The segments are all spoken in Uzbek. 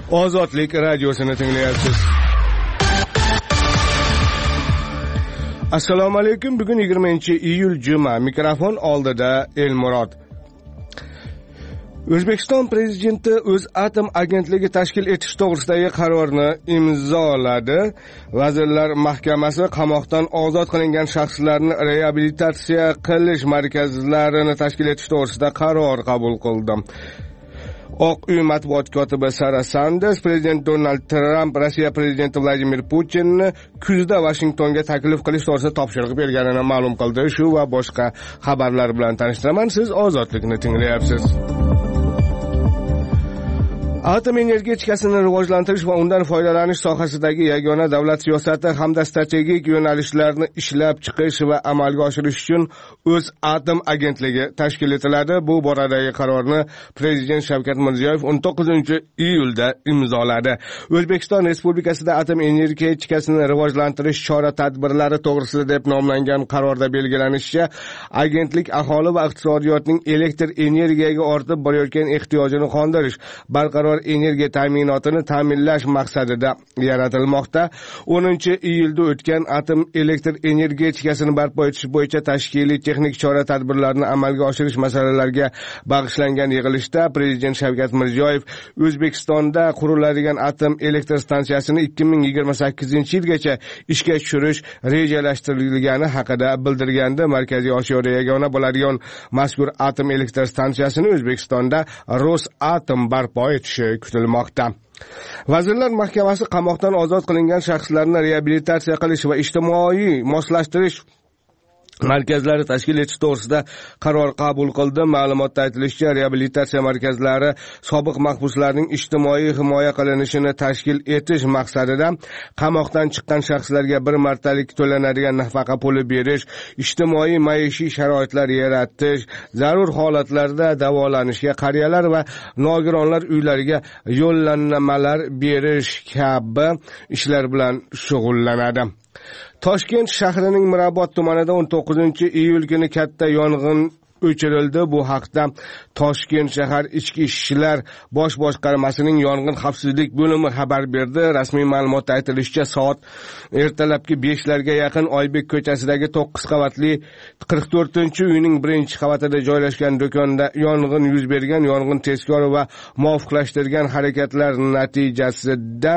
Ozodlik radiosini tinglayapsiz. Assalomu alaykum. Bugun 20-iyul juma. Mikrofon oldida Elmurod. O'zbekiston prezidenti o'z atom agentligi tashkil etish to'g'risidagi qarorni imzoladi. Vazirlar Mahkamasi qamoqdan ozod qilingan shaxslarni reabilitatsiya qilish markazlarini tashkil etish to'g'risida qaror qabul qildi. Oq uy matbuot kotibi Sara Sanders prezident Donald Trump Rossiya prezidenti Vladimir Putinni kuzda Washingtonga taklif qilish to'g'risida topshiriq berganini ma'lum qildi. Shu va boshqa xabarlar bilan tanishtiraman. Siz ozodlikni tinglayapsiz. Atom energetikasini rivojlantirish va undan foydalanish sohasidagi yagona davlat siyosati hamda strategik yo'nalishlarni ishlab chiqish va amalga oshirish uchun o'z atom agentligi tashkil etiladi. Bu boradagi qarorni Prezident Shavkat Mirziyoyev 19-iyulda imzoladi. O'zbekiston Respublikasida atom energetikasini rivojlantirish chora-tadbirlari to'g'risida deb nomlangan qarorda belgilanishicha, agentlik aholi va iqtisodiyotning elektr energiyaga ortib borayotgan ehtiyojini qondirish, barqaror energiya ta'minotini ta'minlash maqsadida yaratilmoqda. 10-iyulda o'tgan atom elektr energetikasini barpo etish bo'yicha tashkiliy texnik chora-tadbirlarni amalga oshirish masalalariga bag'ishlangan yig'ilishda Prezident Shavkat Mirziyoyev O'zbekistonda quriladigan atom elektr stansiyasini 2028-yilgacha ishga tushirish rejalashtirilgani haqida bildirgandi. Markaziy Osiyoda yagona bo'ladigan mazkur atom elektr stansiyasini O'zbekistonda Rosatom barpo etishi kutilmoqda. Vazirlar Mahkamasi qamoqdan ozod qilingan shaxslarni reabilitatsiya qilish va ijtimoiy moslashtirish markazlari tashkil etish to'g'risida qaror qabul qildi. Ma'lumotda aytilishicha, reabilitatsiya markazlari sobiq mahbuslarning ijtimoiy himoya qilinishini tashkil etish maqsadida qamoqdan chiqqan shaxslarga bir martalik to'lanadigan nafaqa puli berish, ijtimoiy maishiy sharoitlar yaratish, zarur holatlarda davolanishga qariyalar va nogironlar uylariga yo'llanmalar berish kabi ishlar bilan shug'ullanadi. Toshkent shahrining Mirobod tumanida 19-iyul kuni katta yong'in o'chirildi. Bu haqda Toshkent shahar Ichki ishlar bosh boshqarmasining yong'in xavfsizlik bo'limi xabar berdi. Rasmiy ma'lumotda aytilishicha, soat ertalabki 5larga yaqin Oybek ko'chasidagi 9 qavatli 44-uyning 1-qavatida joylashgan do'konda yong'in yuz bergan. Yong'in tezkor va muvofiqlashtirilgan harakatlar natijasida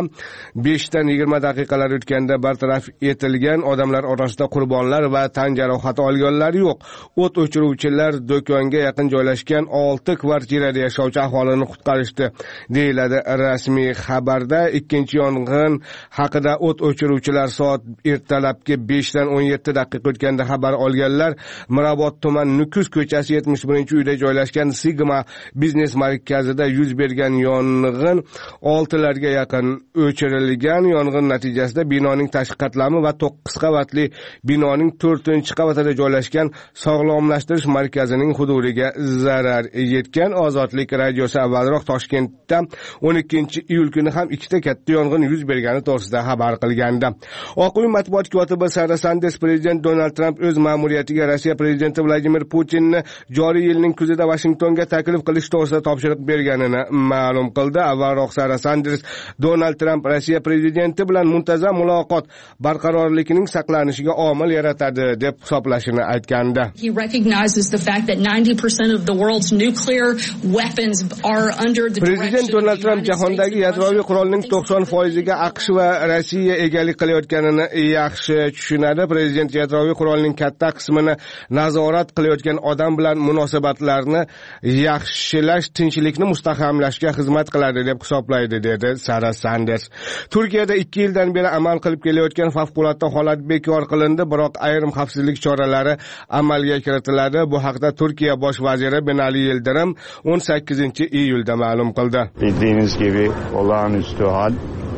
5 dan 20 daqiqalar o'tganda bartaraf etilgan. Odamlar orasida qurbonlar va tan jarohati olganlar yo'q. O't o'chiruvchilar do'konga yaqin joylashgan 6 kvartirada yashovchi aholini qutqarishdi, deyiladi rasmiy xabarda. Ikkinchi yong'in haqida o't o'chiruvchilar soat ertalabki 5 dan 17 daqiqa o'tganda xabar olganlar. Mirobod tuman Nukus ko'chasi 71-uyda joylashgan Sigma biznes markazida yuz bergan yong'in 6larga yaqin o'chirilgan. Yong'in natijasida binoning tashqi qatlami va 9 qavatli binoning 4-qavatida joylashgan sog'lomlashtirish markazining hududiga zarar yetgan. Ozodlik radiosi avvalroq Toshkentda 12-iyul kuni ham ikkita katta yong'in yuz bergani to'g'risida xabar qilgandi. Oq uy matbuot kotibi Sara Sanders prezident Donald Trump o'z ma'muriyatiga Rossiya prezidenti Vladimir Putinni joriy yilning kuzida Washingtonga taklif qilish to'g'risida topshiriq berganini ma'lum qildi. Avvalroq Sara Sanders Donald Trump Rossiya prezidenti bilan muntazam muloqot barqarorligining saqlanishiga omil yaratadi deb hisoblashini aytgandi. He recognizes the fact that 90% of the world's nuclear weapons are under the Prezident Donald Trump jahondagi yadroviy qurolning 90%ga AQSh va Rossiya egalik qilayotganini yaxshi tushunadi. Prezident yadroviy qurolning katta qismini nazorat qilayotgan odam bilan munosabatlarni yaxshilash, tinchlikni mustahkamlashga xizmat qiladi deb hisoblaydi, dedi Sara Sanders. Turkiyada 2 yildan beri amal qilib kelayotgan favqulodda holat bekor qilindi, biroq ayrim xavfsizlik choralari amalga kiritiladi. Bu haqda Turkiya bosh vaziri Binali Yildirim 18-iyulda ma'lum qildi. Bildiğiniz gibi olağanüstü hal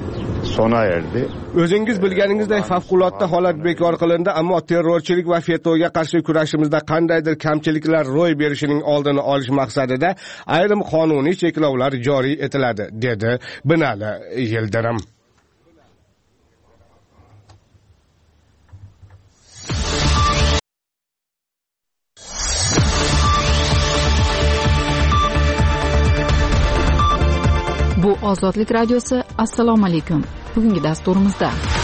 sona erdi. O'zingiz bilganingizdek favqulodda holat bekor qilindi, ammo terrorchilik va FETÖga qarshi kurashimizda qandaydir kamchiliklar ro'y berishining oldini olish maqsadida ayrim qonuniy cheklovlar joriy etiladi, dedi Binali Yildirim. Bu Ozodlik radiosi. Assalomu alaykum. Bugungi dasturimizda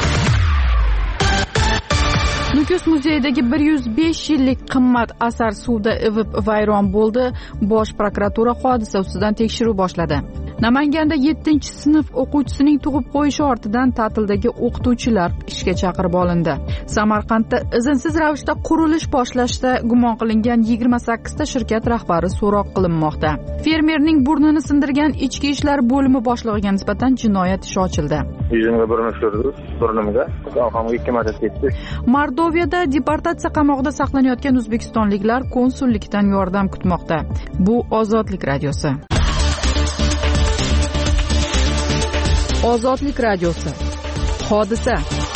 Nukus muzeyidagi 105 yillik qimmat asar suvda ivib vayron bo'ldi. Bosh prokuratura hodisa ustidan tekshiruv boshladi. Namanganda 7-sinf o'quvchisining tug'ib qo'yishi ortidan ta'tildagi o'qituvchilar ishga chaqirib olindi. Samarqandda izinsiz ravishda qurilish boshlashda gumon qilingan 28 ta shirkat rahbari so'roq qilinmoqda. Fermerning burnini sindirgan ichki ishlar bo'limi boshlig'iga nisbatan jinoyat ishi ochildi. Yuzimga burnish ko'rdi, burnimga orqamga 2 marta ketdi. Mordoviyada deportatsiya qamoqida saqlanayotgan o'zbekistonliklar konsullikdan yordam kutmoqda. Bu Ozodlik radiosi. Ozodlik radiosi. Hodisa.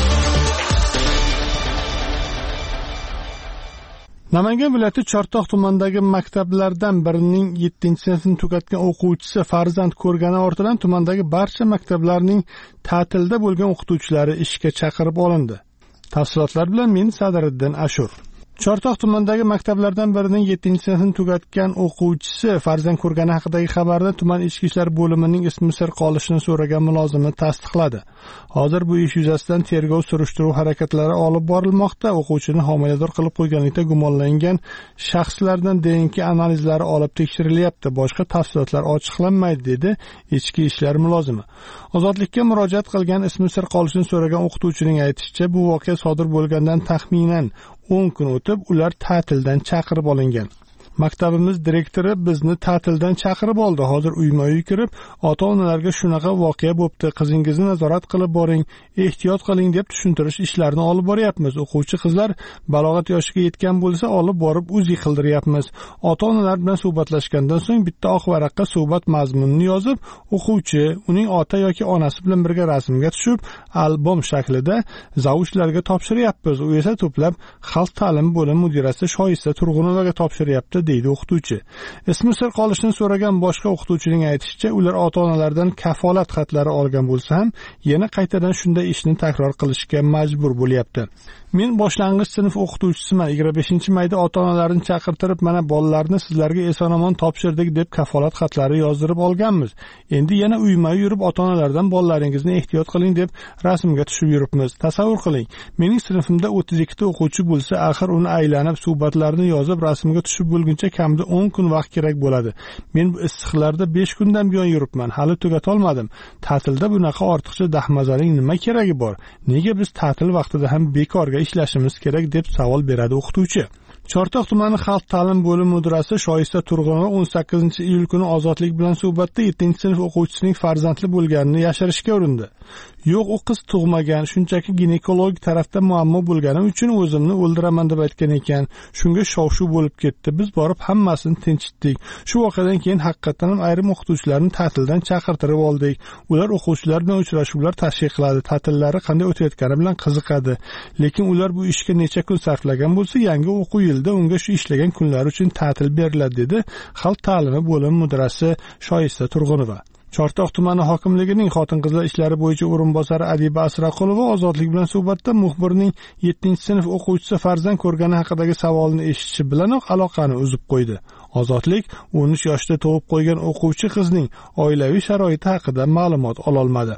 Namangan viloyati Chortoq tumanidagi maktablardan birining 7-sinfni tugatgan o'quvchisi farzand ko'rgani ortidan tumandagi barcha maktablarning ta'tilda bo'lgan o'qituvchilari ishga chaqirib olindi. Tafsilotlar bilan men Sadiriddin Ashur. Chortoq tumanidagi maktablardan birining 7-sinfni tugatgan o'quvchisi farzand ko'rgani haqidagi xabarni tuman ichki ishlar bo'limining ismi sir qolishini so'ragan mulozimi tasdiqladi. Hozir bu ish yuzasidan tergov surishtiruv harakatlari olib borilmoqda. O'quvchini homilador qilib qo'yganlikda gumonlangan shaxslardan DNK analizlari olib tekshirilyapti. Boshqa tafsilotlar ochiqlanmaydi, dedi ichki ishlar mulozimi. Ozodlikka murojaat qilgan ismi sir qolishini so'ragan o'qituvchining aytishicha, bu voqea sodir bo'lgandan taxminan 10 kun o'tib ular ta'tildan chaqirib olingan. Maktabimiz direktori bizni ta'tildan chaqirib oldi. Hozir uyma-uy kirib, ota-onalarga shunaqa voqea bo'pti, qizingizni nazorat qilib boring, ehtiyot qiling deb tushuntirish ishlarini olib boryapmiz. O'quvchi qizlar balog'at yoshiga yetgan bo'lsa, olib borib uzi qildiryapmiz. Ota-onalar bilan suhbatlashgandan so'ng bitta oq varaqqa suhbat mazmunini yozib, o'quvchi uning ota yoki onasi bilan birga rasmga tushib, albom shaklida zavuchlarga topshiryapmiz. U esa to'plab xalq ta'limi bo'limi mudirasi Shoyista Turg'unovaga topshiryapti, deydi o'qituvchi. Ismi sir qolishini so'ragan boshqa o'qituvchining aytishicha, ular ota-onalardan kafolat xatlari olgan bo'lsa ham, yana qaytadan shunday ishni takror qilishga majbur bo'lyapti. Men boshlang'ich sinf o'qituvchisiman. 25-mayda ota-onalarni chaqirtirib, mana bolalarni sizlarga eson-omon topshirdik deb kafolat xatlari yozdirib olganmiz. Endi yana uyma-uy yurib ota-onalardan bolalaringizni ehtiyot qiling deb rasmga tushib yuribmiz. Tasavvur qiling, mening sinfimda 32 ta o'quvchi bo'lsa, axir uni aylanib suhbatlarni yozib rasmga tushib bo'lguncha kamida 10 kun vaqt kerak bo'ladi. Men bu issiqlarda 5 kundan buyon yuribman, hali tugatolmadim. Ta'tilda bunaqa ortiqcha dahmazaning nima keragi bor? Nega biz ta'til vaqtida ham bekorga ishlashimiz kerak, deb savol beradi o'qituvchi. Chortoq tumani xalq ta'lim bo'limi mudirasi Shoyista Turg'unova 18-iyul kuni Ozodlik bilan suhbatda 7-sinf o'quvchisining farzandli bo'lganini yashirishga urindi. Yo'q, u qiz tug'magan, shunchaki ginekolog tarafda muammo bo'lgani uchun o'zimni o'ldiraman deb aytgan ekan. Shunga shov-shuv bo'lib ketdi. Biz borib hammasini tinchitdik. Shu voqeadan keyin haqiqatan ham ayrim o'qituvchilarni ta'tildan chaqirtirib oldik. Ular o'quvchilar bilan uchrashuvlar tashkil qiladi, ta'tillari qanday o'tayotgani bilan qiziqadi. Lekin ular bu ishga necha kun sarflagan bo'lsa, yangi o'quv yilida unga shu ishlagan kunlari uchun ta'til beriladi, dedi xalq ta'limi bo'limi mudirasi Shoyista Turg'unova. Chortoq tumani hokimligining xotin-qizlar ishlari bo'yicha o'rinbosari Adiba Asraqulova Ozodlik bilan suhbatda muxbirning 7-sinf o'quvchisi farzand ko'rgani haqidagi savolni eshitishi bilanoq aloqani uzib qo'ydi. Ozodlik 13 yoshda tug'ib qo'ygan o'quvchi qizning oilaviy sharoiti haqida ma'lumot ola olmadi.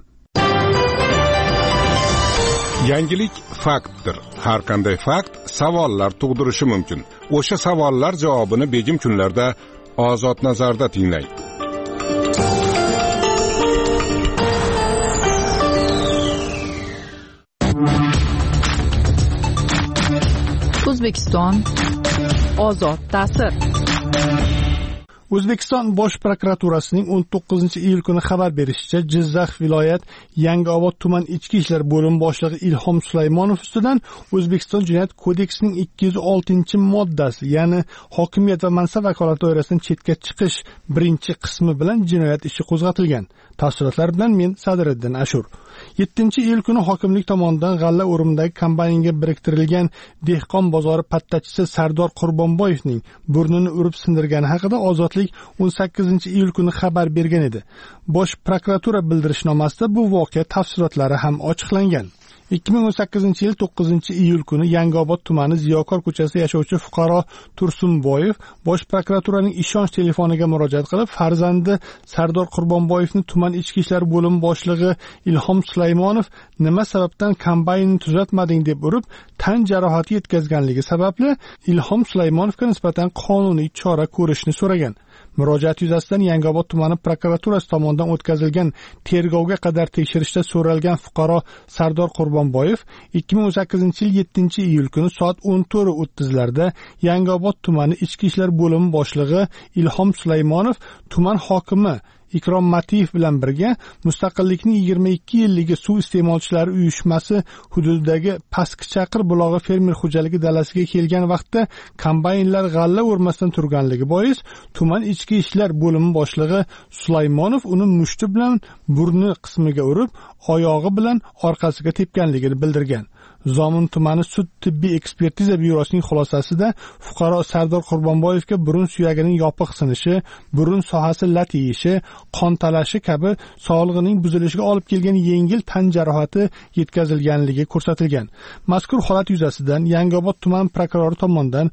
Yangilik faktdir. Har qanday fakt savollar tug'dirishi mumkin. O'sha savollar javobini begim kunlarda Ozod nazarda tinglang. O'zbekiston ozod ta'sir. O'zbekiston Bosh prokuraturasining 19-iyul kuni xabar berishicha, Jizzax viloyat Yangiobod tuman ichki ishlar bo'limi boshlig'i Ilhom Sulaymonov ustidan O'zbekiston Jinoyat kodeksining 206-moddasi, ya'ni hokimiyat va mansab vakolati doirasidan chetga chiqish birinchi qismi bilan jinoyat ishi qo'zg'atilgan. Tafsilotlar bilan men Sadiriddin Ashur. 7-iyul kuni hokimlik tomonidan G'alla o'rimidagi kombaynga biriktirilgan dehqon bozori pattachisi Sardor Qurbonboyevning burnini urib sindirgani haqida Ozodlik 18-iyul kuni xabar bergan edi. Bosh prokuratura bildirishnomasida bu voqea tafsilotlari ham ochiqlangan. 2018-yil 9-iyul kuni Yangiobod tumani Ziyokor ko'chasida yashovchi fuqaro Tursunboyev Bosh prokuraturaning ishonch telefoniga murojaat qilib, farzandi Sardor Qurbonboyevni tuman ichki ishlar bo'limi boshlig'i Ilhom Sulaymonov nima sababdan kombaynni tuzatmading deb urib, tan jarohati yetkazganligi sababli Ilhom Sulaymonovga nisbatan qonuniy chora ko'rishni so'ragan. Murojaat yuzasidan Yangiobod tumani prokuraturasi tomonidan o'tkazilgan tergovga qadar tekshirishda so'ralgan fuqaro Sardor Qurbonboyev 2018-yil 7-iyul kuni soat 14:30larda Yangiobod tumani ichki ishlar bo'limi boshlig'i Ilhom Sulaymonov tuman hokimi Ikrom Matiyev bilan birga Mustaqillikning 22 yilligi suv iste'molchilari uyushmasi hududidagi Pastkichaqir bulog'i fermer xo'jaligi dalasiga kelgan vaqtda kombaynlar g'alla o'rmasdan turganligi bois tuman ichki ishlar bo'limi boshlig'i Sulaymonov uni mushti bilan burni qismiga urib, oyog'i bilan orqasiga tepganligini bildirgan. Zomin tumani sud tibbiy ekspertiza byurosining xulosasida fuqaro Sardor Qurbonboyevga burun suyagining yopiq sinishi, burun sohasi lat yeyishi, qon talashi kabi sog'lig'ining buzilishiga olib kelgan yengil tan jarohati yetkazilganligi ko'rsatilgan. Mazkur holat yuzasidan Yangiobod tuman prokurori tomonidan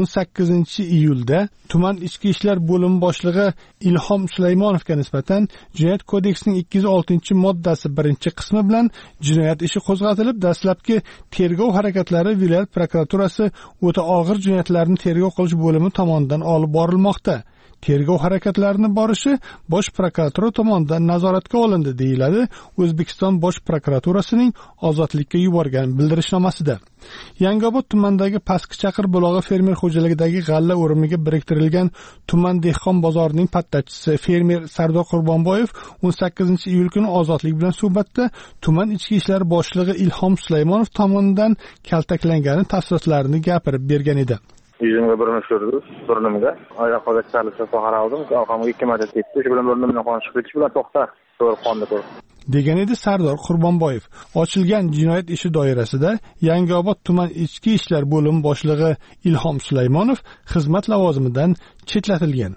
18-iyulda tuman ichki ishlar bo'limi boshlig'i Ilhom Sulaymonovga nisbatan Jinoyat kodeksining 206-moddasi 1-qismi bilan jinoyat ishi qo'zg'atilib, dastlabki tergov harakatlari viloyat prokuraturasi o'ta og'ir jinoyatlarni tergov qilish bo'limi tomonidan olib borilmoqda. Tergov harakatlarini borishi Bosh prokuratura tomonidan nazoratga olindi, deyiladi O'zbekiston Bosh prokuraturasining ozodlikka yuborgan bildirishnomasida. Yangiobod tumanidagi Pastkichaqir bulog'i fermer xo'jaligidagi g'alla o'rimiga biriktirilgan tuman dehqon bozorining pattachisi fermer Sardor Qurbonboyev 18-iyul kuni ozodlik bilan suhbatda tuman ichki ishlar boshlig'i Ilhom Sulaymonov tomonidan kaltaklangani tafsilotlarini gapirib bergan edi. Yuzimga bir urildi, burnimga. Oyoqqa chalishga qaraldim, orqamga 2 marta tepdi. Shu bilan burnimdan qon chiqib ketishi bilan to'xtab, qonni ko'rdim. degan edi Sardor Qurbonboyev. Ochilgan jinoyat ishi doirasida Yangiobod tuman ichki ishlar bo'limi boshlig'i Ilhom Sulaymonov xizmat lavozimidan chetlatilgan.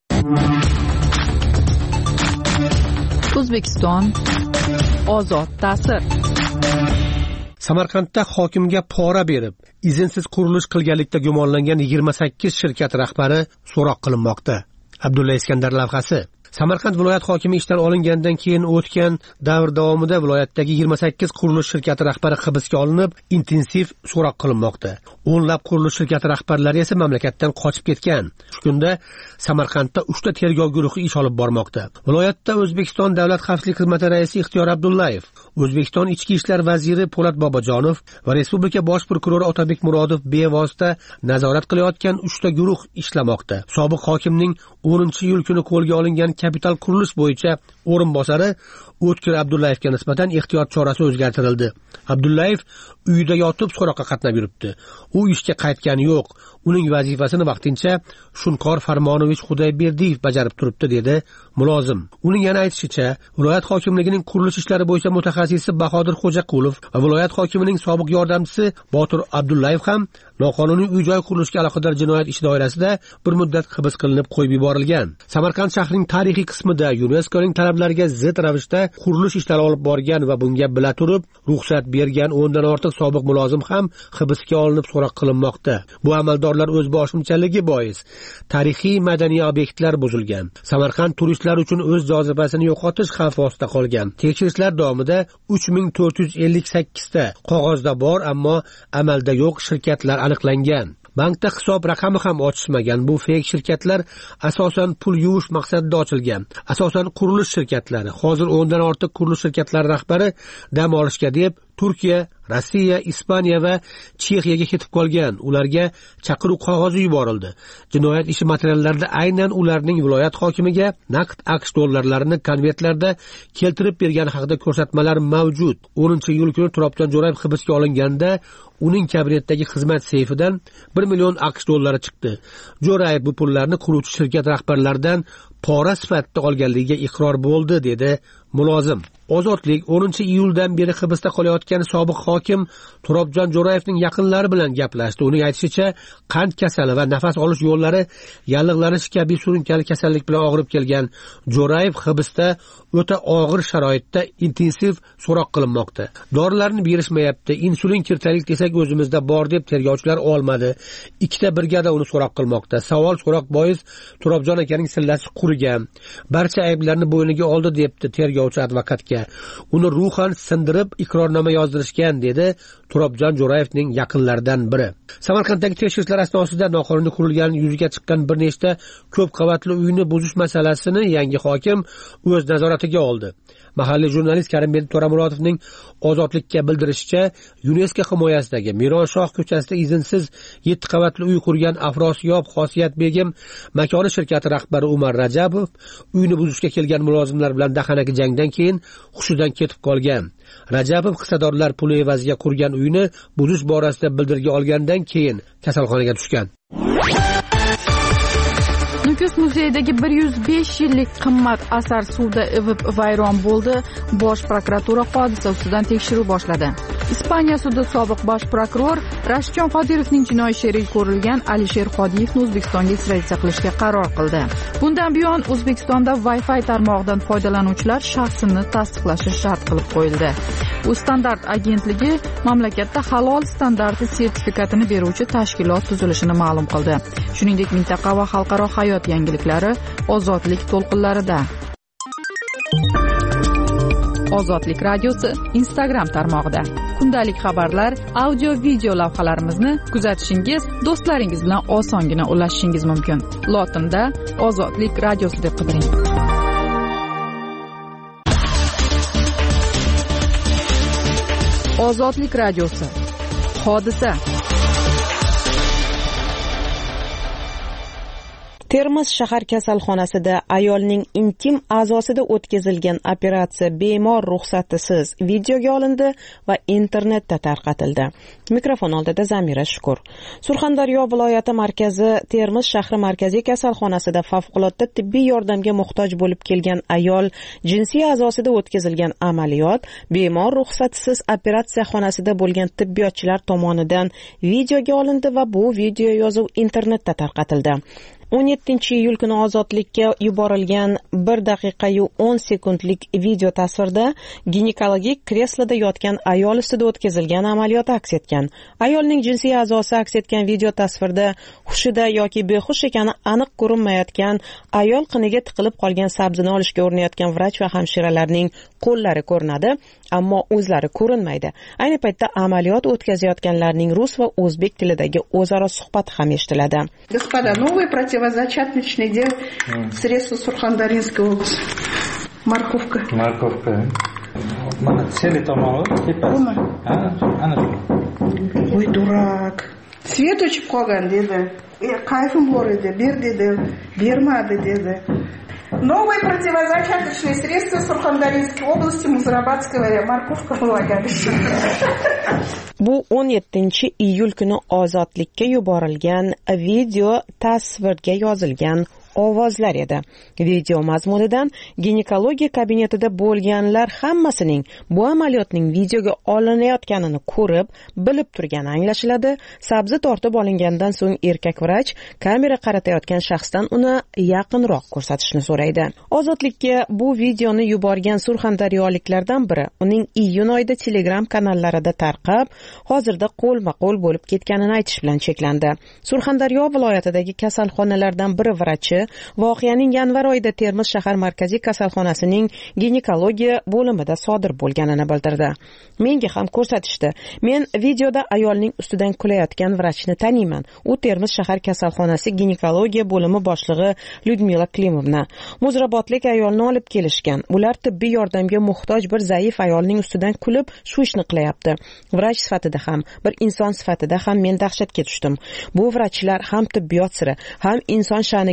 O'zbekiston ozod ta'sir. Samarqandda hokimga pora berib, izinsiz qurilish qilganlikda gumonlangan 28 shirkat rahbari so'roq qilinmoqda. Abdulla Iskandar lavhasi. Samarqand viloyat hokimi ishdan olingandan keyin o'tgan davr davomida viloyatdagi 28 qurilish shirkati rahbari hibsga olinib, intensiv so'roq qilinmoqda. O'nlab qurilish shirkati rahbarlari esa mamlakatdan qochib ketgan. Shu kunda Samarqandda 3 ta tergov guruhi ish olib bormoqda. Viloyatda O'zbekiston Davlat xavfsizlik xizmati raisi Ixtiyor Abdullayev, O'zbekiston ichki ishlar vaziri Po'lat Bobojonov va Respublika bosh prokurori Otabek Murodov bevosita nazorat qilayotgan 3 ta guruh ishlamoqda. Sobiq hokimning 10-iyul kuni qo'lga olingan kapital qurilish bo'yicha o'rinbosari O'tkir Abdullayevga nisbatan ehtiyot chorasi o'zgartirildi. Abdullayev uyida yotib so'roqqa qatnab yuribdi. U ishga qaytgani yo'q. Uning vazifasini vaqtincha Shunqor Farmonovich Xudoyberdiyev bajarib turibdi, dedi mulozim. Uning yana aytishicha, viloyat hokimligining qurilish ishlari bo'yicha mutaxassisi Bahodir Xo'jaqulov va viloyat hokimining sobiq yordamchisi Botir Abdullayev ham noqonuniy uy-joy qurilishiga aloqador jinoyat ishi doirasida bir muddat hibs qilinib qo'yib yuborilgan. Samarqand shahrining tarixiy qismida UNESCOning talablariga zid ravishda qurilish ishlari olib borgan va bunga bila turib ruxsat bergan 10 dan ortiq sobiq mulozim ham hibsga olinib so'roq qilinmoqda. Bu amaldorlar o'z boshimchaligi bois tarixiy madaniy obyektlar buzilgan. Samarqand turistlar uchun o'z jozibasini yo'qotish xavfi ostida qolgan. Tekshirishlar davomida 3458 ta qog'ozda bor, ammo amalda yo'q shirkatlar aniqlangan. Bankda hisob raqami ham ochishmagan. Bu fake shirkatlar asosan pul yuvish maqsadida ochilgan. Asosan qurilish shirkatlari. Hozir 10 dan ortiq qurilish shirkatlari rahbari dam olishga deb Turkiya, Rossiya, Ispaniya va Chexiyaga ketib qolgan. Ularga chaqiruv qog'ozi yuborildi. Jinoyat ishi materiallarida aynan ularning viloyat hokimiga naqd AQSh dollarlarini konvertlarda keltirib bergani haqida ko'rsatmalar mavjud. 10-iyul kuni Turobjon Jo'rayev hibsga olinganda uning kabinetdagi xizmat seyfidan 1 million AQSh dollari chiqdi. Jo'rayev bu pullarni quruvchi shirkat rahbarlaridan pora sifatida olganligiga iqror bo'ldi, dedi mulozim. Ozodlik 10-iyuldan beri hibsda qolayotgan sobiq hokim Turobjon Jo'rayevning yaqinlari bilan gaplashdi. Uning aytishicha, qand kasali va nafas olish yo'llari yallig'lanish kabi surunkali kasallik bilan og'rib kelgan Jo'rayev hibsda o'ta og'ir sharoitda intensiv so'roq qilinmoqda. Dorilarni berishmayapti. Insulin kirtaylik desak o'zimizda bor deb tergovchilar olmadi. 2ta brigada uni so'roq qilmoqda. Savol so'roq bois Turobjon akaning sillasi qurigan. Barcha ayblarni bo'yniga oldi debdi tergovchi advokatga. Uni ruhan sindirib iqrornoma yozdirishgan, dedi Turobjon Jo'rayevning yaqinlaridan biri. Samarqanddagi tekshirishlar asnosida noqonuniy qurilgan yuzaga chiqqan bir nechta ko'p qavatli uyni buzish masalasini yangi hokim o'z nazoratiga oldi. Mahalliy jurnalist Karimbek To'ramurodovning Ozodlikka bildirishicha, UNESCO himoyasidagi Mironshoh ko'chasida izinsiz 7 qavatli uy qurgan Afrosiyob Xosiyat begim makoni shirkati rahbari Umar Rajabov uyni buzishga kelgan mulozimlar bilan dahanaki jangdan keyin hushidan ketib qolgan. Rajabov hissadorlar puli evaziga qurgan uyni buzish borasida bildirgi olgandan keyin kasalxonaga tushgan. Nukus muzeyidagi 105 yillik qimmat asar suvda ivib vayron bo'ldi. Bosh prokuratura hodisa ustidan tekshiruv boshladi. Ispaniya sudi sobiq bosh prokuror Rashidjon Qodirovning jinoiy sherigi ko'rilgan Alisher Qodiyevni O'zbekistonga ekstraditsiya qilishga qaror qildi. Bundan buyon O'zbekistonda Wi-Fi tarmog'idan foydalanuvchilar shaxsini tasdiqlashi shart qilib qo'yildi. U standart agentligi mamlakatda halol standarti sertifikatini beruvchi tashkilot tuzilishini ma'lum qildi. Shuningdek, mintaqa va xalqaro hayot yangiliklari Ozodlik to'lqinlarida. Ozodlik radiosi Instagram tarmog'ida. Kundalik xabarlar, audio, video lavhalarimizni kuzatishingiz, do'stlaringiz bilan osongina ulashishingiz mumkin. Lotinda Ozodlik radiosi deb qidiring. Ozodlik radiosi. Hodisa. Termiz shahar kasalxonasida ayolning intim a'zosida o'tkazilgan operatsiya bemor ruxsatisiz videoga olindi va internetda tarqatildi. Mikrofon oldida Zamira Shukur. Surxondaryo viloyati markazi Termiz shahri markaziy kasalxonasida favqulodda tibbiy yordamga muhtoj bo'lib kelgan ayol jinsiy a'zosida o'tkazilgan amaliyot bemor ruxsatisiz operatsiya xonasida bo'lgan tibbiyotchilar tomonidan videoga olindi va bu video yozuv internetda tarqatildi. 17-iyul kuni Ozodlikka yuborilgan 1 daqiqa 10 sekundlik video tasvirda ginekologik kresloda yotgan ayol ustida o'tkazilgan amaliyot aks etgan. Ayolning jinsiy a'zosi aks etgan video tasvirda hushida yoki behush ekani aniq ko'rinmayotgan ayol qiniga tiqilib qolgan sabzini olishga urinayotgan vrach va hamshiralarning qo'llari ko'rinadi, ammo o'zlari ko'rinmaydi. Ayni paytda amaliyot o'tkazayotganlarning rus va o'zbek tilidagi o'zaro suhbati ham eshitiladi. Господа, новый противозачаточный дел средства Сурхандаринской области. Морковка. Морковка. Mana seli tomog'i tepasi. Ana. Ой, дурак. Свет o'chib qolgan dedi. Qayfim bor edi, ber dedi, bermadi dedi. Новое противозачаточное средство Сурхандаринской области Музрабадская морковка влагалище. Bu 17-iyul kuni Ozodlikka yuborilgan video tasvirga yozilgan ovozlar edi. Video mazmunidan ginekologiya kabinetida bo'lganlar hammasining bu amaliyotning videoga olinayotganini ko'rib, bilib turgani anglashiladi. Sabzi tortib olingandan so'ng erkak vrach kamera qaratayotgan shaxsdan uni yaqinroq ko'rsatishni so'raydi. Ozodlikka bu videoni yuborgan surxondaryoliklardan biri uning iyun oyida Telegram kanallarida tarqab, hozirda qo'lma-qo'l bo'lib ketganini aytish bilan cheklandi. Surxondaryo viloyatidagi kasalxonalardan biri vrachi voqeaning yanvar oyida Termiz shahar markaziy kasalxonasining ginekologiya bo'limida sodir bo'lganini bildirdi. Menga ham ko'rsatishdi. Men videoda ayolning ustidan kulayotgan vrachni taniyman. U Termiz shahar kasalxonasi ginekologiya bo'limi boshlig'i Lyudmila Klimovna. Muzrabotlik ayolni olib kelishgan. Ular tibbiy yordamga muhtoj bir zaif ayolning ustidan kulib, shu ishni qilyapti. Vrach sifatida ham, bir inson sifatida ham men dahshatga tushdim. Bu vrachlar ham tibbiyot siri, ham inson sha'niga oid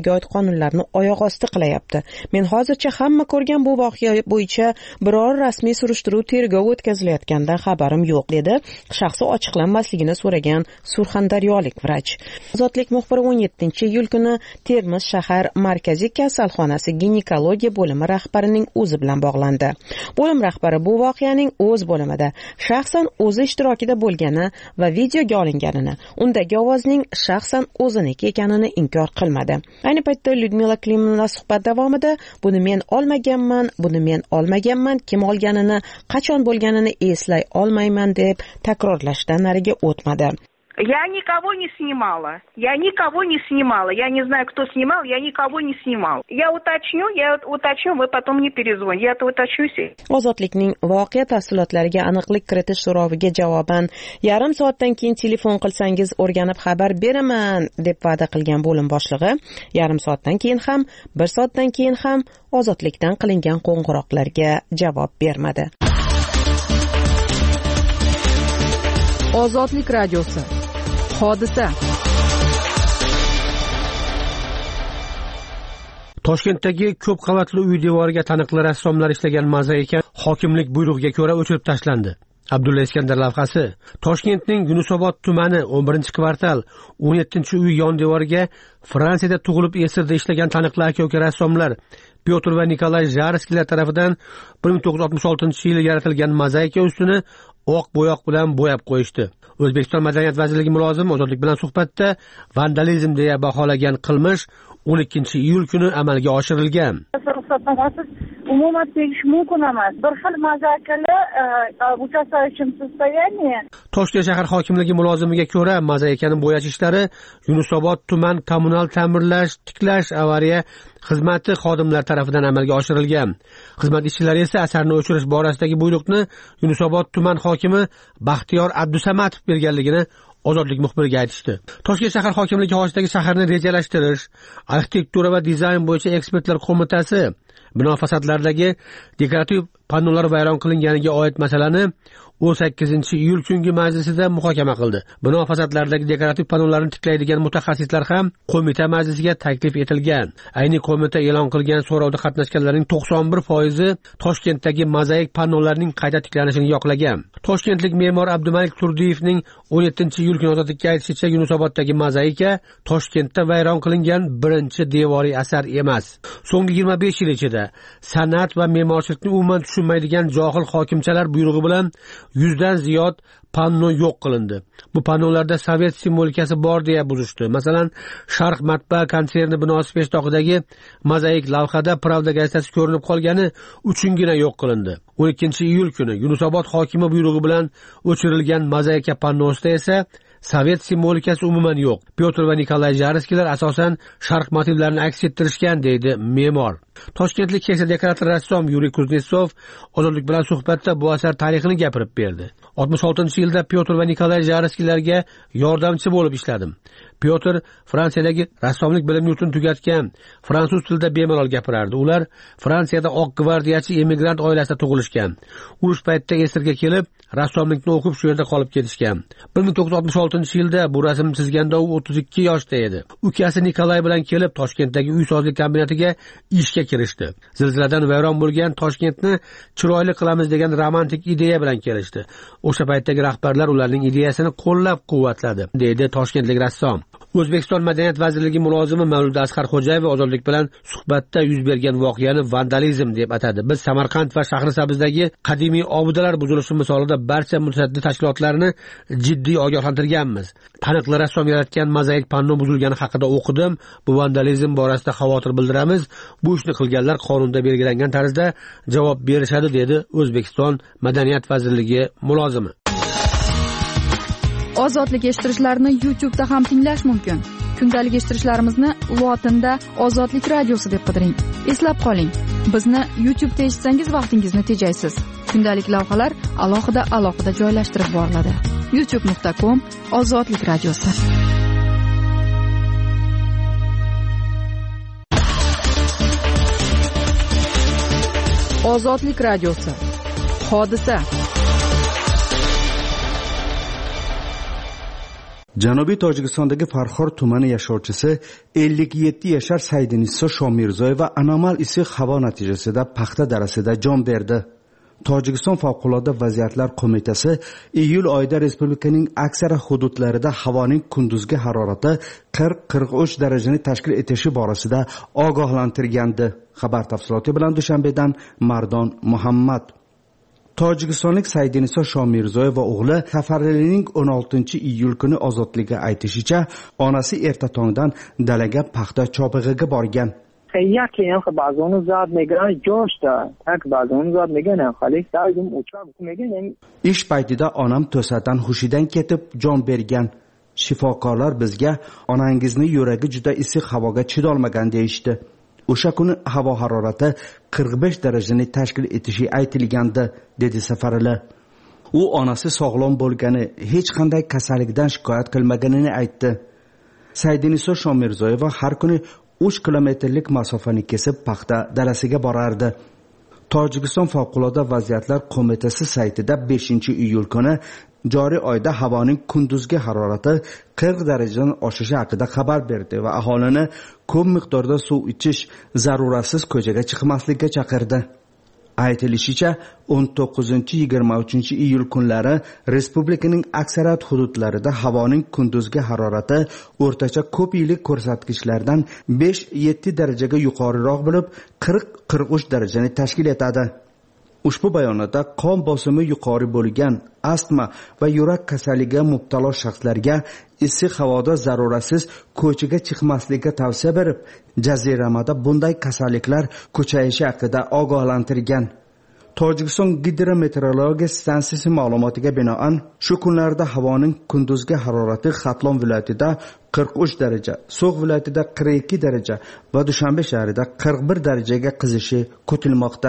qonunlarni oyoq osti qilyapti. Men hozircha hamma ko'rgan bu voqea bo'yicha biror rasmiy surishtiruv tergov o'tkazilayotganidan xabarim yo'q, dedi shaxsi ochiqlanmasligini so'ragan surxondaryolik vrach. Ozodlik muxbiri 17-iyul kuni Termiz shahar markaziy kasalxonasi ginekologiya bo'limi rahbarining o'zi bilan bog'landi. Bo'lim rahbari bu voqeaning o'z bo'limida shaxsan o'zi ishtirokida bo'lgani va videoga olinganini, undagi ovozning shaxsan o'ziniki ekanini inkor qilmadi. Ayni paytda Lyudmila Klimovna suhbat davomida buni men olmaganman, kim olganini, qachon bo'lganini eslay olmayman deb takrorlashdan nariga o'tmadi. Я никого не снимала. Я не знаю, кто снимал, я никого не снимал. Я уточню, вы потом мне перезвоните. Я это уточню. Ozodlikning voqea tafsilotlariga aniqlik kiritish so'roviga javoban yarim soatdan keyin telefon qilsangiz o'rganib xabar beraman deb va'da qilgan bo'lim boshlig'i yarim soatdan keyin ham, bir soatdan keyin ham ozodlikdan qilingan qo'ng'iroqlarga javob bermadi. Ozodlik radiosi. Hodisa. Toshkentdagi ko'p qavatli uy devoriga taniqli rassomlar ishlagan mozaika hokimlik buyrug'iga ko'ra o'chirib tashlandi. Abdulla Iskandar lavhasi. Toshkentning Yunusobod tumani 11-kvartal 17-uy yon devoriga Fransiyada tug'ilib yasirda ishlagan taniqli aka-uka rassomlar Pyotr va Nikolay Jarskilar tomonidan 1966-yili yaratilgan mozaika ustini oq bo'yoq bilan bo'yab qo'yishdi. O'zbekiston Madaniyat vazirligi mulozimi Ozodlik bilan suhbatda vandalizm deya baholagan qilmish 12-iyul kuni amalga oshirilgan. Ruxsatnomasiz umuman tegish mumkin emas. Bir xil mozaikalar uchastovachim состояние. Toshkent shahar hokimligi mulozimiga ko'ra, mozaikani bo'yash ishlari Yunusobod tuman kommunal ta'mirlash, tiklash avariya xizmati xodimlari tomonidan amalga oshirilgan. Xizmat ishchilari esa asarni o'chirish borasidagi buyruqni Yunusobod tuman hokimi Baxtiyor Abdusamatov berganligini Ozodlik muxbiriga aytishdi. Toshkent shahar hokimligi hozidagi shaharni rejalashtirish, arxitektura va dizayn bo'yicha ekspertlar qo'mitasi bino fasadlaridagi dekorativ pannolar vayron qilinganiga oid masalani 18-iyul kungi majlisida muhokama qildi. Bino fasadlaridagi dekorativ pannolarni tiklaydigan mutaxassislar ham qo'mita majlisiga taklif etilgan. Ayni qo'mita e'lon qilgan so'rovda qatnashganlarning 91% Toshkentdagi mozaik pannolarning qayta tiklanishini yoqlagan. Toshkentlik me'mor Abdumalik Turdiyevning 17-iyul kuni Ozodlikka aytishicha, Yunusoboddagi mozaika Toshkentda vayron qilingan birinchi devoriy asar emas. So'nggi 25 yil ichida san'at va me'morchilikni umuman tushunmaydigan johil hokimchalar buyrug'i bilan 100dan ziyod panno yo'q qilindi. Bu pannolarda sovet simvolikasi bor deya buzishdi. Masalan, Sharq matbaa konserni binosi peshtoqidagi mozaik lavhada Pravda gazetasi ko'rinib qolgani uchungina yo'q qilindi. 12-iyul kuni Yunusobod hokimi buyrug'i bilan o'chirilgan mozaika pannosida esa sovet simvolikasi umuman yo'q. Pyotr va Nikolay Jarskilar asosan sharq motivlarini aks ettirishgan, deydi me'mor. Toshkentlik keksa dekorator rassom Yuriy Kuznetsov Ozodlik bilan suhbatda bu asar tarixini gapirib berdi. 66-yilda Pyotr va Nikolay Jarskilarga yordamchi bo'lib ishladim. Pyotr Fransiyadagi rassomlik bilim yurtini tugatgan, fransuz tilida bemalol gapirardi. Ular Fransiyada oq gvardiyachi emigrant oilasida tug'ilishgan. Urush paytida Esirga kelib, rassomlikni o'qib shu yerda qolib ketishgan. 1966-yilda bu rasm chizganda u 32 yoshda edi. Ukasi Nikolay bilan kelib Toshkentdagi uy sozlik kombinatiga ishga kirishdi. Zilziladan vayron bo'lgan Toshkentni chiroyli qilamiz degan romantik ideya bilan kelishdi. O'sha paytdagi rahbarlar ularning ideyasini qo'llab-quvvatladi, deydi toshkentlik rassom. O'zbekiston Madaniyat vazirligi mulozimi Mavlud Asqar Xo'jayev Ozodlik bilan suhbatda yuz bergan voqeani vandalizm deb atadi. Biz Samarqand va Shahrisabzdagi qadimiy obidalar buzilishi misolida barcha mutasaddi tashkilotlarni jiddiy ogohlantirganmiz. Taniqli rassom yaratgan mozaik panno buzilgani haqida o'qidim. Bu vandalizm borasida xavotir bildiramiz. Bu ishni qilganlar qonunda belgilangan tarzda javob berishadi, dedi O'zbekiston Madaniyat vazirligi mulozimi. Ozodlik eshittirishlarni YouTube'da ham tinglash mumkin. Kundalik eshittirishlarimizni lotinda Ozodlik radiosi deb qidiring. Eslab qoling, bizni YouTube'da eshitsangiz vaqtingizni tejaysiz. Kundalik lavhalar alohida joylashtirib boriladi. youtube.com/Ozodlik radiosi. Ozodlik radiosi. Hodisa. Janubiy Tojikistondagi Farxor tumani yashovchisi 57 yashar Saidiniso Shomirzoyeva anomal issiq havo natijasida paxta darasida jon berdi. Tojikiston favqulodda vaziyatlar qo'mitasi iyul oyida respublikaning aksar hududlarida havoning kunduzgi harorati 40-43 darajani tashkil etishi borasida ogohlantirgandi. Xabar tafsiloti bilan Dushanbedan Mardon Muhammad. Tojikistonlik Saidiniso Shomirzoyeva o'g'li Safaralining 16-iyul kuni ozodlikka aytishicha, onasi erta tongdan dalaga paxta chopig'iga borgan. یکی خب بازونو زاد میگن جوش دا تک بازونو زاد میگن خالی سازم uçak میگن. Ish paytida onam to'satdan hushidan ketib jon bergan. Shifokorlar bizga onangizni yuragi juda issiq havoga chidolmagan deyishdi. O'sha kuni havo harorati 45 darajani tashkil etishi aytilgandi, dedi Safarali. U onasi sog'lom bo'lgani, hech qanday kasallikdan shikoyat qilmaganini aytdi. Saidiniso Shomirzoyeva har kuni 3 kilometrlik masofani kesib paxta dalasiga borardi. Tojikiston favqulodda vaziyatlar qo'mitasi saytida 5-iyul kuni joriy oyda havoning kunduzgi harorati 40 darajadan oshishi haqida xabar berdi va aholini ko'p miqdorda suv ichish, zaruratsiz ko'chaga chiqmaslikka chaqirdi. Aytilishicha, 19-23 kunlari respublikaning aksariyat hududlarida havoning kunduzgi harorati o'rtacha ko'p yillik ko'rsatkichlardan 5-7 darajaga yuqoriroq bo'lib, 40-43 darajani tashkil etadi. Ushbu bayonotda qon bosimi yuqori bo'lgan, astma va yurak kasalligiga mubtalo shaxslarga issiq havoda zaruratsiz ko'chaga chiqmaslikka tavsiya berib, jaziramada bunday kasalliklar kuchayishi haqida ogohlantirgan. Tojikiston gidrometeorologiya stansiyasi ma'lumotiga binoan, shu kunlarda havoning kunduzgi harorati Xatlon viloyatida 43 daraja, So'g'd viloyatida 42 daraja va Dushanbe shahrida 41 darajaga qizishi kutilmoqda.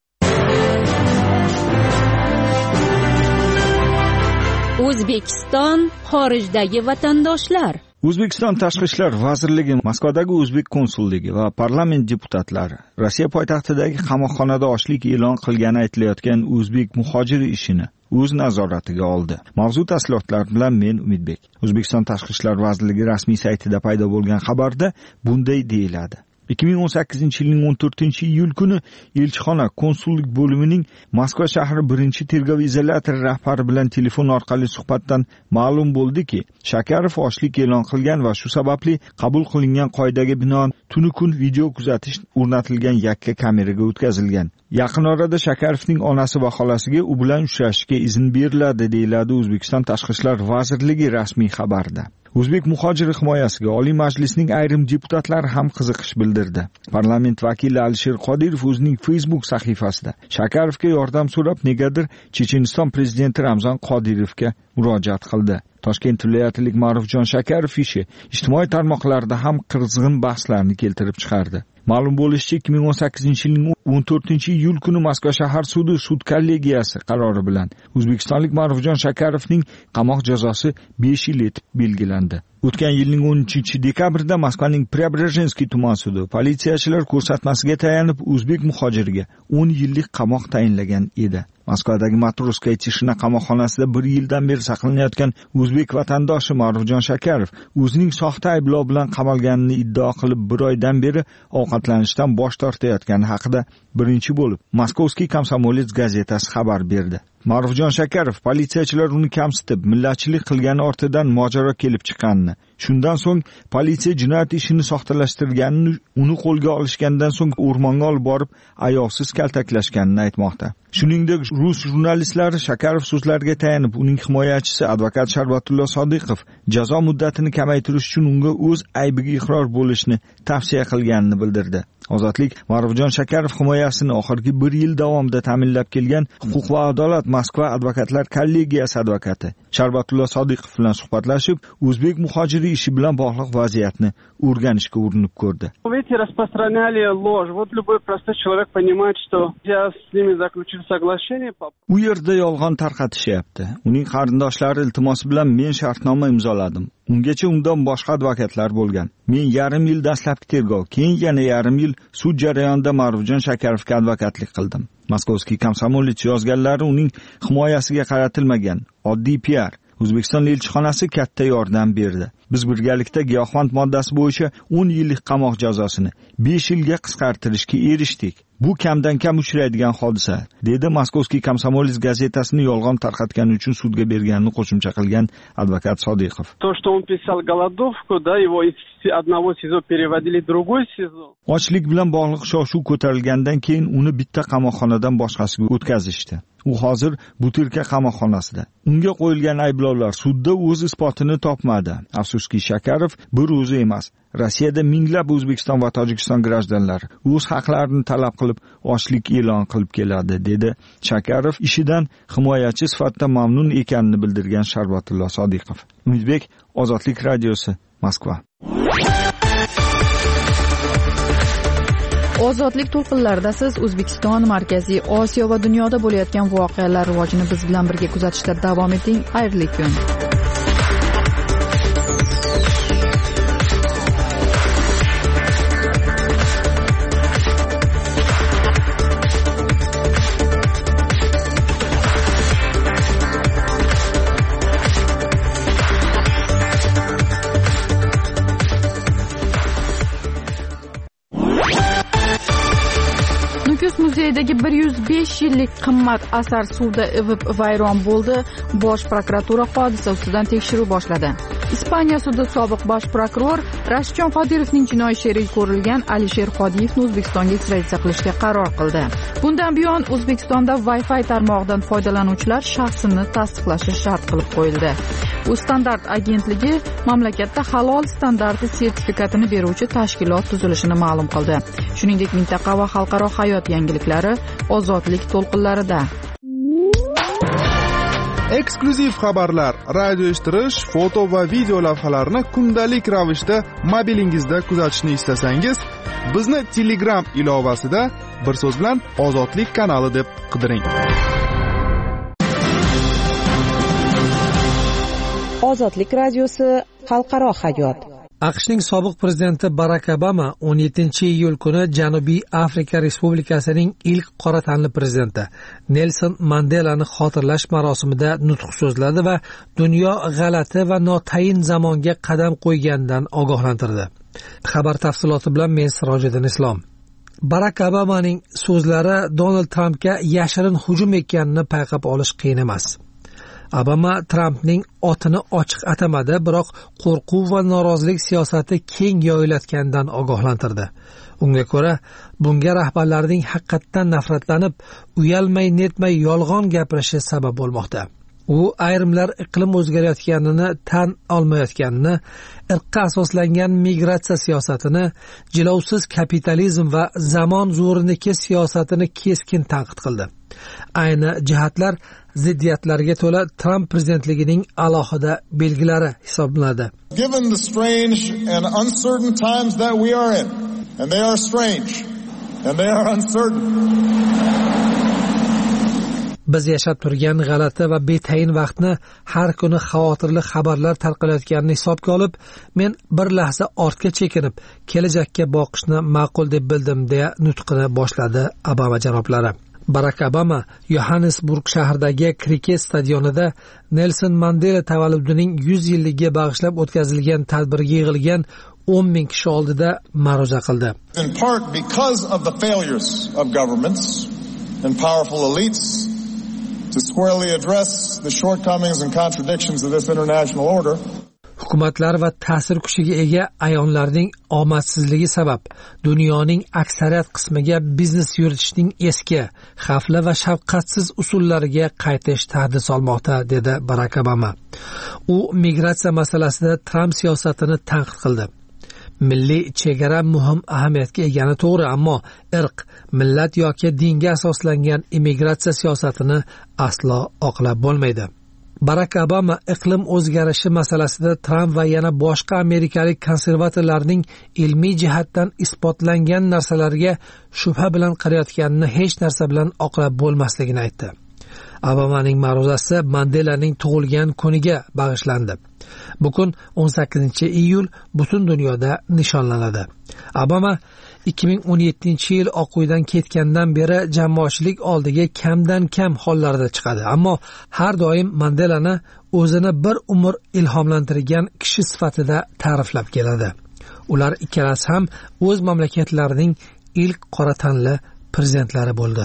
O'zbekiston xorijdagi vatandoshlar. O'zbekiston Tashqi ishlar vazirligi, Moskvadagi o'zbek konsulligi va parlament deputatlari Rossiya poytaxtidagi qamoqxonada ochlik e'lon qilgani aytilayotgan o'zbek muhojiri ishini o'z nazoratiga oldi. Mavzu tafsilotlar bilan men Umidbek. O'zbekiston Tashqi ishlar vazirligi rasmiy saytida paydo bo'lgan xabarda bunday deyiladi. 2018-yilning 14-iyul kuni elchixona konsullik bo'limining Moskva shahri 1-tergov izolyatori rahbari bilan telefon orqali suhbatdan ma'lum bo'ldiki, Shakarov ochlik e'lon qilgan va shu sababli qabul qilingan qoidaga binoan tuni kun video kuzatish o'rnatilgan yakka kameraga o'tkazilgan. Yaqin orada Shakarovning onasi va xolasiga u bilan uchrashishga izn beriladi, deyiladi O'zbekiston Tashqi ishlar vazirligi rasmiy xabarida. O'zbek muhojiri himoyasiga Oliy Majlisning ayrim deputatlari ham qiziqish bildirdi. Parlament vakili Alisher Qodirov o'zining Facebook sahifasida Shakarovga yordam so'rab negadir Checheniston prezidenti Ramzan Qodirovga murojaat qildi. Toshkent viloyatilik Ma'rufjon Shakarov ishi ijtimoiy tarmoqlarda ham qizg'in bahslarni keltirib chiqardi. Ma'lum bo'lishicha, 2018-yilning 14-iyul kuni Moskva shahar sudi sud kollegiyasi qarori bilan o'zbekistonlik Ma'rufjon Shakarovning qamoq jazosi 5 yil etib belgilandi. O'tgan yilning 13-dekabrida Moskvaning Preobrazhenskiy tuman sudi politsiyachilar ko'rsatmasiga tayanib o'zbek muhojiriga 10 yillik qamoq tayinlagan edi. Moskvadagi Matroskaya Tishina qamoqxonasida 1 yildan beri saqlanayotgan o'zbek vatandoshi Ma'rufjon Shakarov o'zining soxta ayblov bilan qamalganini iddao qilib 1 oydan beri ovqatlanishdan bosh tortayotgani haqida birinchi bo'lib Moskovskiy Komsomolets gazetasi xabar berdi. Ma'rufjon Shakarov politsiyachilar uni kamsitib, millatchilik qilgani ortidan mojaro kelib chiqqanini, shundan so'ng politsiya jinoyat ishini soxtalashtirganini, uni qo'lga olishgandan so'ng o'rmonga olib borib ayovsiz kaltaklashganini aytmoqda. Shuningdek, rus jurnalistlari Shakarov so'zlariga tayanib, uning himoyachisi advokat Sharbatullo Sodiqov jazo muddatini kamaytirish uchun unga o'z aybiga iqror bo'lishni tavsiya qilganini bildirdi. Ozodlik Ma'rufjon Shakarov himoyasini oxirgi 1 yil davomida ta'minlab kelgan Huquq va adolat Moskva advokatlar kollegiyasi advokati Sharbatullo Sodiqov bilan suhbatlashib, o'zbek muhojiri ishi bilan bog'liq vaziyatni o'rganishga urinib ko'rdi. Эти распространяли ложь. Вот любой простой человек понимает, что я с ними заключил соглашение. U yerda yolg'on tarqatishyapti. Uning qarindoshlari iltimosi bilan men shartnoma imzoladim. Ungacha undan boshqa advokatlar bo'lgan. Men yarim yil dastlabki tergov, keyin yana yarim yil sud jarayonida Ma'rufjon Shakarovga advokatlik qildim. Moskovskiy Komsomolets yozganlari uning himoyasiga qaratilmagan oddiy PR O'zbekiston elchixonasi katta yordam berdi. Biz birgalikda giyohvand moddasi bo'yicha 10 yillik qamoq jazosini 5 yilga qisqartirishga erishdik. Bu kamdan kam uchraydigan hodisa, dedi Moskovskiy Komsomolets gazetasini yolg'on tarqatgani uchun sudga berganini qo'shimcha qilgan advokat Sodiqov. То, что он писал голодовку, да, его из одного СИЗО переводили в другой СИЗО. Ochlik bilan bog'liq shov-shuv ko'tarilgandan keyin uni bitta qamoqxonadan boshqasiga o'tkazishdi. U hozir Butyrka qamoqxonasida. Unga qo'yilgan ayblovlar sudda o'z isbotini topmadi. Afsuski, Shakarov bir o'zi emas. Rossiyada minglab O'zbekiston va Tojikiston grajdanlari o'z haqlarini talab qilib ochlik e'lon qilib keladi, dedi Shakarov ishidan himoyachi sifatida mamnun ekanini bildirgan Sharbatullo Sodiqov. Umidbek, Ozodlik radiosi, Moskva. Ozodlik to'lqinlarida siz O'zbekiston, Markaziy Osiyo va dunyoda bo'layotgan voqealar rivojini biz bilan birga kuzatishda davom eting. Xayrli kun. Muzeyidagi 105 yillik qimmat asar suvda ivib vayron bo'ldi. Bosh prokuratura hodisa ustidan tekshiruv boshladi. Ispaniya sudi sobiq bosh prokuror Rashidjon Qodirovning jinoiy sherigi ko'rilgan Alisher Qodiyevni O'zbekistonga ekstraditsiya qilishga qaror qildi. Bundan buyon O'zbekistonda Wi-Fi tarmog'idan foydalanuvchilar shaxsini tasdiqlashi shart qilib qo'yildi. U standart agentligi mamlakatda halol standarti sertifikatini beruvchi tashkilot tuzilishini ma'lum qildi. Shuningdek, mintaqa va xalqaro hayot yangiliklari Ozodlik to'lqinlarida. Eksklyuziv xabarlar, radio eshittirish, foto va video lavhalarni kundalik ravishda mobilingizda kuzatishni istasangiz, bizni Telegram ilovasida bir so'z bilan Ozodlik kanali deb qidiring. Ozodlik radiosi, xalqaro hayot. AQShning sobiq prezidenti Barak Obama 17-iyul kuni Janubiy Afrika Respublikasining ilk qora tanli prezidenti Nelson Mandelani xotirlash marosimida nutq so'zladi va dunyo g'alati va notayin zamonga qadam qo'yganidan ogohlantirdi. Xabar tafsiloti bilan men Sirojiddin Islom. Barak Obamaning so'zlari Donald Trampga yashirin hujum ekanini payqab olish qiyin emas. Obama Trampning otini ochiq atamadi, biroq qo'rquv va norozilik siyosati keng yoyilayotganidan ogohlantirdi. Unga ko'ra, bunga rahbarlarning haqiqatdan nafratlanib, uyalmay netmay yolg'on gapirishi sabab bo'lmoqda. U ayrimlar iqlim o'zgarayotganini tan olmayotganini, irqqa asoslangan migratsiya siyosatini, jilovsiz kapitalizm va zamon zo'riniki siyosatini keskin tanqid qildi. Ayni jihatlar ziddiyatlarga to'la Trump prezidentligining alohida belgilari hisoblanadi. Given the strange and uncertain times that we are in, and they are strange and they are uncertain. Biz yashab turgan g'alati va betayin vaqtni, har kuni xavotirli xabarlar tarqalayotganini hisobga olib, men bir lahza ortga chekinib, kelajakka boqishni ma'qul deb bildim, deya nutqini boshladi Obama janoblari. Barak Obama Johannesburg shahridagi kriket stadionida Nelson Mandela tavalludining 100 yilligiga bag'ishlab o'tkazilgan tadbirga yig'ilgan 10 ming kishi oldida ma'ruza qildi. In part because of the failures of governments and powerful elites to squarely address the shortcomings and contradictions of this international order. Hukumatlar va ta'sir kuchiga ega ayonlarning omadsizligi sabab dunyoning aksariyat qismiga biznes yuritishning eski, xavfli va shafqatsiz usullariga qaytish tahdid solmoqda, dedi Barak Obama. U migratsiya masalasida Trump siyosatini tanqid qildi. Milliy chegara muhim ahamiyatga egani to'g'ri, ammo irq, millat yoki dinga asoslangan immigratsiya siyosatini aslo oqlab bo'lmaydi. Barak Obama iqlim o'zgarishi masalasida Trump va yana boshqa amerikalik konservatorlarning ilmiy jihatdan isbotlangan narsalarga shubha bilan qarayotganini hech narsa bilan oqlab bo'lmasligini aytdi. Obamaning ma'ruzasi Mandelaning tug'ilgan kuniga bag'ishlandi. Bu kun 18-iyul butun dunyoda nishonlanadi. Obama 2017-yil Oq uydan ketgandan beri jamoatchilik oldiga kamdan kam hollarda chiqadi, ammo har doim Mandelani o'zini bir umr ilhomlantirgan kishi sifatida ta'riflab keladi. Ular ikkalasi ham o'z mamlakatlarining ilk qora tanli prezidentlari bo'ldi.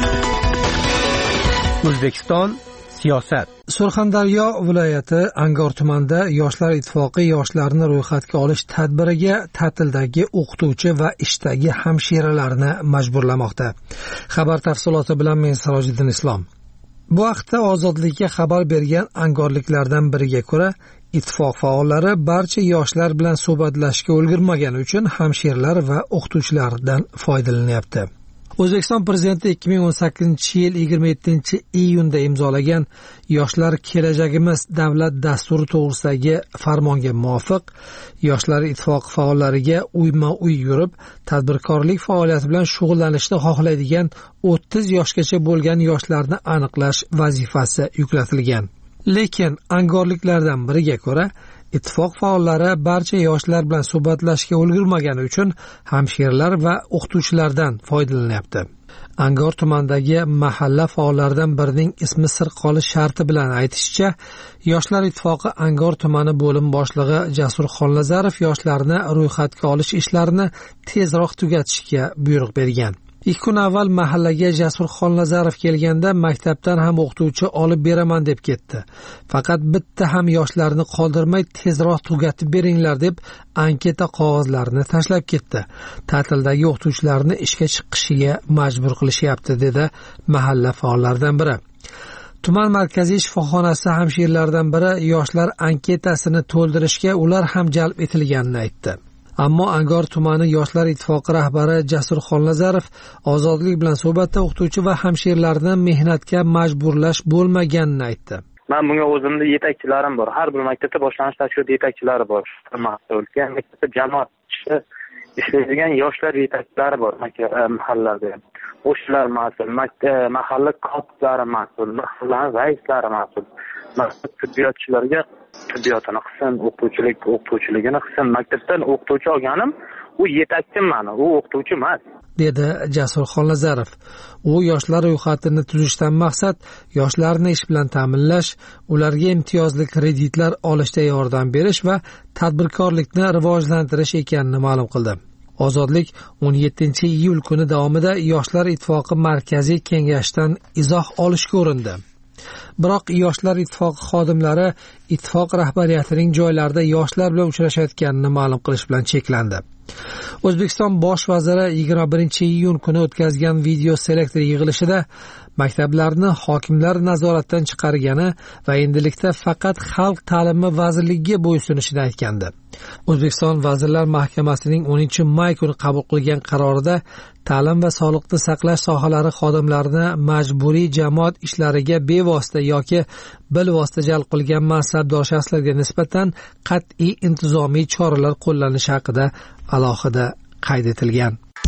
O'zbekiston siyosat. Surxondaryo viloyati Angor tumanida Yoshlar ittifoqi yoshlarni ro'yxatga olish tadbiriga ta'tildagi o'qituvchi va ishdagi hamshiralarni majburlamoqda. Xabar tafsiloti bilan men Sirojiddin Islom. Bu haqda Ozodlikka xabar bergan angorliklardan biriga ko'ra, ittifoq faollari barcha yoshlar bilan suhbatlashishga ulgurmagani uchun hamshiralar va o'qituvchilardan foydalanyapti. O'zbekiston prezidenti 2018-yil 27-iyunda imzolagan Yoshlar kelajagimiz davlat dasturi to'g'risidagi farmonga muvofiq Yoshlar ittifoqi faollariga uyma-uy yurib, tadbirkorlik faoliyati bilan shug'ullanishni xohlaydigan 30 yoshgacha bo'lgan yoshlarni aniqlash vazifasi yuklatilgan. Lekin angorliklardan biriga ko'ra, ittifoq faollari barcha yoshlar bilan suhbatlashishga ulgurmagani uchun hamshiralar va o'qituvchilardan foydalanyapti. Angor tumanidagi mahalla faollaridan birining ismi sir qolish sharti bilan aytishicha, Yoshlar ittifoqi Angor tumani bo'lim boshlig'i Jasur Xonlazarov yoshlarni ro'yxatga olish ishlarini tezroq tugatishga buyruq bergan. 2 kun avval mahallaga Jasur Xonlazarov kelganda maktabdan ham o'qituvchi olib beraman deb ketdi. Faqat bitta ham yoshlarni qoldirmay tezroq tugatib beringlar deb anketa qog'ozlarini tashlab ketdi. Ta'tildagi o'qituvchilarni ishga chiqishiga majbur qilishyapti, dedi mahalla faollaridan biri. Tuman markaziy shifoxonasi hamshiralaridan biri yoshlar anketasini to'ldirishga ular ham jalb etilganini aytdi. Ammo Angor tumani Yoshlar ittifoqi rahbari Jasur Xonlazarov Ozodlik bilan suhbatda o'qituvchi va hamshiralarni mehnatga majburlash bo'lmaganini aytdi. Men bunga o'zimda yetakchilarim bor. Har bir maktabda boshlanish tashkilot yetakchilari bor. Maktabda jamoat ishlaydigan yoshlar yetakchilari bor mahallalarda. O'shalar mas'ul, mahalla kotiblari mas'ul, mahalla raislari mas'ul. Maktab tibbiyotchilariga tibbiyotini qilsin, o'qituvchiligini qilsin. Maktabdan o'qituvchi olganim, u yetakchiman, u o'qituvchi emas, dedi Jasur Xonlazarov. U yoshlar ro'yxatini tuzishdan maqsad yoshlarni ish bilan ta'minlash, ularga imtiyozli kreditlar olishda yordam berish va tadbirkorlikni rivojlantirish ekanini ma'lum qildi. Ozodlik 17-iyul kuni davomida Yoshlar ittifoqi markaziy kengashidan izoh olishga urindi. Biroq Yoshlar ittifoqi xodimlari ittifoq rahbariyatining joylarda yoshlar bilan uchrashayotganini ma'lum qilish bilan cheklandi. O'zbekiston bosh vaziri 21-iyun kuni o'tkazgan video selektor yig'ilishida maktablarni hokimlar nazoratdan chiqargani va endilikda faqat Xalq ta'limi vazirligiga bo'ysunishini aytgandi. O'zbekiston Vazirlar Mahkamasining 10-may kuni qabul qilgan qarorida ta'lim va sog'liqni saqlash sohalari xodimlarini majburiy jamoat ishlariga bevosita yoki bilvosita jalb qilgan mansabdor shaxslarga nisbatan qat'iy intizomiy choralar qo'llanishi haqida alohida qayd etilgan.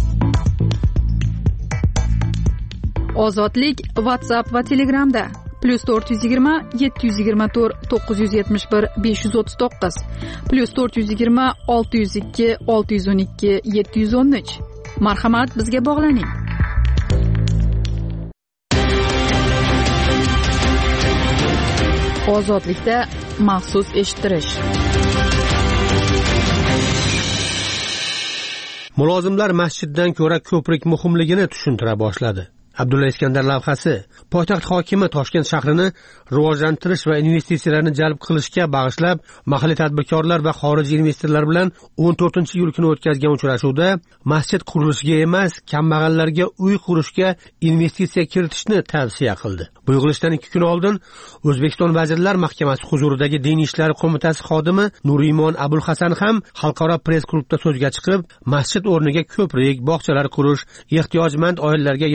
Ozodlik WhatsApp va Telegramda +420 724 971 539 +420 602 612 713. Marhamat, bizga bog'laning. Ozodlikda maxsus eshittirish. Mulozimlar masjiddan ko'ra ko'prik muhimligini tushuntira boshladi. Abdulla Iskandar lavhasi poytaxt hokimi Toshkent shahrini rivojlantirish va investitsiyalarni jalb qilishga bag'ishlab mahalliy tadbirkorlar va xorijiy investorlar bilan 14-iyul kuni o'tkazgan uchrashuvda masjid qurilishiga emas, kambag'allarga uy qurishga investitsiya kiritishni tavsiya qildi. Bu yig'ilishdan 2 kun oldin O'zbekiston Vazirlar Mahkamasi huzuridagi Diniy ishlar qo'mitasi xodimi Nurimon Abulhasan ham xalqaro press klubda so'zga chiqib, masjid o'rniga ko'prik, bog'chalar qurish, ehtiyojmand oilalarga yordam berish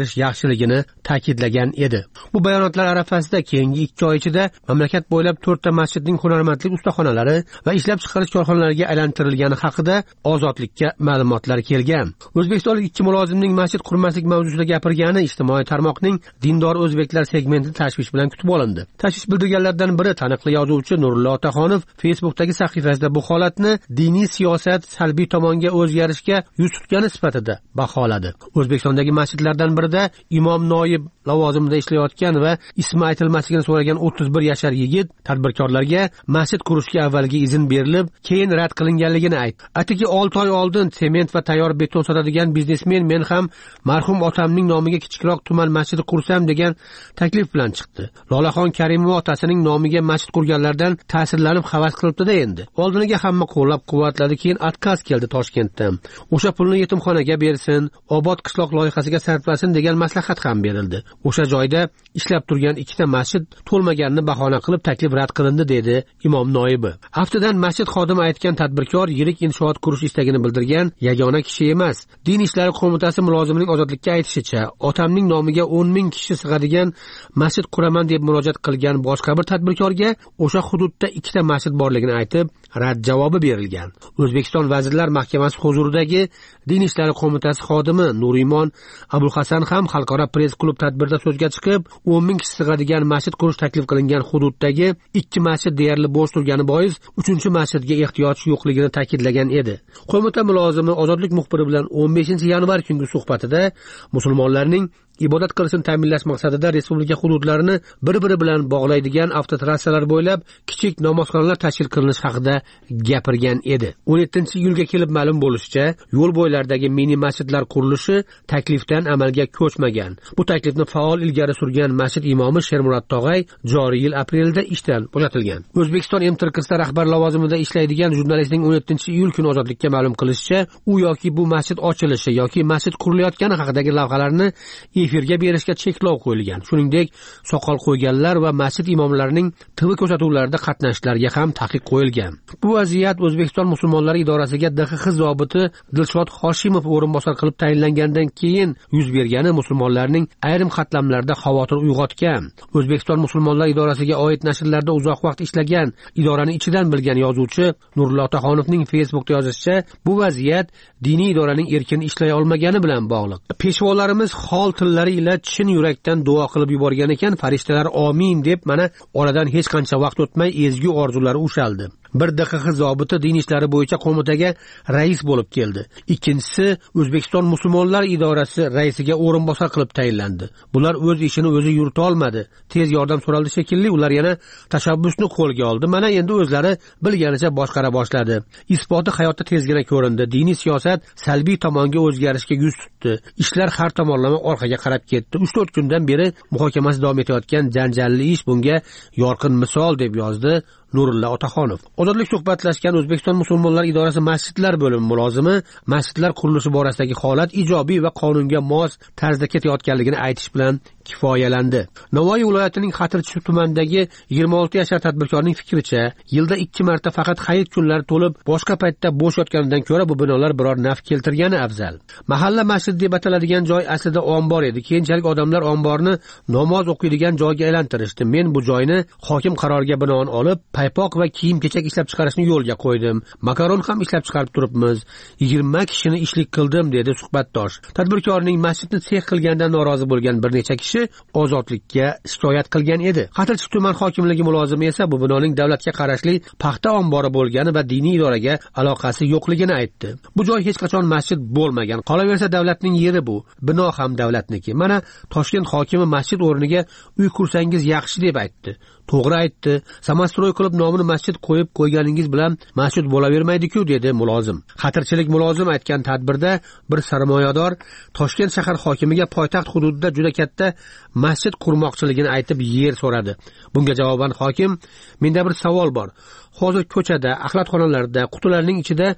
berish yaxshiligini ta'kidlagan edi. Bu bayonotlar arafasida keyingi 2 oy ichida mamlakat bo'ylab 4 ta masjidning hunarmandlik ustaxonalari va ishlab chiqarish korxonalariga aylantirilgani haqida Ozodlikka ma'lumotlar kelgan. O'zbekistonlik 2 mulozimning masjid qurmaslik mavzusida gapirgani ijtimoiy tarmoqning dindor o'zbeklar segmenti tashvish bilan kutib olindi. Tashvish bildirganlardan biri taniqli yozuvchi Nurullo Otaxonov Facebook'dagi sahifasida bu holatni diniy siyosat salbiy tomonga o'zgarishga yuz tutgani sifatida baholadi. O'zbekistondagi masjidlardan birida imom noyib lavozimida ishlayotgan va ismi aytilmasligini so'ragan 31 yashar yigit tadbirkorlarga masjid qurishga avvalgi izn berilib, keyin rad qilinganligini aytdi. Atigi 6 oy oldin sement va tayyor beton sotadigan biznesmen men ham marhum otamning nomiga kichikroq tuman masjidi qursam degan taklif bilan chiqdi. Lolaxon Karimova otasining nomiga masjid qurganlardan ta'sirlanib havas qilibdi-da endi. Oldiniga hamma qo'llab-quvvatladi, keyin отказ keldi Toshkentdan. O'sha pulni yetimxonaga bersin, obod qishloq loyihasiga sarflasin degan maslahat ham berildi. O'sha joyda ishlab turgan 2 ta masjid to'lmaganini bahona qilib taklif rad qilindi dedi imom noibi. Aftidan masjid xodimi aytgan tadbirkor yirik inshoot qurish istagini bildirgan yagona kishi emas. Din ishlari qo'mitasi mulozimining Ozodlikka aytishicha, otamning nomiga 10 ming kishi sig'adigan masjid quraman deb murojaat qilgan boshqa bir tadbirkorga o'sha hududda 2 ta masjid borligini aytib, rad javobi berilgan. O'zbekiston Vazirlar Mahkamasi huzuridagi Din ishlari qo'mitasi xodimi Nurimon Abulhasan ham xalqaro press klub tadbirida so'zga chiqib, 10 ming kishi sig'adigan masjid qurish taklif qilingan hududdagi 2 masjid deyarli bo'sh turgani bois 3-masjidga ehtiyoj yo'qligini ta'kidlagan edi. Qo'mita mulozimi Ozodlik muxbiri bilan 15-yanvar kungi suhbatida musulmonlarning ibodat qilishini ta'minlash maqsadida respublika hududlarini bir-biri bilan bog'laydigan avtotrassalar bo'ylab kichik namozxonalar tashkil qilinishi haqida gapirgan edi. 17-iyulga kelib ma'lum bo'lishicha, yo'l bo'ylaridagi mini masjidlar qurilishi taklifdan amalga ko'chmagan. Bu taklifni faol ilgari surgan masjid imomi Shermurod Tog'ay joriy yil aprelda ishdan bo'shatilgan. O'zbekiston MTRKSda rahbar lavozimida ishlaydigan jurnalistning 17-iyul kuni Ozodlikka ma'lum qilishicha, u yoki bu masjid ochilishi yoki masjid qurilayotgani haqidagi lavhalarni efirga berishga cheklov qo'yilgan. Shuningdek, soqol qo'yganlar va masjid imomlarining TV ko'rsatuvlarida qatnashishlariga ham taqiq qo'yilgan. Bu vaziyat O'zbekiston musulmonlari idorasiga DXX zobiti Dilshod Hoshimov o'rinbosar qilib tayinlangandan keyin yuz bergani musulmonlarning ayrim qatlamlarida xavotir uyg'otgan. O'zbekiston musulmonlar idorasiga oid nashrlarda uzoq vaqt ishlagan, idorani ichidan bilgan yozuvchi Nurullo Otaxonovning Facebookda yozishicha, bu vaziyat diniy idoraning erkin ishlay olmagani bilan bog'liq. Peshvolarimiz hol tillari ila chin yurakdan duo qilib yuborgan ekan, farishtalar amin deb mana oradan hech qancha vaqt o'tmay ezgu orzulari ushaldi. Bir DXX zobiti din ishlari bo'yicha qo'mitaga rais bo'lib keldi. Ikkinchisi O'zbekiston musulmonlar idorasi raisiga o'rinbosar qilib tayinlandi. Bular o'z ishini o'zi yurita olmadi. Tez yordam so'raldi shekilli, ular yana tashabbusni qo'lga oldi. Mana endi o'zlari bilganicha boshqara boshladi. Isboti hayotda tezgina ko'rindi. Diniy siyosat salbiy tomonga o'zgarishga yuz tutdi. Ishlar har tomonlama orqaga qarab ketdi. 3-4 kundan beri muhokamasi davom etayotgan janjalli ish bunga yorqin misol deb yozdi Nurullo Otaxonov. Ozodlik suhbatlashgan O'zbekiston musulmonlar idorasi masjidlar bo'limi mulozimi masjidlar qurilishi borasidagi holat ijobiy va qonunga mos tarzda ketayotganligini aytish bilan kifoyalandi. Navoiy viloyatining Xatirchi tumanidagi 26 yashar tadbirkorning fikricha, yilda 2 marta faqat hayit kunlari to'lib, boshqa paytda bo'sh yotganidan ko'ra bu binolar biror naf keltirgani afzal. Mahalla masjid deb ataladigan joy aslida ombor edi. Keyinchalik odamlar omborni namoz o'qiydigan joyga aylantirishdi. Men bu joyni hokim qaroriga binoan olib, paypoq va kiyim-kechak ishlab chiqarishni yo'lga qo'ydim. Makaron ham ishlab chiqarib turibmiz. 20 kishini ishlik qildim dedi suhbatdosh. Tadbirkorning masjidni sex qilgandan norozi bo'lgan bir necha kishi Ozodlikka shikoyat qilgan edi. Xatirchi tuman hokimligi mulozimi esa bu binoning davlatga qarashli paxta ombori bo'lgani va diniy idoraga aloqasi yo'qligini aytdi. Bu joy hech qachon masjid bo'lmagan. Qolaversa davlatning yeri bu. Bino ham davlatniki. Mana Toshkent hokimi masjid o'rniga uy qursangiz yaxshi deb aytdi. To'g'ri aytdi. Samastroy qilib nomini masjid qo'yib qo'yganingiz bilan masjid bo'lavermaydi-ku dedi mulozim. Xatirchilik mulozim aytgan tadbirda bir sarmoyador Toshkent shahar hokimiga poytaxt hududida juda katta masjid qurmoqchiligini aytib yer so'radi. Bunga javoban hokim, menda bir savol bor. Hozir ko'chada, axlatxonalarda, qutilarning ichida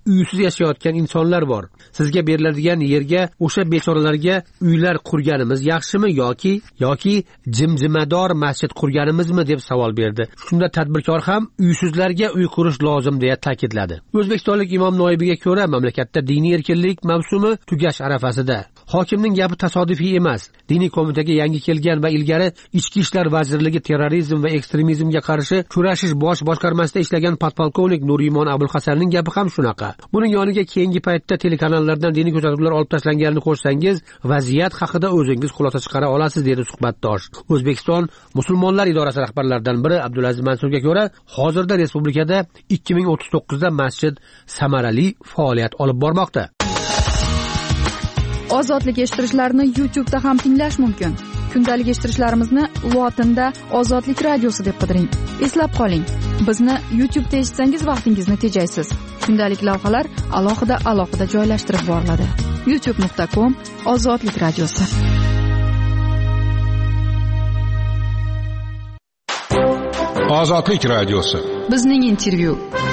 uysiz yashayotgan insonlar bor. Sizga beriladigan yerga o'sha bechoralarga uylar qurganimiz yaxshimi yoki jimjimador masjid qurganimizmi deb savol berdi. Shunda tadbirkor ham uysizlarga uy qurish lozim deya ta'kidladi. O'zbekistonlik imom noibiga ko'ra, mamlakatda diniy erkinlik mavsumi tugash arafasida. Hokimning gapi tasodifiy emas. Diniy qo'mitaga yangi kelgan va ilgari Ichki ishlar vazirligi terrorizm va ekstremizmga qarshi kurashish bosh boshqarmasida ishlagan podpolkovnik Nurimon Abulhasanning gapi ham shunaqa. Buning yoniga keyingi paytda telekanallardan diniy ko'rsatuvlar olib tashlanganini qo'shsangiz, vaziyat haqida o'zingiz xulosa chiqara olasiz, dedi suhbatdosh. O'zbekiston musulmonlar idorasi rahbarlaridan biri Abdulaziz Mansurga ko'ra, hozirda respublikada 2039 da masjid samarali faoliyat olib bormoqda. Ozodlik eshittirishlarni YouTube'da ham tinglash mumkin. Kundalik eshittirishlarimizni lotinda Ozodlik radiosi deb qidiring. Eslab qoling, bizni YouTube'da eshitsangiz vaqtingizni tejaysiz. Kundalik lavhalar alohida joylashtirib boriladi. youtube.com Ozodlik radiosi. Ozodlik radiosi. Bizning intervyu.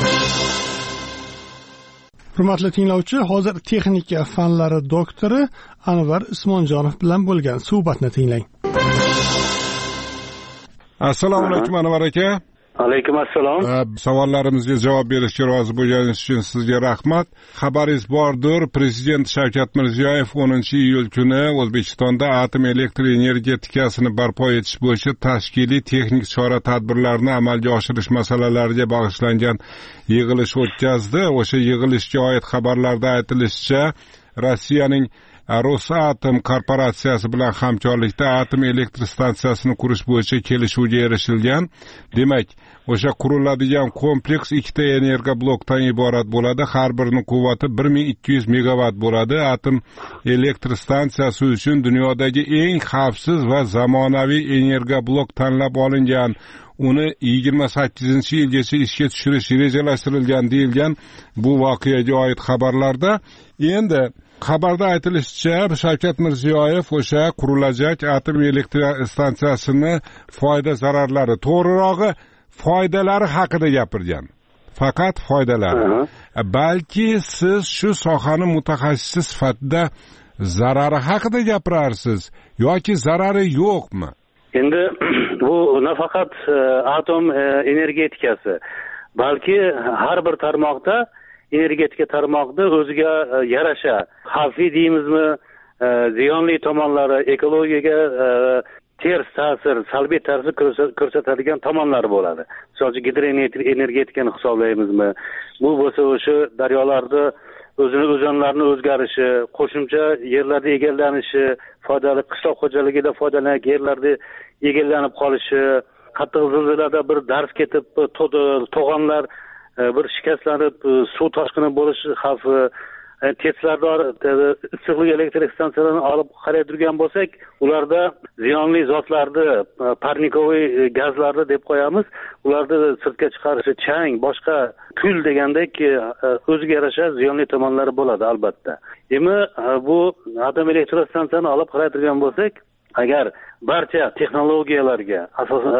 Hurmatli tinglovchi, hozir texnika fanlari doktori Anvar Usmonjonov bilan bo'lgan suhbatni tinglang. Assalomu alaykum Anvar aka. Alaykum assalom. Savollarimizga javob berishga rozi bo'lganingiz uchun sizga rahmat. Xabaringiz bordir, Prezident Shavkat Mirziyoyev 10-iyul kuni O'zbekistonda atom elektr energetikasini barpo etish bo'yicha tashkiliy texnik chora-tadbirlarni amalga oshirish masalalariga bag'ishlangan yig'ilish o'tkazdi. O'sha yig'ilishga oid xabarlarda aytilishicha, Rossiyaning Rosatom korporatsiyasi bilan hamkorlikda atom elektr stansiyasini qurish bo'yicha kelishuvga erishilgan. Demak, o'sha quriladigan kompleks 2 ta energoblokdan iborat bo'ladi. Har birining quvvati 1200 megavat bo'ladi. Atom elektr stansiyasi uchun dunyodagi eng xavfsiz va zamonaviy energoblok tanlab olingan. Uni 28-yilgacha ishga tushirish rejalashtirilgan deyilgan bu voqeaga oid xabarlarda. Endi xabarda aytilishicha, Shavkat Mirziyoyev o'sha qurilajak atom elektr stansiyasini foyda zararlari, to'g'rirog'i foydalari haqida gapirgan. Faqat foydalari. Balki siz shu sohani mutaxassisi sifatida zarari haqida gapirarsiz yoki zarari yo'qmi? Endi bu nafaqat atom energetikasi, balki har bir tarmoqda energetika tarmoqda o'ziga yarasha xavfli deymizmi, ziyonli tomonlari, ekologiyaga ters ta'sir, salbiy ta'sir ko'rsatadigan tomonlari bo'ladi. Masalan, gidroenergetikani hisoblaymizmi? Bu bo'lsa o'sha daryolarda o'zanlarning o'zgarishi, qo'shimcha yerlarda egallanishi, foydali qishloq xo'jaligida foydalangan yerlarda egallanib qolishi, qattiq zilzilada bir dars ketib, to'g'onlar bir shikastlanib suv toshqini bo'lish xavfi, Teslarda issiqlik elektr stansiyalarini olib qaraydigan bo'lsak, ularda ziyonli zotlarni, parnikovoy gazlarni deb qo'yamiz. Ularda sirtga chiqarishi, chang, boshqa kul degandek o'ziga yarasha ziyonli tomonlari bo'ladi albatta. Endi bu atom elektr stansiyani olib qaraydigan bo'lsak, agar barcha texnologiyalarga asosan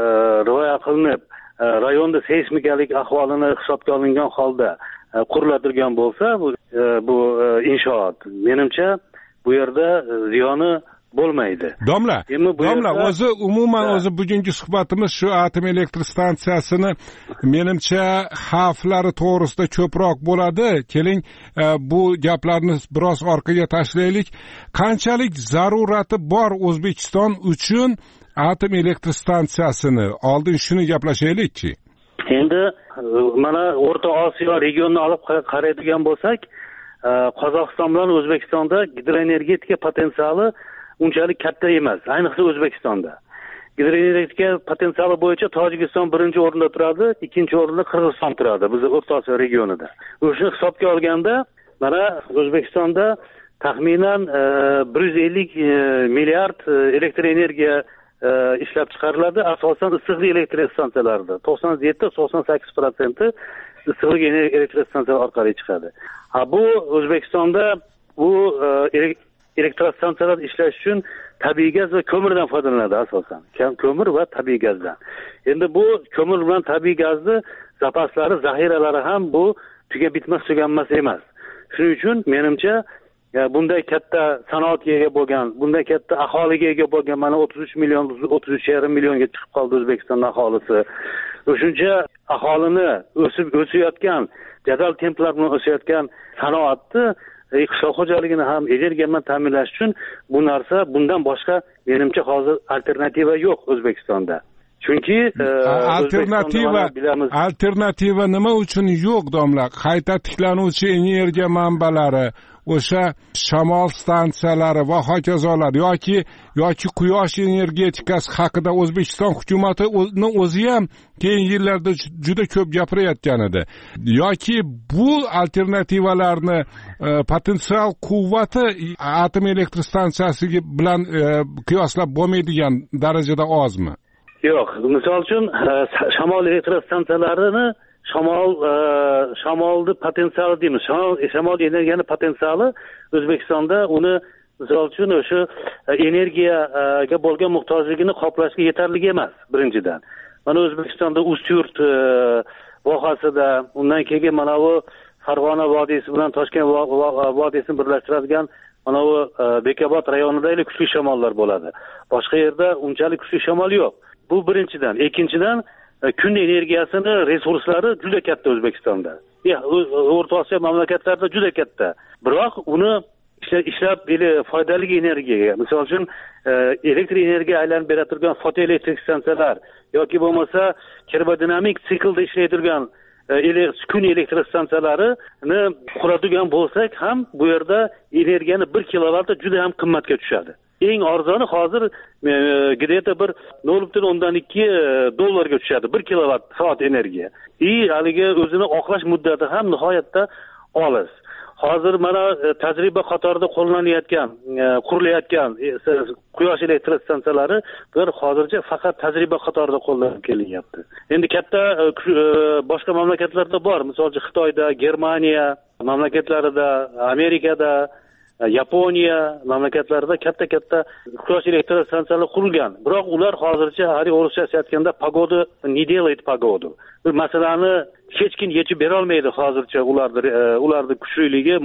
rioya qilinib, rayonda seysmikalik ahvolini hisobga olingan holda quriladigan bo'lsa, bu inshoot, menimcha bu yerda ziyoni bo'lmaydi. Domla, o'zi umuman bugungi suhbatimiz shu atom elektr stansiyasini menimcha xavflari to'g'risida ko'proq bo'ladi. Keling, bu gaplarni biroz orqaga tashlaylik. Qanchalik zarurati bor O'zbekiston uchun atom elektr stansiyasini? Oldin shuni gaplashaylikchi. Endi mana O'rta Osiyo regionini olib qaraydigan bo'lsak, Qozog'iston bilan O'zbekistonda gidroenergetika potensiali unchalik katta emas, ayniqsa O'zbekistonda. Gidroenergetika potensiali bo'yicha Tojikiston birinchi o'rinda turadi, ikkinchi o'rinda Qirg'iziston turadi biz O'rta Osiyo regionida. O'shani hisobga olganda, mana O'zbekistonda taxminan 150 milliard elektr energiya ishlab chiqariladi, asosan issiqlik elektr stansiyalarida 97-98% issiqlik elektr stansiyalari orqali chiqadi. Bu O'zbekistonda bu elektrostansiyalar ishlash uchun tabiiy gaz va ko'mirdan foydalanadi asosan. Ko'mir va tabiiy gazdan. Endi bu ko'mir bilan tabiiy gazni zapaslari, zaxiralari ham bu bitmas tuganmas emas. Shuning uchun menimcha bunday katta sanoatga ega bo'lgan, bunday katta aholiga ega bo'lgan, mana 33 million, 33,5 millionga chiqib qoldi O'zbekiston aholisi. O'shuncha aholini o'sayotgan, jadal templar bilan o'sayotgan sanoatni, qishloq xo'jaligini ham energiya bilan ta'minlash uchun bu narsa, bundan boshqa menimcha hozir alternativa yo'q O'zbekistonda. Chunki alternativa nima uchun yo'q, domla? Qayta tiklanuvchi energiya manbalari, o'sha shamol stansiyalari va hokazolar yoki quyosh energetikasi haqida O'zbekiston hukumatining o'zi ham keyingi yillarda juda ko'p gapirayotgan edi. Yoki bu alternativalarni potensial quvvati atom elektr stansiyasi bilan qiyoslab bo'lmaydigan darajada ozmi? Yo'q, misol uchun shamol elektr stansiyalarini shamolni potensiali deymiz. Shamol energiyani potensiali O'zbekistonda uni misol uchun o'sha energiyaga bo'lgan muhtojligini qoplashga yetarli emas, birinchidan. Mana O'zbekistonda Ustyurt vohasida, undan keyin mana bu Farg'ona vodiysi bilan Toshkent vodiysini birlashtiradigan mana bu Bekobod rayonida kuchli shamollar bo'ladi. Boshqa yerda unchalik kuchli shamol yo'q. Bu birinchidan. Ikkinchidan, kun energiyasini resurslari juda katta O'zbekistonda. O'rta Osiyo mamlakatlarida juda katta. Biroq uni ishlab foydali energiyaga, misol uchun elektr energiya aylanib bera turgan fotoelektrik stansiyalar yoki bo'lmasa termodinamik siklda ishlaydigan kun elektr stansiyalarini quradigan bo'lsak ham bu yerda energiyani 1 kilovat juda ham qimmatga tushadi. Eng arzoni hozir где-то bir 0.2 dollarga tushadi 1 kilovat soat energiya. Haligi o'zini oqlash muddati ham nihoyatda olis. Hozir mana tajriba qatorida qo'llanayotgan, qurilayotgan quyosh elektr stansiyalari bular hozircha faqat tajriba qatorida qo'llanib kelinyapti. Endi katta boshqa mamlakatlarda bor, masalan Xitoyda, Germaniya mamlakatlarida, Amerikada, Yaponiya mamlakatlarida katta quyosh elektr stansiyalari qurilgan. Biroq ular hozircha o'rischa aytganda pagoda не делает погоду. Bu masalani hech kim yechib bera olmaydi hozircha ularning kuchliligi,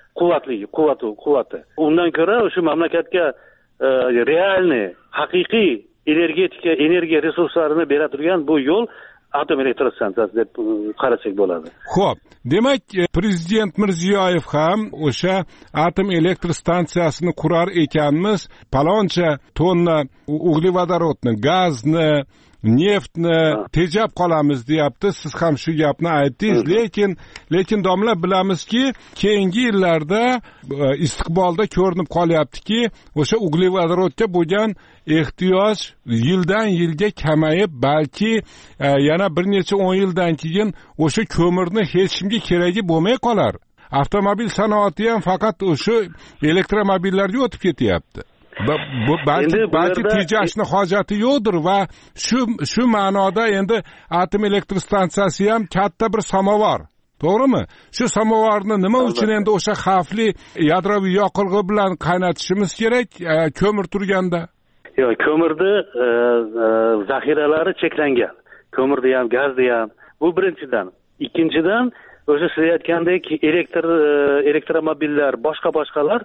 quvvati. Undan ko'ra o'sha mamlakatga realni, haqiqiy energiya resurslarini bera turgan bu yo'l atom elektr stansiyasi deb qarasak bo'ladi. Xo'p, demak prezident Mirziyoyev ham o'sha atom elektr stansiyasini qurar ekanmiz, paloncha tonna uglevodorodni, gazni, neftni tejab qolamiz deyapti. Siz ham shu gapni aytdingiz, lekin domla bilamizki, keyingi yillarda istiqbolda ko'rinib qolyaptiki, o'sha uglevodorodga bo'lgan ehtiyoj yildan yilga kamayib, balki yana bir necha 10 yildan keyin o'sha ko'mirni hech kimga keragi bo'lmay qolar. Avtomobil sanoati ham faqat o'sha elektromobillarga o'tib ketyapti. Balki tejashni hojati yo'qdir va shu ma'noda endi atom elektr stansiyasi ham katta bir samovar. To'g'rimi? Shu samovarni nima uchun endi o'sha xavfli yadroviy yoqilg'i bilan qaynatishimiz kerak ko'mir turganda? Yo'q, ko'mirni zaxiralari cheklangan. Ko'mirda ham, gazda ham. Bu birinchidan. Ikkinchidan, o'sha siz aytgandek elektromobillar, boshqalar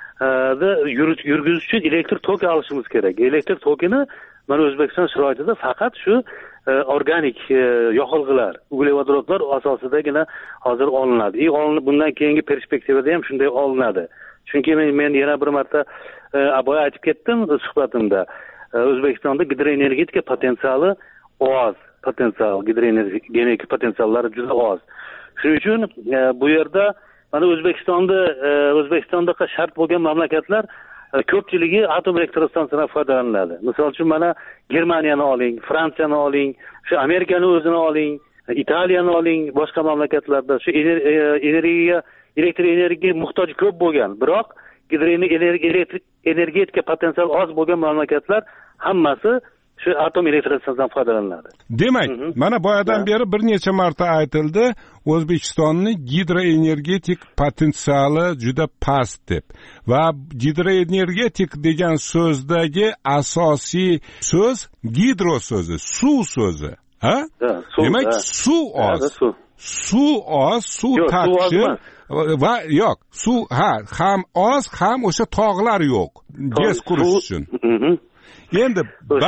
yurgizish uchun elektr tok olishimiz kerak. Elektr tokini mana O'zbekiston sharoitida faqat shu organik yoqilg'ilar, uglevodorodlar asosidagina hozir olinadi. Bundan keyingi perspektivada ham shunday olinadi. Chunki men yana bir marta boya aytib ketdim suhbatimda. O'zbekistonda gidroenergetika potensiali oz. Gidroenergetika potensiallari juda oz. Shuning uchun bu yerda mana O'zbekistonda shart bo'lgan mamlakatlar ko'pchiligi atom elektr stansiyalaridan foydalanadi. Misol uchun mana Germaniyani oling, Fransiyani oling, shu Amerikani o'zini oling, Italiyani oling, boshqa mamlakatlarda shu elektr energiyaga muhtoj ko'p bo'lgan, biroq gidroenergetika potensiali oz bo'lgan mamlakatlar hammasi shu atom elektr stansiyasidan foydalanadi. Demak, mana boyadan beri bir necha marta aytildi, O'zbekistonning gidroenergetik potensiali juda past deb. Va gidroenergetik degan so'zdagi asosiy so'z gidro so'zi, suv so'zi. Demak, suv oz. suv oz, suv taqchil va yo'q, suv ham oz, ham o'sha tog'lar yo'q. GES qurish uchun. Endi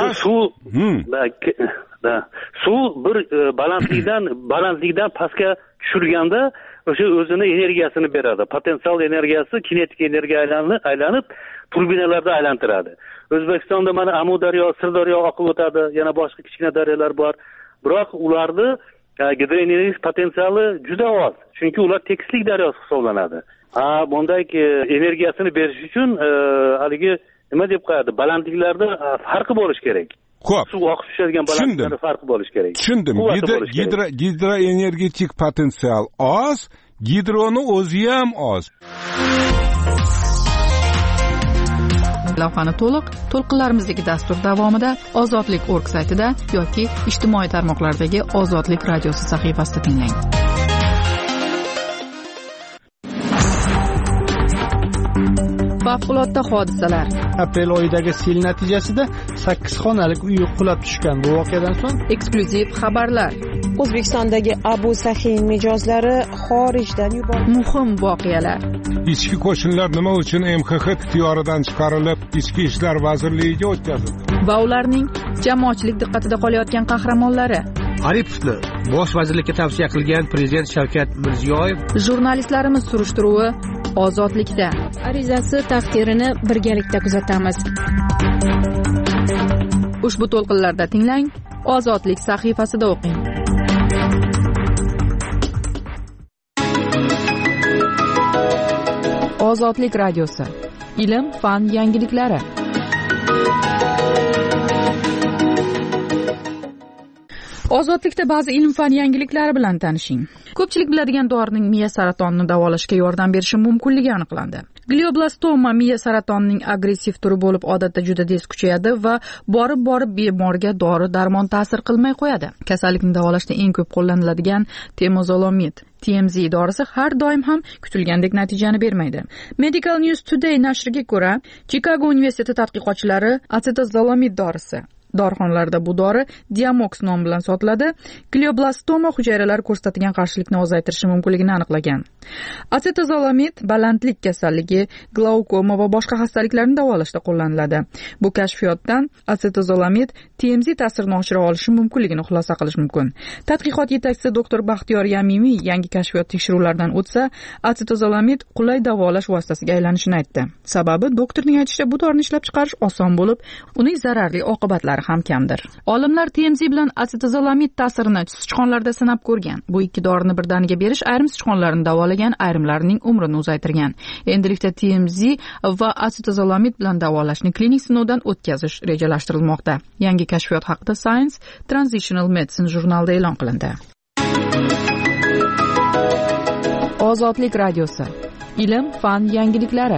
suv bir balandlikdan pastga tushirganda o'sha o'zini energiyasini beradi. Potensial energiyasi kinetik energiya aylanib turbinalarda aylantiradi. O'zbekistonda mana Amudaryo, Sirdaryo oqib o'tadi, yana boshqa kichkina daryolar bor. Biroq ularni gidroenergetik potensiali juda oz, chunki ular tekislik daryosi hisoblanadi. Bunday energiyasini berish uchun haligi nima deb qo'yadi? Balandliklarda farqi bo'lish kerak. Ko'p. Suv oqib tushadigan balandliklarda farqi bo'lish kerak. Tushundim. Gidroenergetik potensial oz, gidroni o'zi ham oz. Lavhani to'lqinlarimizdagi dastur davomida ozodlik.org saytida yoki ijtimoiy tarmoqlardagi Ozodlik radiosi sahifasida tinglang. Favqulodda hodisalar. Aprel oyidagi sel natijasida 8 xonalik uy qulab tushgan. Bu voqeadan so'ng eksklyuziv xabarlar. O'zbekistondagi Abu Sahin mijozlari xorijdan yuborildi. Muhim voqealar. Ichki qo'shinlar nima uchun MXX ixtiyoridan chiqarilib, Ichki ishlar vazirligiga o'tkazildi? Va ularning jamoatchilik diqqatida qolayotgan qahramonlari. Aripovni bosh vazirlikka tavsiya qilgan prezident Shavkat Mirziyoyev. Jurnalistlarimiz surishtiruvi Ozodlikda. Arizasi taqdirini birgalikda kuzatamiz. Ushbu to'lqinlarda tinglang, Ozodlik sahifasida o'qing. Ozodlik radiosi. Ilm, fan yangiliklari. Ozodlikda ba'zi ilm-fan yangiliklari bilan tanishing. Ko'pchilik biladigan dorining miya saratonini davolashga yordam berishi mumkinligi aniqlandi. Glioblastoma miya saratonining agressiv turi bo'lib, odatda juda tez kuchayadi va borib bemorga dori-darmon ta'sir qilmay qo'yadi. Kasallikni davolashda eng ko'p qo'llaniladigan temozolomid TMZ dorisi har doim ham kutilgandek natijani bermaydi. Medical News Today nashriga ko'ra, Chicago universiteti tadqiqotchilari acetazolomid dorisi dorixonalarda bu dori Diamox nomi bilan sotiladi. Glioblastoma hujayralari ko'rsatgan qarshilikni ozaytirishi mumkinligini aniqlagan. Acetazolomid balandlik kasalligi, glaukoma va boshqa xastaliklarni davolashda qo'llaniladi. Bu kashfiyotdan acetazolomid TMZ ta'sirini oshira olishi mumkinligini xulosa qilish mumkin. Tadqiqot yetakchisi doktor Baxtiyor Yamimiy yangi kashfiyot tekshiruvlardan o'tsa, acetazolomid qulay davolash vositasiga aylanishini aytdi. Sababi doktorning aytishicha, bu dorini ishlab chiqarish oson bo'lib, uning zararli oqibatlari ham kamdir. Olimlar TMZ bilan acetazolomid ta'sirini sichqonlarda sinab ko'rgan. Bu ikki dorini birdaniga berish ayrim sichqonlarni davolagan, ayrimlarining umrini uzaytirgan. Endilikda TMZ va acetazolomid bilan davolashni klinik sinovdan o'tkazish rejalashtirilmoqda. Yangi kashfiyot haqida Science Transitional Medicine jurnalida e'lon qilindi. Ozodlik radiosi. Ilm, fan yangiliklari.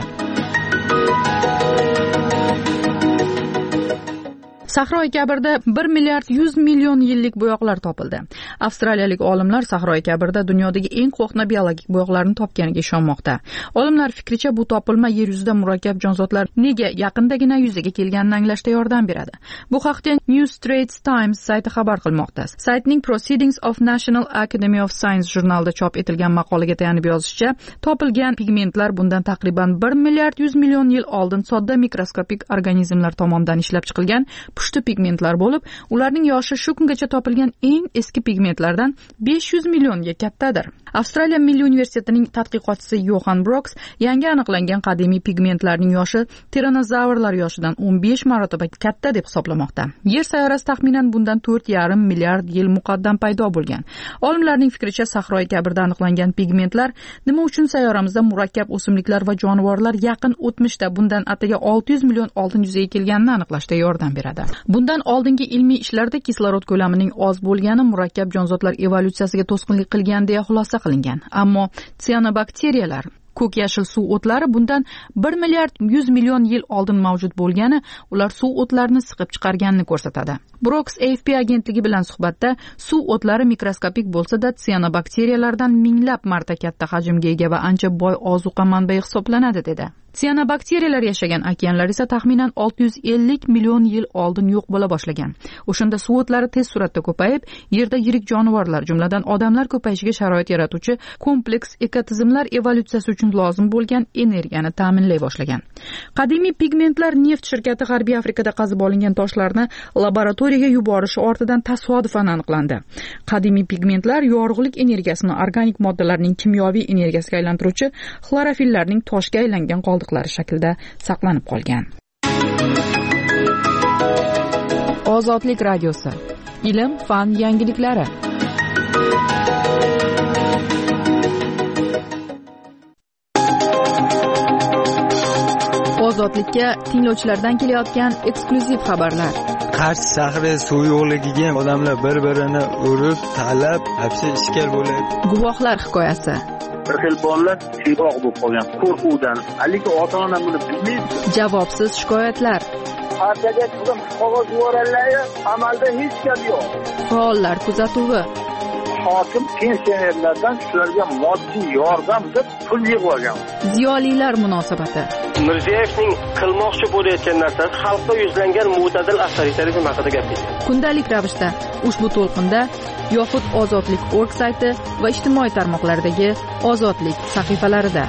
Sahroy Kabirda 1 milliard 100 million yillik bo'yoqlar topildi. Avstraliyalik olimlar Sahroy Kabirda dunyodagi eng qo'hna biologik bo'yoqlarni topganiga ishonmoqda. Olimlar fikricha, bu topilma yer yuzida murakkab jonzotlar nega yaqindagina yuzaga kelganini anglashda yordam beradi. Bu haqda New Straits Times sayti xabar qilmoqda. Saytning Proceedings of National Academy of Science jurnalida chop etilgan maqolaga tayanib yozishicha, topilgan pigmentlar bundan taqriban 1 milliard 100 million yil oldin sodda mikroskopik organizmlar tomonidan ishlab chiqilgan pushti pigmentlar bo'lib, ularning yoshi shu kungacha topilgan eng eski pigmentlardan 500 millionga kattadir. Avstraliya Milliy universitetining tadqiqotchisi Johan Brooks yangi aniqlangan qadimiy pigmentlarning yoshi tiranozavrlar yoshidan 15 marotaba katta deb hisoblamoqda. Yer sayyorasi taxminan bundan 4,5 milliard yil muqaddam paydo bo'lgan. Olimlarning fikricha, Sahroy Kabirda aniqlangan pigmentlar nima uchun sayyoramizda murakkab o'simliklar va jonivorlar yaqin o'tmishda bundan ataga 600 million oldin yuzaga kelganini aniqlashda yordam beradi. Bundan oldingi ilmiy ishlarda kislorod ko'lamining oz bo'lgani murakkab jonzotlar evolyutsiyasiga to'sqinlik qilgan deya xulosa qilingan. Ammo sianobakteriyalar, ko'k yashil suv o'tlari bundan 1 milliard 100 million yil oldin mavjud bo'lgani, ular suv o'tlarini siqib chiqarganini ko'rsatadi. Brooks AFP agentligi bilan suhbatda suv o'tlari mikroskopik bo'lsa-da, sianobakteriyalardan minglab marta katta hajmga ega va ancha boy ozuqa manbai hisoblanadi dedi. Siyanobakteriyalar yashagan okeanlar esa taxminan 650 million yil oldin yo'q bo'la boshlagan. O'shanda suv o'tlari tez suratda ko'payib, yerda yirik jonivorlar, jumladan odamlar ko'payishiga sharoit yaratuvchi kompleks ekotizimlar evolyutsiyasi uchun lozim bo'lgan energiyani ta'minlay boshlagan. Qadimiy pigmentlar neft shirkati G'arbiy Afrikada qazib olingan toshlarni laboratoriyaga yuborishi ortidan tasodifan aniqlandi. Qadimiy pigmentlar yorug'lik energiyasini organik moddalarning kimyoviy energiyasiga aylantiruvchi xlorofillarning toshga aylangan qoldiqlari shaklida saqlanib qolgan. Ozodlik radiosi. Ilm, fan yangiliklari. Ozodlikka tinglovchilardan kelayotgan eksklyuziv xabarlar. Qarshi shahri suv yo'qligiga odamlar bir-birini urib, talab, hapsi ishkal bo'ladi. Guvohlar hikoyasi. Bir xil bolalar siyroq bo'lib qolgan qo'rquvdan. Haligi ota-ona buni bilmaydi. Javobsiz shikoyatlar. Partiyaga turgan qog'oz yuborganlar, amalda hech gap yo'q. Faollar kuzatuvi. Hokim pensionerlardan shularga moddiy yordam deb pul yig'ib olgan. Ziyolilar munosabati. Mirziyoyevning qilmoqchi bo'layotgan narsasi xalqqa yuzlangan mo'tadil avtoritarizm haqida gapirdi. Kundalik ravishda ushbu to'lqinda yoxud ozodlik.org sayti va ijtimoiy tarmoqlardagi ozodlik sahifalarida.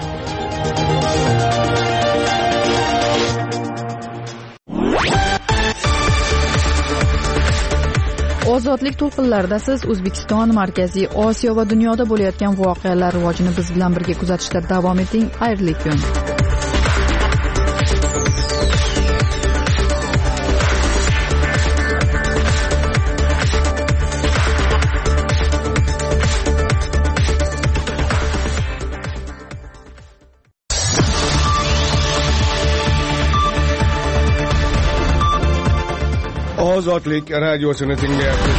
Ozodlik to'lqinlarida siz O'zbekiston, Markaziy Osiyo va dunyoda bo'layotgan voqealar rivojini biz bilan birga kuzatishda davom eting. Xayrli kun. Ozodlik radiosini tinglayapsiz.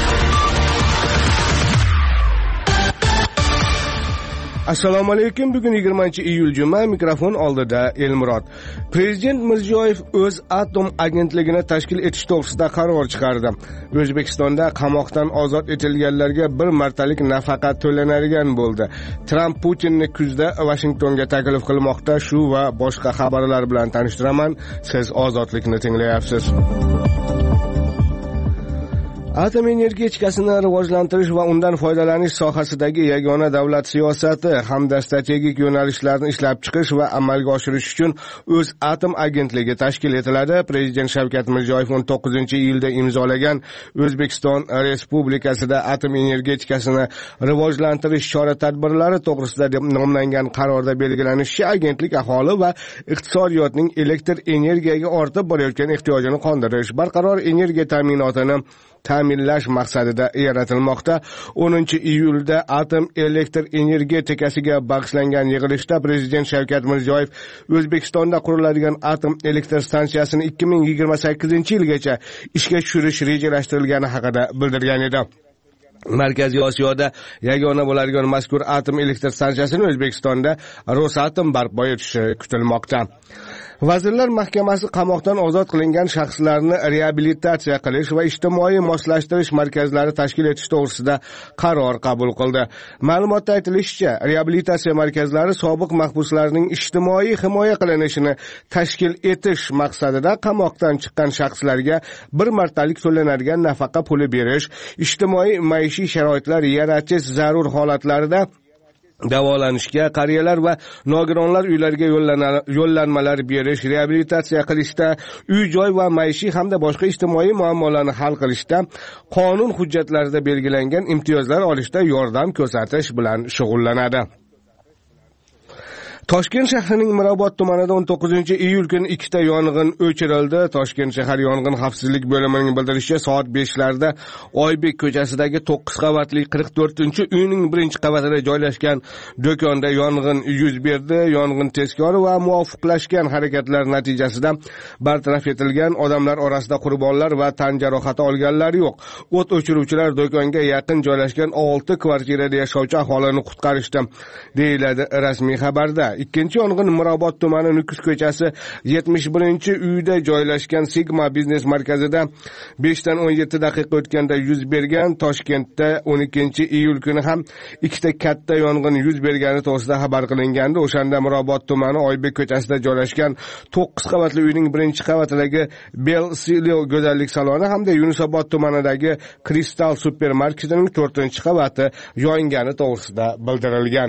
Assalomu alaykum. Bugun 20-iyul juma, mikrofon oldida Elmurod. Prezident Mirziyoyev o'z atom agentligini tashkil etish to'g'risida qaror chiqardi. O'zbekistonda qamoqdan ozod etilganlarga bir martalik nafaqa to'lanadigan bo'ldi. Tramp Putinni kuzda Vashingtonga taklif qilmoqda. Shu va boshqa xabarlar bilan tanishtiraman. Siz ozodlikni tinglayapsiz. Atom energetikasini rivojlantirish va undan foydalanish sohasidagi yagona davlat siyosati hamda strategik yo'nalishlarni ishlab chiqish va amalga oshirish uchun o'z atom agentligi tashkil etiladi. Prezident Shavkat Mirziyoyev 19-iyulda imzolagan O'zbekiston Respublikasida atom energetikasini rivojlantirish chora-tadbirlari to'g'risida deb nomlangan qarorda belgilanishicha, agentlik aholi va iqtisodiyotning elektr energiyaga ortib borayotgan ehtiyojini qondirish, barqaror energiya ta'minotini ta'minlash maqsadida yaratilmoqda. 10-iyulda atom elektr energetikasiga bag'ishlangan yig'ilishda Prezident Shavkat Mirziyoyev O'zbekistonda quriladigan atom elektr stansiyasini 2028-yilgacha ishga tushirish rejalashtirilgani haqida bildirgan edi. Markaziy Osiyoda yagona bo'ladigan mazkur atom elektr stansiyasini O'zbekistonda Rosatom barpo etishi kutilmoqda. Vazirlar Mahkamasi qamoqdan ozod qilingan shaxslarni reabilitatsiya qilish va ijtimoiy moslashtirish markazlari tashkil etish to'g'risida qaror qabul qildi. Ma'lumotda aytilishicha, reabilitatsiya markazlari sobiq mahbuslarning ijtimoiy himoya qilinishini tashkil etish maqsadida qamoqdan chiqqan shaxslarga bir martalik to'lanadigan nafaqa puli berish, ijtimoiy maishiy sharoitlar yaratish zarur holatlarida davolanishga, qariyalar va nogironlar uylariga yo'llanmalar berish, reabilitatsiya qilishda, uy-joy va maishiy hamda boshqa ijtimoiy muammolarni hal qilishda, qonun hujjatlarida belgilangan imtiyozlar olishda yordam ko'rsatish bilan shug'ullanadi. Toshkent shahrining Mirobod tumanida 19-iyul kuni 2 ta yong'in o'chirildi. Toshkent shahar yong'in xavfsizlik bo'limining bildirishicha, soat 5 larda Oybek ko'chasidagi 9 qavatli 44-uyning 1-qavatida joylashgan do'konda yong'in yuz berdi. Yong'in tezkor va muvofiqlashgan harakatlar natijasida bartaraf etilgan. Odamlar orasida qurbonlar va tan jarohati olganlar yo'q. O't o'chiruvchilar do'konga yaqin joylashgan 6 kvartirada yashovchi aholini qutqarishdi, deyiladi rasmiy xabarda. Ikkinchi yong'in Mirobod tumani Nukus ko'chasi 71-uyda joylashgan Sigma biznes markazida 5 dan 17 daqiqa o'tganda yuz bergan. Toshkentda 12-iyul kuni ham ikkita katta yong'in yuz bergani to'g'risida xabar qilingandi. O'shanda Mirobod tumani Oybek ko'chasida joylashgan 9 qavatli uyning birinchi qavatidagi Bel Silo go'zallik saloni hamda Yunusobod tumanidagi Kristal supermarketining 4-qavati yongani to'g'risida bildirilgan.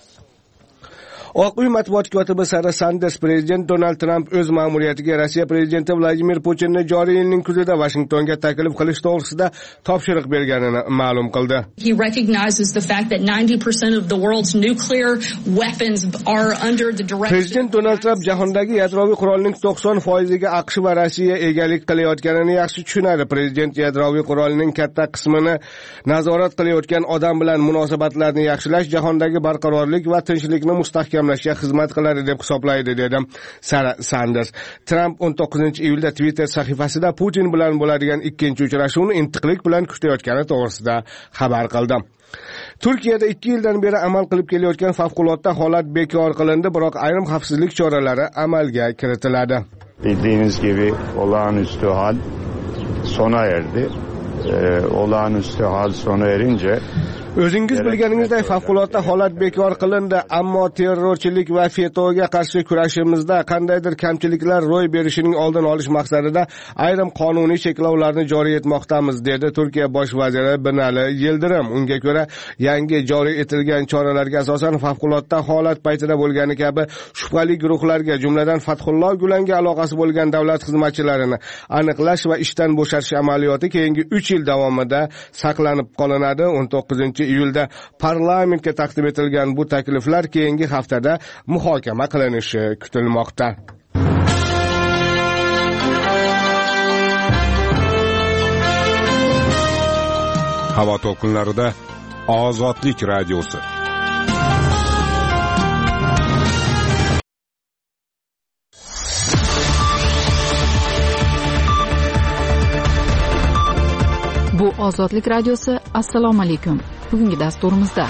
Oq uy matbuot kotibi Sara Sanders prezident Donald Trump o'z ma'muriyatiga Rossiya prezidenti Vladimir Putinni joriy yilning kuzida Washingtonga taklif qilish to'g'risida topshiriq berganini ma'lum qildi. He recognizes the fact that 90% of the world's nuclear weapons are under the direction. Prezident Donald Trump jahondagi yadroviy qurolning 90%ga AQSh va Rossiya egalik qilayotganini yaxshi tushunadi. Prezident yadroviy qurolning katta qismini nazorat qilayotgan odam bilan munosabatlarni yaxshilash jahondagi barqarorlik va tinchlikni mustahkamlashga xizmat qiladi deb hisoblaydi, dedi Sara Sanders. Trump 19-iyulda Twitter sahifasida Putin bilan bo'ladigan ikkinchi uchrashuvni intiqlik bilan kutayotgani to'g'risida xabar qildi. Turkiyada 2 yildan beri amal qilib kelayotgan favqulodda holat bekor qilindi, biroq ayrim xavfsizlik choralari amalga kiritiladi. Bildiğiniz gibi olağanüstü hal sona erdi. Olağanüstü hal sona erince O'zingiz bilganingizdek favqulodda holat bekor qilindi, ammo terrorchilik va FETÖga qarshi kurashimizda qandaydir kamchiliklar ro'y berishining oldini olish maqsadida ayrim qonuniy cheklovlarni joriy etmoqdamiz, dedi Turkiya bosh vaziri Binali Yildirim. Unga ko'ra, yangi joriy etilgan choralarga asosan favqulodda holat paytida bo'lgani kabi shubhali guruhlarga, jumladan Fathulloh Gulanga aloqasi bo'lgan davlat xizmatchilarini aniqlash va ishdan bo'shatish amaliyoti keyingi 3 yil davomida saqlanib qolinadi. 19-iyulda parlamentga taqdim etilgan bu takliflar keyingi haftada muhokama qilinishi kutilmoqda. Havo to'lqinlarida Ozodlik radiosi. Bu Ozodlik radiosi. Assalomu alaykum. Bugungi dasturimizda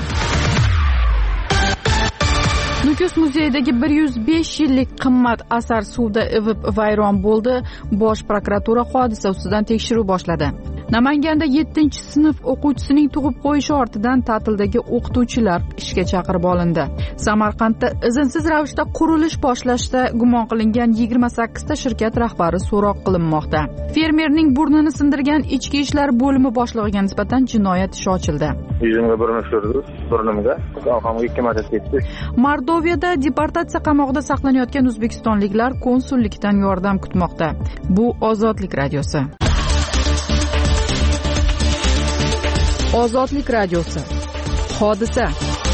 Nukus muzeyidagi 105 yillik qimmat asar suvda ivib vayron bo'ldi. Bosh prokuratura hodisa ustidan tekshiruv boshladi. Namanganda 7-sinf o'quvchisining tug'ib qo'yishi ortidan ta'tildagi o'qituvchilar ishga chaqirib olindi. Samarqandda izinsiz ravishda qurilish boshlashda gumon qilingan 28 ta shirkat rahbari so'roq qilinmoqda. Fermerning burnini sindirgan ichki ishlar bo'limi boshlig'iga nisbatan jinoyat ishi ochildi. Yuzimga burnish urdi, burnimga, orqamga 2 marta ketdi. Mordoviyada deportatsiya qamoqida saqlanayotgan o'zbekistonliklar konsullikdan yordam kutmoqda. Bu Ozodlik radiosi. Ozodlik radiosi. Hodisa.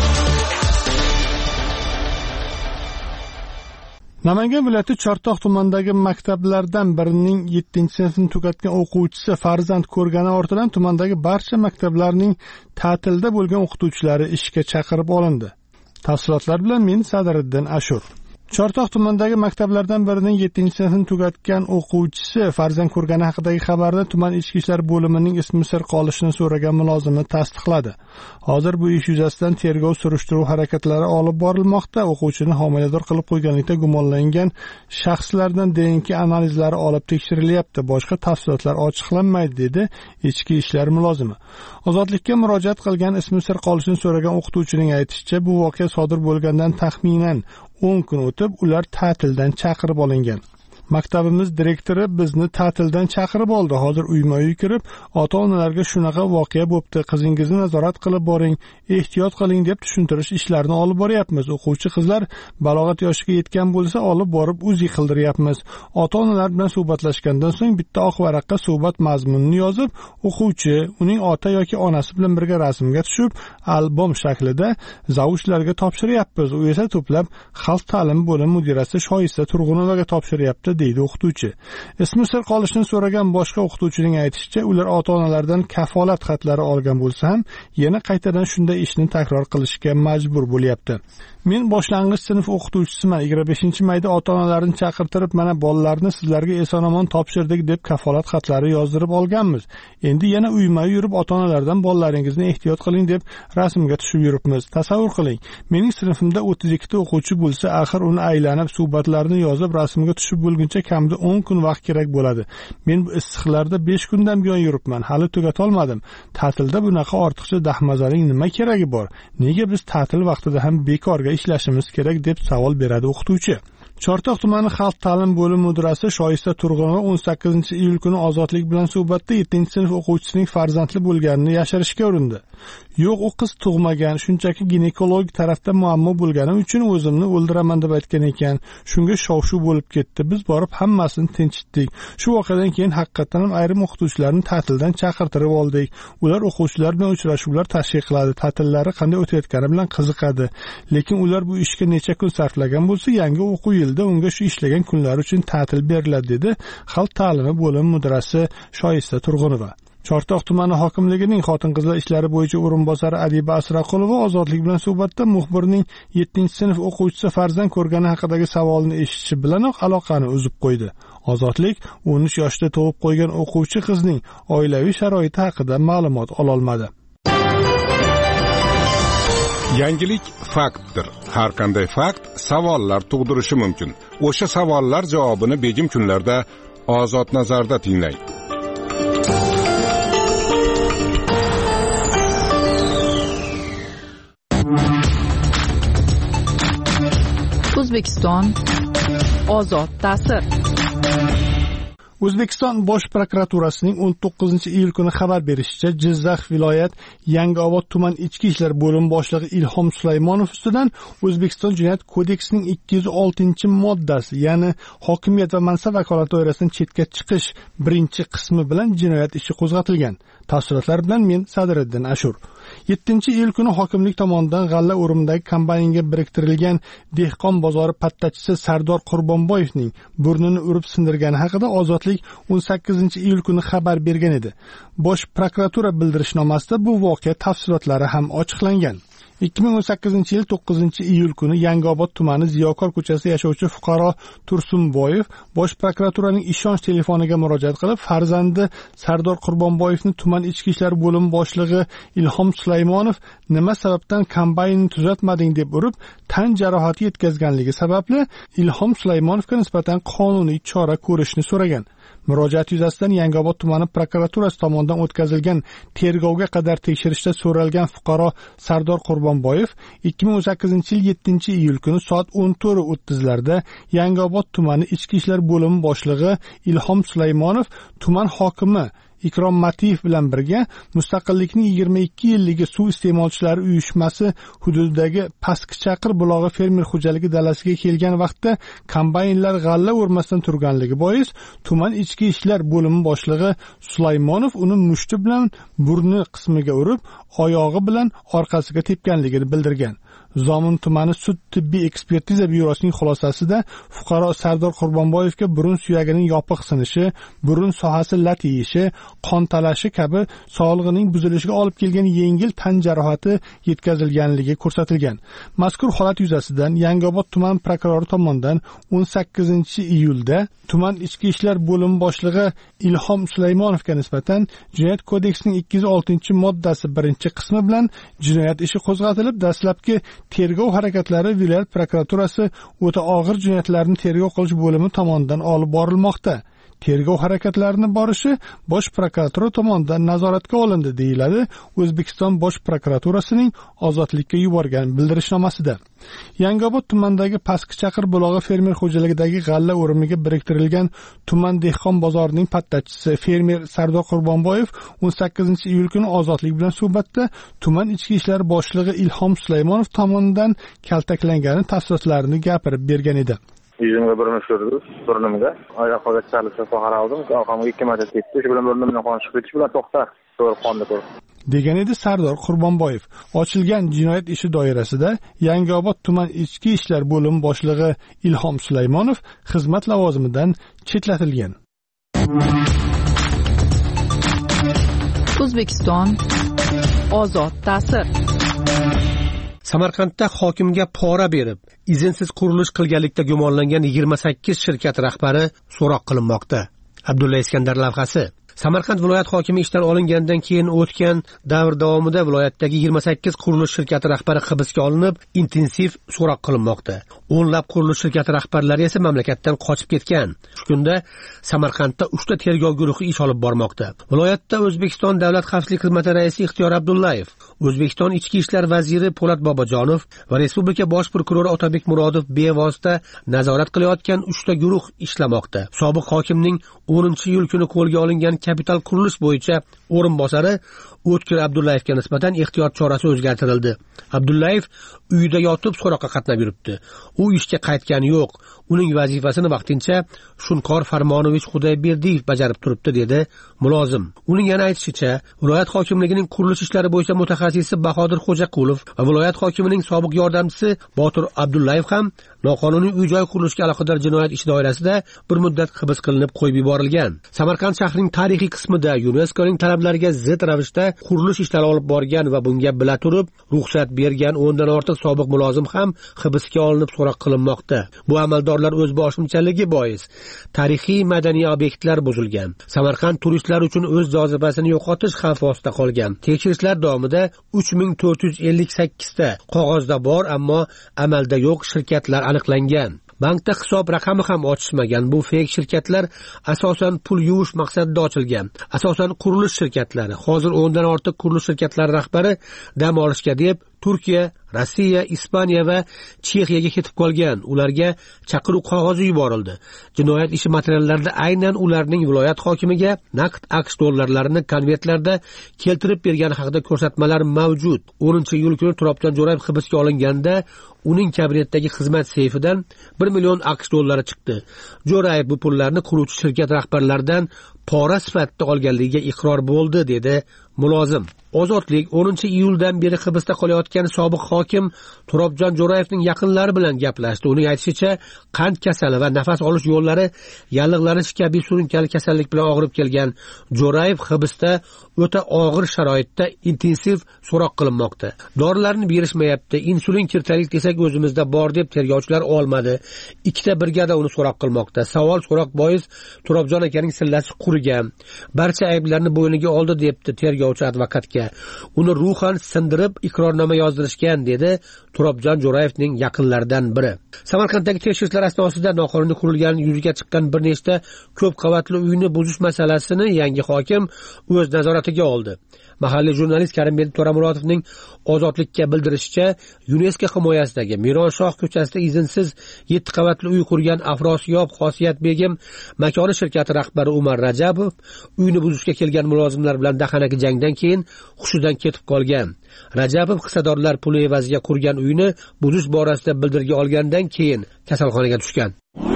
Namangan viloyati Chortoq tumanidagi maktablardan birining 7-sinfni tugatgan o'quvchisi farzand ko'rgani ortidan tumandagi barcha maktablarning ta'tilda bo'lgan o'qituvchilari ishga chaqirib olindi. Tafsilotlar bilan men Sadiriddin Ashur. Chortoq tumanidagi maktablardan birining 7-sinfni tugatgan o'quvchisi farzand ko'rgani haqidagi xabarni tuman ichki ishlar bo'limining ismi sir qolishini so'ragan mulozimi tasdiqladi. Hozir bu ish yuzasidan tergov surishtiruv harakatlari olib borilmoqda. O'quvchini homilador qilib qo'yganlikda gumonlangan shaxslardan DNK analizlari olib tekshirilyapti. Boshqa tafsilotlar ochiqlanmaydi, dedi ichki ishlar mulozimi. Ozodlikka murojaat qilgan ismi sir qolishini so'ragan o'qituvchining aytishicha, bu voqea sodir bo'lgandan taxminan 10 kun o'tib ular ta'tildan chaqirib olingan. Maktabimiz direktori bizni ta'tildan chaqirib oldi. Hozir uyma-uy kirib, ota-onalarga shunaqa voqea bo'pti, qizingizni nazorat qilib boring, ehtiyot qiling deb tushuntirish ishlarini olib boryapmiz. O'quvchi qizlar balog'at yoshiga yetgan bo'lsa, olib borib uzi qildiryapmiz. Ota-onalar bilan suhbatlashgandan so'ng bitta oq varaqqa suhbat mazmunini yozib, o'quvchi uning ota yoki onasi bilan birga rasmga tushib, albom shaklida zavuchlarga topshiryapmiz. U esa to'plab xalq ta'limi bo'limi mudirasi Shoyista Turg'unovaga topshiryapti, deydi o'qituvchi. Ismi sir qolishini so'ragan boshqa o'qituvchining aytishicha, ular ota-onalardan kafolat xatlari olgan bo'lsa ham, yana qaytadan shunday ishni takror qilishga majbur bo'lyapti. Men boshlang'ich sinf o'qituvchisiman. 25-mayda ota-onalarni chaqirtirib, mana bolalarni sizlarga eson-omon topshirdik deb kafolat xatlari yozdirib olganmiz. Endi yana uyma-uy yurib ota-onalardan bolalaringizni ehtiyot qiling deb rasmga tushib yuribmiz. Tasavvur qiling, mening sinfimda 32 ta o'quvchi bo'lsa, axir uni aylanib suhbatlarni yozib rasmga tushib bo'lguncha kamida 10 kun vaqt kerak bo'ladi. Men bu issiqlarda 5 kundan buyon yuribman, hali tugatolmadim. Ta'tilda bunaqa ortiqcha dahmazaning nima keragi bor? Nega biz ta'til vaqtida ham bekorga ishlashimiz kerak deb savol beradi o'qituvchi. Chortoq tumani xalq ta'lim bo'limi mudirasi Shoista Turg'unova 18-iyul kuni Ozodlik bilan suhbatda 7-sinf o'quvchisining farzandli bo'lganini yashirishga urindi. Yo'q, u qiz tug'magan, shunchaki ginekolog tarafda muammo bo'lgani uchun o'zimni o'ldiraman deb aytgan ekan. Shunga shov-shuv bo'lib ketdi. Biz borib hammasini tinchitdik. Shu voqeadan keyin haqiqatan ham ayrim o'qituvchilarni ta'tildan chaqirtirib oldik. Ular o'quvchilar bilan uchrashuvlar tashkil qiladi, ta'tillari qanday o'tayotgani bilan qiziqadi. Lekin ular bu ishga necha kun sarflagan bo'lsa, yangi o'quv yilida unga shu ishlagan kunlar uchun ta'til beriladi, dedi xalq ta'limi bo'limi mudirasi Shoista Turg'unova. Chortoq tumani hokimligining xotin-qizlar ishlari bo'yicha o'rinbosari Adiba Asraqulova Ozodlik bilan suhbatda muxbirning 7-sinf o'quvchisi farzand ko'rgani haqidagi savolni eshitishi bilanoq aloqani uzib qo'ydi. Ozodlik 13 yoshda tug'ib qo'ygan o'quvchi qizning oilaviy sharoiti haqida ma'lumot ola olmadi. Yangilik faktdir. Har qanday fakt savollar tug'dirishi mumkin. O'sha savollar javobini begim kunlarda Ozod nazarda tinglang. O'zbekiston ozod ta'sir. O'zbekiston Bosh prokuraturasining 19-iyul kuni xabar berishicha, Jizzax viloyat Yangiobod tuman ichki ishlar bo'limi boshlig'i Ilhom Sulaymonov ustidan O'zbekiston Jinoyat kodeksining 206-moddasi, ya'ni hokimiyat va mansab vakolati doirasidan chetga chiqish birinchi qismi bilan jinoyat ishi qo'zg'atilgan. Tafsilotlar bilan men Sadriddin Ashur. 7-iyul kuni hokimlik tomonidan G'alla o'rimidagi kombaynga biriktirilgan dehqon bozori pattachisi Sardor Qurbonboyevning burnini urib sindirgani haqida Ozodlik 18-iyul kuni xabar bergan edi. Bosh prokuratura bildirishnomasida bu voqea tafsilotlari ham ochiqlangan. 2018-yil 9-iyul kuni Yangiobod tumani Ziyokor ko'chasida yashovchi fuqaro Tursunboyev Bosh prokuraturaning ishonch telefoniga murojaat qilib, farzandi Sardor Qurbonboyevni tuman ichki ishlar bo'limi boshlig'i Ilhom Sulaymonov nima sababdan kombaynni tuzatmading deb urib, tan jarohati yetkazganligi sababli Ilhom Sulaymonovga nisbatan qonuniy chora ko'rishni so'ragan. Murojaat yuzasidan Yangiobod tumani prokuraturasi tomonidan o'tkazilgan tergovga qadar tekshirishda so'ralgan fuqaro Sardor Qurbonboyev 2018-yil 7-iyul kuni soat 14:30larda Yangiobod tumani ichki ishlar bo'limi boshlig'i Ilhom Sulaymonov tuman hokimi Ikrom Matiyev bilan birga Mustaqillikning 22 yilligi suv iste'molchilari uyushmasi hududidagi Pastkichaqir bulog'i fermer xo'jaligi dalasiga kelgan vaqtda kombaynlar g'alla o'rmasdan turganligi bois tuman ichki ishlar bo'limi boshlig'i Sulaymonov uni mushti bilan burni qismiga urib, oyog'i bilan orqasiga tepganligini bildirgan. Zomin tumani sud tibbiy ekspertiza byurosining xulosasida fuqaro Sardor Qurbonboyevga burun suyagining yopiq sinishi, burun sohasi lat yeyishi, qon talashi kabi sog'lig'ining buzilishiga olib kelgan yengil tan jarohati yetkazilganligi ko'rsatilgan. Mazkur holat yuzasidan Yangiobod tuman prokurori tomonidan 18-iyulda tuman ichki ishlar bo'limi boshlig'i Ilhom Sulaymonovga nisbatan Jinoyat kodeksining 206-moddasi birinchi qismi bilan jinoyat ishi qo'zg'atilib, dastlabki tergov harakatlari viloyat prokuraturasi o'ta og'ir jinoyatlarni tergov qilish bo'limi tomonidan olib borilmoqda. Tergov harakatlarini borishi Bosh prokuratura tomonidan nazoratga olindi, deyiladi O'zbekiston Bosh prokuraturasining Ozodlikka yuborgan bildirishnomasida. Yangiobod tumanidagi Pastkichaqir bulog'i fermer xo'jaligidagi g'alla o'rimiga biriktirilgan tuman dehqon bozorining pattachisi fermer Sardor Qurbonboyev 18-iyul kuni Ozodlik bilan suhbatda tuman ichki ishlar boshlig'i Ilhom Sulaymonov tomonidan kaltaklangani tafsilotlarini gapirib bergan edi. Yuzimga bir mushurdi, burnimga oyoqqa chalib so'qar oldim, orqamga 2 marta tepdi. Shu bilan burnimdan qon chiqib ketishi bilan to'xtar, so'rib qonni ko'rib. degan edi Sardor Qurbonboyev. Ochilgan jinoyat ishi doirasida Yangiobod tuman ichki ishlar bo'limi boshlig'i Ilhom Sulaymonov xizmat lavozimidan chetlatilgan. O'zbekiston ozod ta'sir. Samarqandda hokimga pora berib, izinsiz qurilish qilganlikda gumonlangan 28 shirkat rahbari so'roq qilinmoqda. Abdulla Iskandar lavhasi. Samarqand viloyat hokimi ishdan olingandan keyin o'tgan davr davomida viloyatdagi 28 qurilish shirkati rahbari hibsga olinib, intensiv so'roq qilinmoqda. O'nlab qurilish shirkati rahbarlari esa mamlakatdan qochib ketgan. Shu kunda Samarqandda 3 ta tergov guruhi ish olib bormoqda. Viloyatda O'zbekiston Davlat xavfsizlik xizmati raisi Ixtiyor Abdullayev, O'zbekiston ichki ishlar vaziri Po'lat Bobojonov va Respublika bosh prokurori Otabek Murodov bevosita nazorat qilayotgan 3 ta guruh ishlamoqda. Sobiq hokimning 10-iyul kuni qo'lga olingan kapital qurilish bo'yicha o'rinbosari O'tkir Abdullayevga nisbatan ehtiyot chorasi o'zgartirildi. Abdullayev uyida yotib so'roqqa qatnab yuribdi. U ishga qaytgani yo'q. Uning vazifasini vaqtincha Shunqor Farmonovich Xudoyberdiyev bajarib turibdi, dedi mulozim. Uning yana aytishicha, viloyat hokimligining qurilish ishlari bo'yicha mutaxassisi Bahodir Xo'jaqulov va viloyat hokimining sobiq yordamchisi Botir Abdullayev ham noqonuniy uy-joy qurilishiga aloqador jinoyat ishi doirasida bir muddat hibs qilinib qo'yib yuborilgan. Samarqand shahrining tarixiy qismida UNESCOning talablariga zid ravishda qurilish ishlari olib borgan va bunga bila turib ruxsat bergan 10 dan ortiq sobiq mulozim ham hibsga olinib so'roq qilinmoqda. Bu amaldorlar o'z boshimchaligi bois tarixiy madaniy obyektlar buzilgan. Samarqand turistlar uchun o'z jozibasini yo'qotish xavfi ostida qolgan. Tekshirishlar davomida 3458 ta qog'ozda bor, ammo amalda yo'q shirkatlar aniqlangan. Bankda hisob raqami ham ochishmagan. Bu fake shirkatlar asosan pul yuvish maqsadida ochilgan. Asosan qurilish shirkatlari. Hozir 10 dan ortiq qurilish shirkatlari rahbari dam olishga deb Turkiya, Rossiya, Ispaniya va Chexiyaga ketib qolgan. Ularga chaqiruv qog'ozi yuborildi. Jinoyat ishi materiallarida aynan ularning viloyat hokimiga naqd AQSh dollarlarini konvertlarda keltirib bergani haqida ko'rsatmalar mavjud. 10-iyul kuni Turobjon Jo'rayev hibsga olinganda uning kabinetdagi xizmat seyfidan 1 million AQSh dollari chiqdi. Jo'rayev bu pullarni quruvchi shirkat rahbarlaridan pora sifatida olganligiga iqror bo'ldi, dedi mulozim. Ozodlik 10-iyuldan beri hibsda qolayotgan sobiq hokim Turobjon Jo'rayevning yaqinlari bilan gaplashdi. Uning aytishicha, qand kasali va nafas olish yo'llari yallig'lanish kabi surunkali kasallik bilan og'rib kelgan Jo'rayev hibsda o'ta og'ir sharoitda intensiv so'roq qilinmoqda. Dorilarni berishmayapti. Insulin kiritaylik desak o'zimizda bor deb tergovchilar olmadi. 2 ta brigada uni so'roq qilmoqda. Savol so'roq bois Turobjon akaning sillasi qurigan. Barcha ayblarni bo'yniga oldi debdi tergovchi advokatga. Uni ruhan sindirib iqrornoma yozdirishgan, dedi Turobjon Jo'rayevning yaqinlaridan biri. Samarqanddagi tekshirishlar asnosida noqonuniy qurilgan yuzaga chiqqan bir nechta ko'p qavatli uyni buzish masalasini yangi hokim o'z nazoratiga oldi. Mahalliy jurnalist Karimberdi To'ramurodovning Ozodlikka bildirishicha, UNESCO himoyasidagi Mironshoh ko'chasida izinsiz 7 qavatli uy qurgan Afrosiyob Xosiyat Begim makoni shirkati rahbari Umar Rajabov uyni buzishga kelgan mulozimlar bilan dahanaki jangdan keyin hushidan ketib qolgan. Rajabov hissadorlar puli evaziga qurgan uyni buzish borasida bildirgi olgandan keyin kasalxonaga tushgan.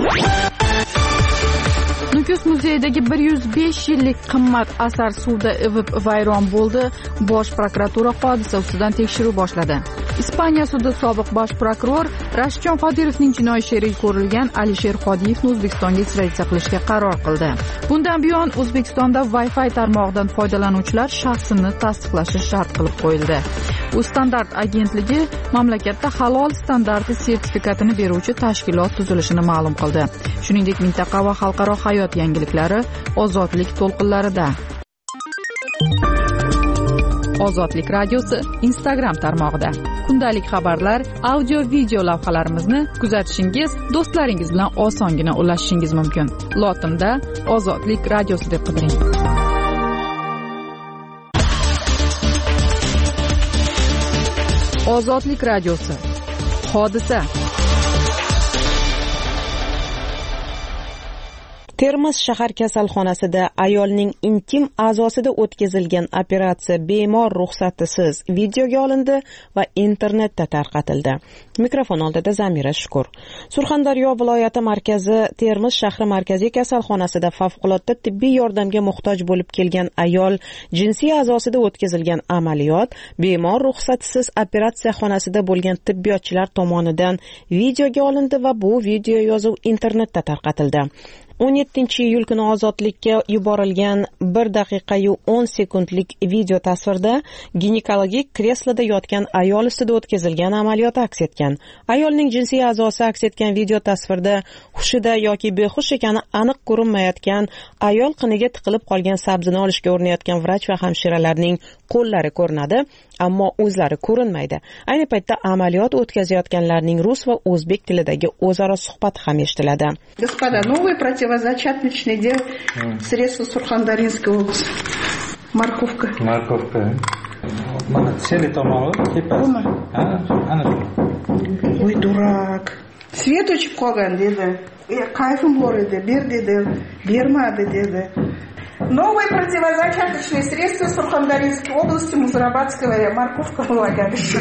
Nukus muzeyidagi 105 yillik qimmat asar suvda ivib vayron bo'ldi. Bosh prokuratura hodisa ustidan tekshiruv boshladi. Ispaniya sudi sobiq bosh prokuror Rashidjon Qodirovning jinoiy sherigi ko'rilgan Alisher Xodiyevni O'zbekistonga ekstraditsiya qilishga qaror qildi. Bundan buyon O'zbekistonda Wi-Fi tarmog'idan foydalanuvchilar shaxsini tasdiqlashi shart qilib qo'yildi. U standart agentligi mamlakatda halol standarti sertifikatini beruvchi tashkilot tuzilishini ma'lum qildi. Shuningdek, mintaqa va xalqaro hayot yangiliklari Ozodlik to'lqinlarida. Ozodlik radiosi Instagram tarmog'ida. Kundalik xabarlar, audio, video lavhalarimizni kuzatishingiz, do'stlaringiz bilan osongina ulashishingiz mumkin. Lotinda Ozodlik radiosi deb qidiring. Ozodlik radiosi. Hodisa. Termiz shahar kasalxonasida ayolning intim a'zosida o'tkazilgan operatsiya bemor ruxsatisiz videoga olindi va internetda tarqatildi. Mikrofon oldida Zamira Shukur. Surxondaryo viloyati markazi Termiz shahri markaziy kasalxonasida favqulodda tibbiy yordamga muhtoj bo'lib kelgan ayol jinsiy a'zosida o'tkazilgan amaliyot bemor ruxsatisiz operatsiya xonasida bo'lgan tibbiyotchilar tomonidan videoga olindi va bu video yozuv internetda tarqatildi. 17-iyul kuni ozodlikka yuborilgan 1 daqiqa-yu 10 sekundlik video tasvirda ginekologik kresloda yotgan ayol ustida o'tkazilgan amaliyot aks etgan. Ayolning jinsiy a'zosi aks etgan video tasvirda hushida yoki behush ekani aniq ko'rinmayotgan ayol qiniga tiqilib qolgan sabzini olishga urinayotgan vrach va hamshiralarning qo'llari ko'rinadi, ammo o'zlari ko'rinmaydi. Ayni paytda amaliyot o'tkazayotganlarning rus va o'zbek tilidagi o'zaro suhbati ham eshitiladi. Господа, новый противозачаточный дел средства Сурхандаринской области. Морковка. Морковка. Mana seli tomog'i tepasi. Voy durak. Svet o'chib qolgan dedi. Qayfim bor edi, ber dedi, bermadi dedi. Новое противозачаточное средство Сурхандаринской области Музрабадская морковка влагалище.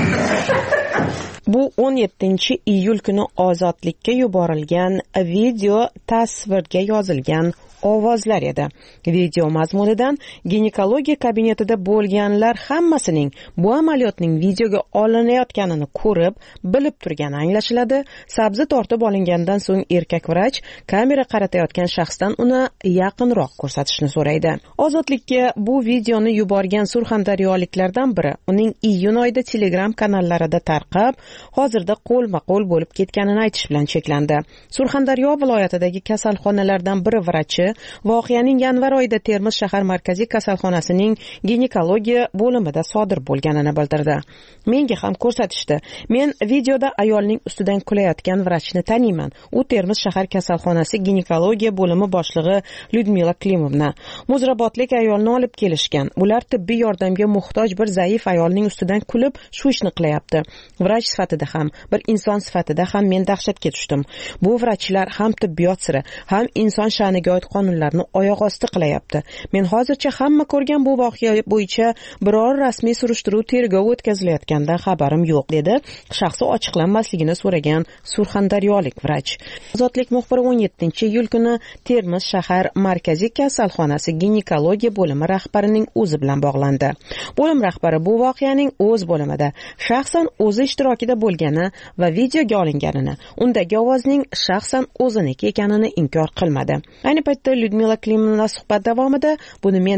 Bu 17-iyul kuni ozodlikka yuborilgan video tasvirga yozilgan ovozlar edi. Video mazmunidan ginekologiya kabinetida bo'lganlar hammasining bu amaliyotning videoga olinayotganini ko'rib, bilib turgani anglashiladi. Sabzi tortib olingandan so'ng erkak vrach kamera qaratayotgan shaxsdan uni yaqinroq ko'rsatishni so'raydi. Ozodlikka bu videoni yuborgan surxondaryoliklardan biri uning iyun oyida Telegram kanallarida tarqab, hozirda qo'lma-qo'l bo'lib ketganini aytish bilan cheklandi. Surxondaryo viloyatidagi kasalxonalardan biri vrachi voqeaning yanvar oyida Termiz shahar markaziy kasalxonasining ginekologiya bo'limida sodir bo'lganini bildirdi. Menga ham ko'rsatishdi. Men videoda ayolning ustidan kulayotgan vrachni taniyman. U Termiz shahar kasalxonasi ginekologiya bo'limi boshlig'i Lyudmila Klimovna. Muzrabotlik ayolni olib kelishgan. Ular tibbiy yordamga muhtoj bir zaif ayolning ustidan kulib, shu ishni qilyapti. Vrach sifatida ham, bir inson sifatida ham men dahshatga tushdim. Bu vrachlar ham tibbiyot siri, ham inson sha'niga oid qonunlarni oyoq osti qilyapti. Men hozircha hamma ko'rgan bu voqea bo'yicha biror rasmiy surishtiruv tergov o'tkazilayotganidan xabarim yo'q, dedi shaxsi ochiqlanmasligini so'ragan surxondaryolik vrach. Ozodlik muxbiri 17-iyul kuni Termiz shahar markaziy kasalxonasi ginekologiya bo'limi rahbarining o'zi bilan bog'landi. Bo'lim rahbari bu voqeaning o'z bo'limida shaxsan o'zi ishtirokida bo'lgani va videoga olinganini, undagi ovozning shaxsan o'ziniki ekanini inkor qilmadi. Ayni paytda Lyudmila Klimovna suhbat davomida buni men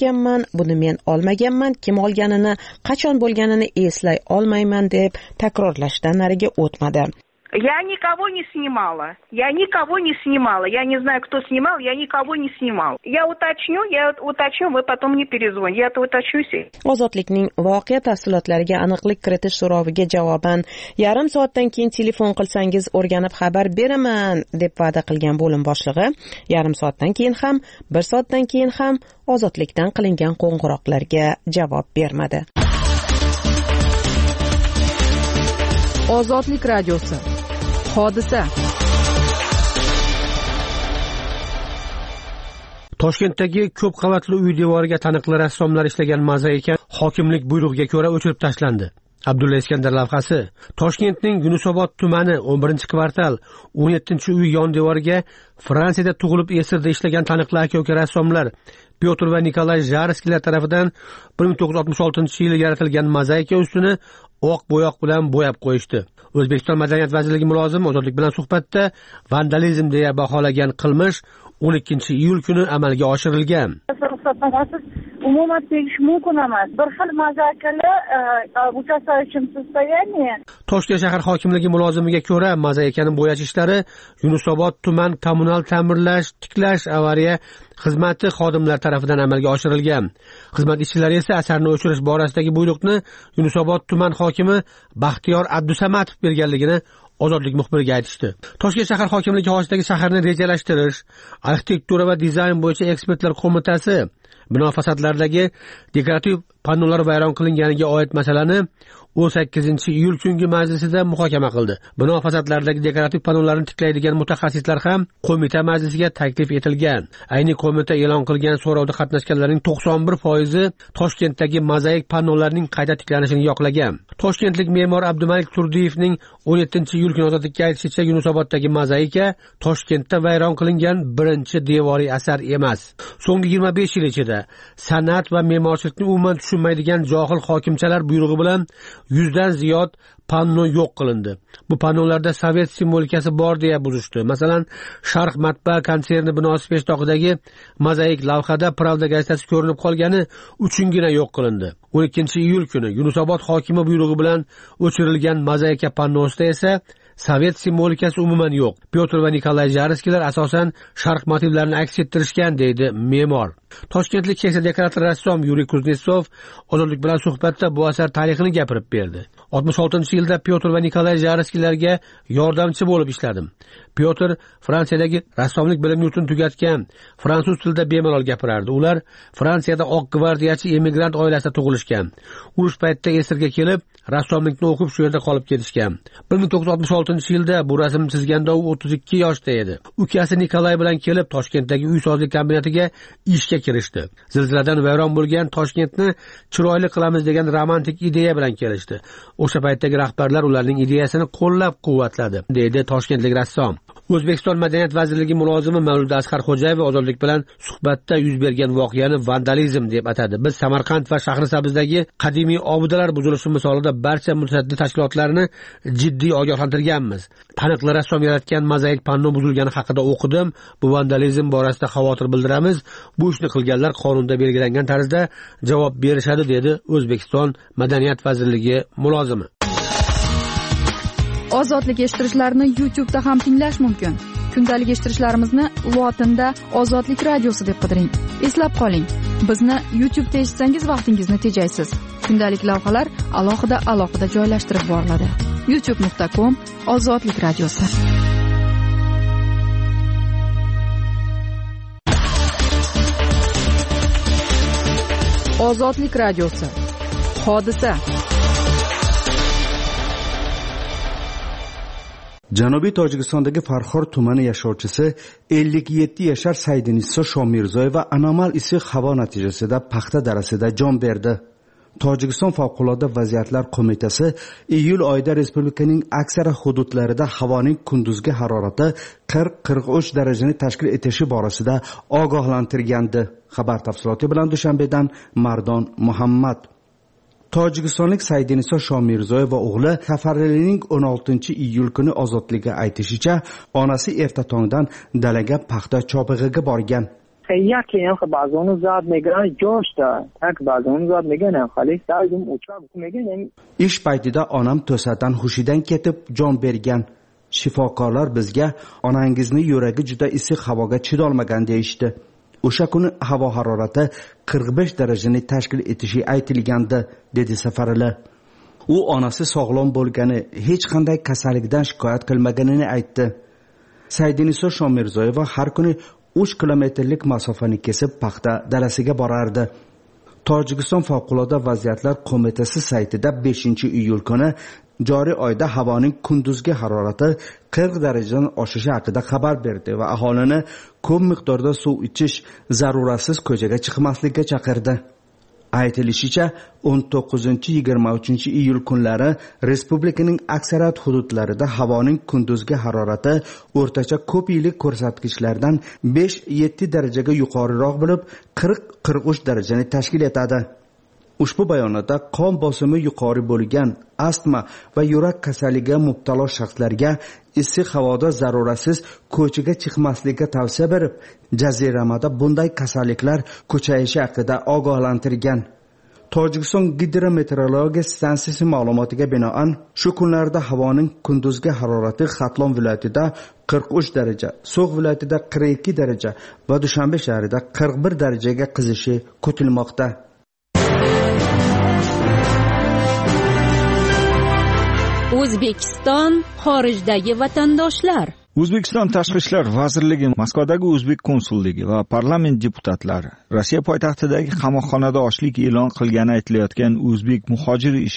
olmaganman, kim olganini, qachon bo'lganini eslay olmayman deb takrorlashdan nariga o'tmadi. Я никого не снимала. Я не знаю, кто снимал, я никого не снимал. Я уточню, вы потом мне перезвоните. Я это уточню. Ozodlikning voqea tafsilotlariga aniqlik kiritish so'roviga javoban yarim soatdan keyin telefon qilsangiz o'rganib xabar beraman deb va'da qilgan bo'lim boshlig'i yarim soatdan keyin ham, 1 soatdan keyin ham ozodlikdan qilingan qo'ng'iroqlarga javob bermadi. Ozodlik radiosi. Hodisa. Toshkentdagi ko'p qavatli uy devoriga taniqli rassomlar ishlagan mozaika hokimlik buyrug'iga ko'ra o'chirib tashlandi. Abdulla Iskandar lavhasi. Toshkentning Yunusobod tumani 11-kvartal 17-uy yon devoriga Fransiyada tug'ilib yasirda ishlagan taniqli aka-uka rassomlar Pyotr va Nikolay Jarskilar tomonidan 1966-yili yaratilgan mozaika ustini oq bo'yoq bilan bo'yab qo'yishdi. O'zbekiston Madaniyat vazirligi mulozimi Ozodlik bilan suhbatda vandalizm deya baholagan qilmish 12-iyul kuni amalga oshirilgan. Ruxsatnomasiz umuman tegish mumkin emas. Bir xil mozaikalar участвующим состоянии. Toshkent shahar hokimligi mulozimiga ko'ra, mozaikani bo'yash ishlari Yunusobod tuman kommunal ta'mirlash, tiklash avariya xizmati xodimlari tomonidan amalga oshirilgan. Xizmat ishchilari esa asarni o'chirish borasidagi buyruqni Yunusobod tuman hokimi Baxtiyor Abdusamatov berganligini Ozodlik muxbiriga aytishdi. Toshkent shahar hokimligi hozidagi shaharni rejalashtirish, arxitektura va dizayn bo'yicha ekspertlar qo'mitasi bino fasadlaridagi dekorativ pannolar vayron qilinganiga oid masalani 18-iyul kungi majlisida muhokama qildi. Bino fasadlaridagi dekorativ panolarni tiklaydigan mutaxassislar ham qo'mita majlisiga taklif etilgan. Ayni qo'mita e'lon qilgan so'rovda qatnashganlarning 91% Toshkentdagi mozaik panolarning qayta tiklanishini yoqlagan. Toshkentlik me'mor Abdumalik Turdiyevning 17-iyul kuni ozodlikka aytishicha, Yunusoboddagi mozaika Toshkentda vayron qilingan birinchi devoriy asar emas. So'nggi 25 yil ichida san'at va me'morchilikni umuman tushunmaydigan johil hokimchalar buyrug'i bilan 100 dan ziyod panno yo'q qilindi. Bu pannolarda sovet simvolikasi bor deya buzishdi. Masalan, Sharq matbaa konserni binosi peshtoqidagi mozaik lavhada Pravda gazetasi ko'rinib qolgani uchungina yo'q qilindi. 12-iyul kuni Yunusobod hokimi buyrug'i bilan o'chirilgan mozaika pannosida esa sovet simvolikasi umuman yo'q. Pyotr va Nikolay Jarskilar asosan sharq motivlarini aks ettirishgan, deydi me'mor. Toshkentlik keksa dekorator rassom Yuriy Kuznetsov Ozodlik bilan suhbatda bu asar tarixini gapirib berdi. 66-yilda Pyotr va Nikolay Jarskilarga yordamchi bo'lib ishladim. Pyotr Fransiyadagi rassomlik bilim yurtini tugatgan, fransuz tilida bemalol gapirardi. Ular Fransiyada oq gvardiyachi emigrant oilasida tug'ilishgan. Urush paytida Esirga kelib, rassomlikni o'qib shu yerda qolib ketishgan. 1966-yilda bu rasm chizganda u 32 yoshda edi. Ukasi Nikolay bilan kelib Toshkentdagi uy sozlik kombinatiga ishga kirishdi. Zilziladan vayron bo'lgan Toshkentni chiroyli qilamiz degan romantik ideya bilan kelishdi. O'sha paytdagi rahbarlar ularning ideyasini qo'llab-quvvatladi, deydi toshkentlik rassom. O'zbekiston Madaniyat vazirligi mulozimi Mavlud Asqar Xo'jayev Ozodlik bilan suhbatda yuz bergan voqeani vandalizm deb atadi. Biz Samarqand va Shahrisabzdagi qadimiy obidalar buzilishi misolida barcha mutasaddi tashkilotlarni jiddiy ogohlantirganmiz. Taniqli rassom yaratgan mozaik panno buzilgani haqida o'qidim. Bu vandalizm borasida xavotir bildiramiz. Bu ishni qilganlar qonunda belgilangan tarzda javob berishadi, dedi O'zbekiston Madaniyat vazirligi mulozimi. Ozodlik eshittirishlarni YouTube'da ham tinglash mumkin. Kundalik eshittirishlarimizni lotinda Ozodlik radiosi deb qidiring. Eslab qoling, bizni YouTube'da eshitsangiz vaqtingizni tejaysiz. Kundalik lavhalar alohida joylashtirib boriladi. youtube.com Ozodlik radiosi. Ozodlik radiosi. Hodisa. Janubiy Tojikistondagi Farxor tumani yashovchisi 57 yashar Saidiniso Shomirzoyeva anomal issiq havo natijasida paxta darasida jon berdi. Tojikiston favqulodda vaziyatlar qo'mitasi iyul oyida respublikaning aksar hududlarida havoning kunduzgi harorati 40-43 darajani tashkil etishi borasida ogohlantirgandi. Xabar tafsiloti bilan Dushanbedan Mardon Muhammad. Tojikistonlik Saidiniso Shomirzoyeva o'g'li Safaralining 16-iyul kuni ozodlikka aytishicha, onasi erta tongdan dalaga paxta chopig'iga borgan. Ish paytida onam to'satdan hushidan ketib jon bergan. Shifokorlar bizga onangizni yuragi juda issiq havoga chidolmagan deyishdi. O'sha kuni havo harorati 45 darajani tashkil etishi aytilgandi, dedi Safarali. U onasi sog'lom bo'lgani, hech qanday kasallikdan shikoyat qilmaganini aytdi. Saidiniso Shomirzoyeva har kuni 3 kilometrlik masofani kesib paxta dalasiga borardi. Tojikiston favqulodda vaziyatlar qo'mitasi saytida 5-iyul kuni joriy oyda havoning kunduzgi harorati 40 darajadan oshishi haqida xabar berdi va aholini ko'p miqdorda suv ichish, zaruratsiz ko'chaga chiqmaslikka chaqirdi. Aytilishicha, 19-23 kunlari respublikaning aksariyat hududlarida havoning kunduzgi harorati o'rtacha ko'p yillik ko'rsatkichlardan 5-7 darajaga yuqoriroq bo'lib, 40-43 darajani tashkil etadi. Ushbu bayonotda qon bosimi yuqori bo'lgan, astma va yurak kasalligiga mubtalo shaxslarga issiq havoda zaruratsiz ko'chaga chiqmaslikka tavsiya berib, jaziramada bunday kasalliklar kuchayishi haqida ogohlantirgan. Tojikiston gidrometeorologiya stansiyasi ma'lumotiga binoan, shu kunlarda havoning kunduzgi harorati Xatlon viloyatida 43 daraja, So'g'd viloyatida 42 daraja va Dushanbe shahrida 41 darajaga qizishi kutilmoqda. O'zbekiston xorijdagi vatandoshlar. O'zbekiston Tashqi ishlar vazirligi, Moskvadagi o'zbek konsulligi va parlament deputatlari Rossiya poytaxtidagi qamoqxonada ochlik e'lon qilgani aytilayotgan o'zbek muhojiri ishini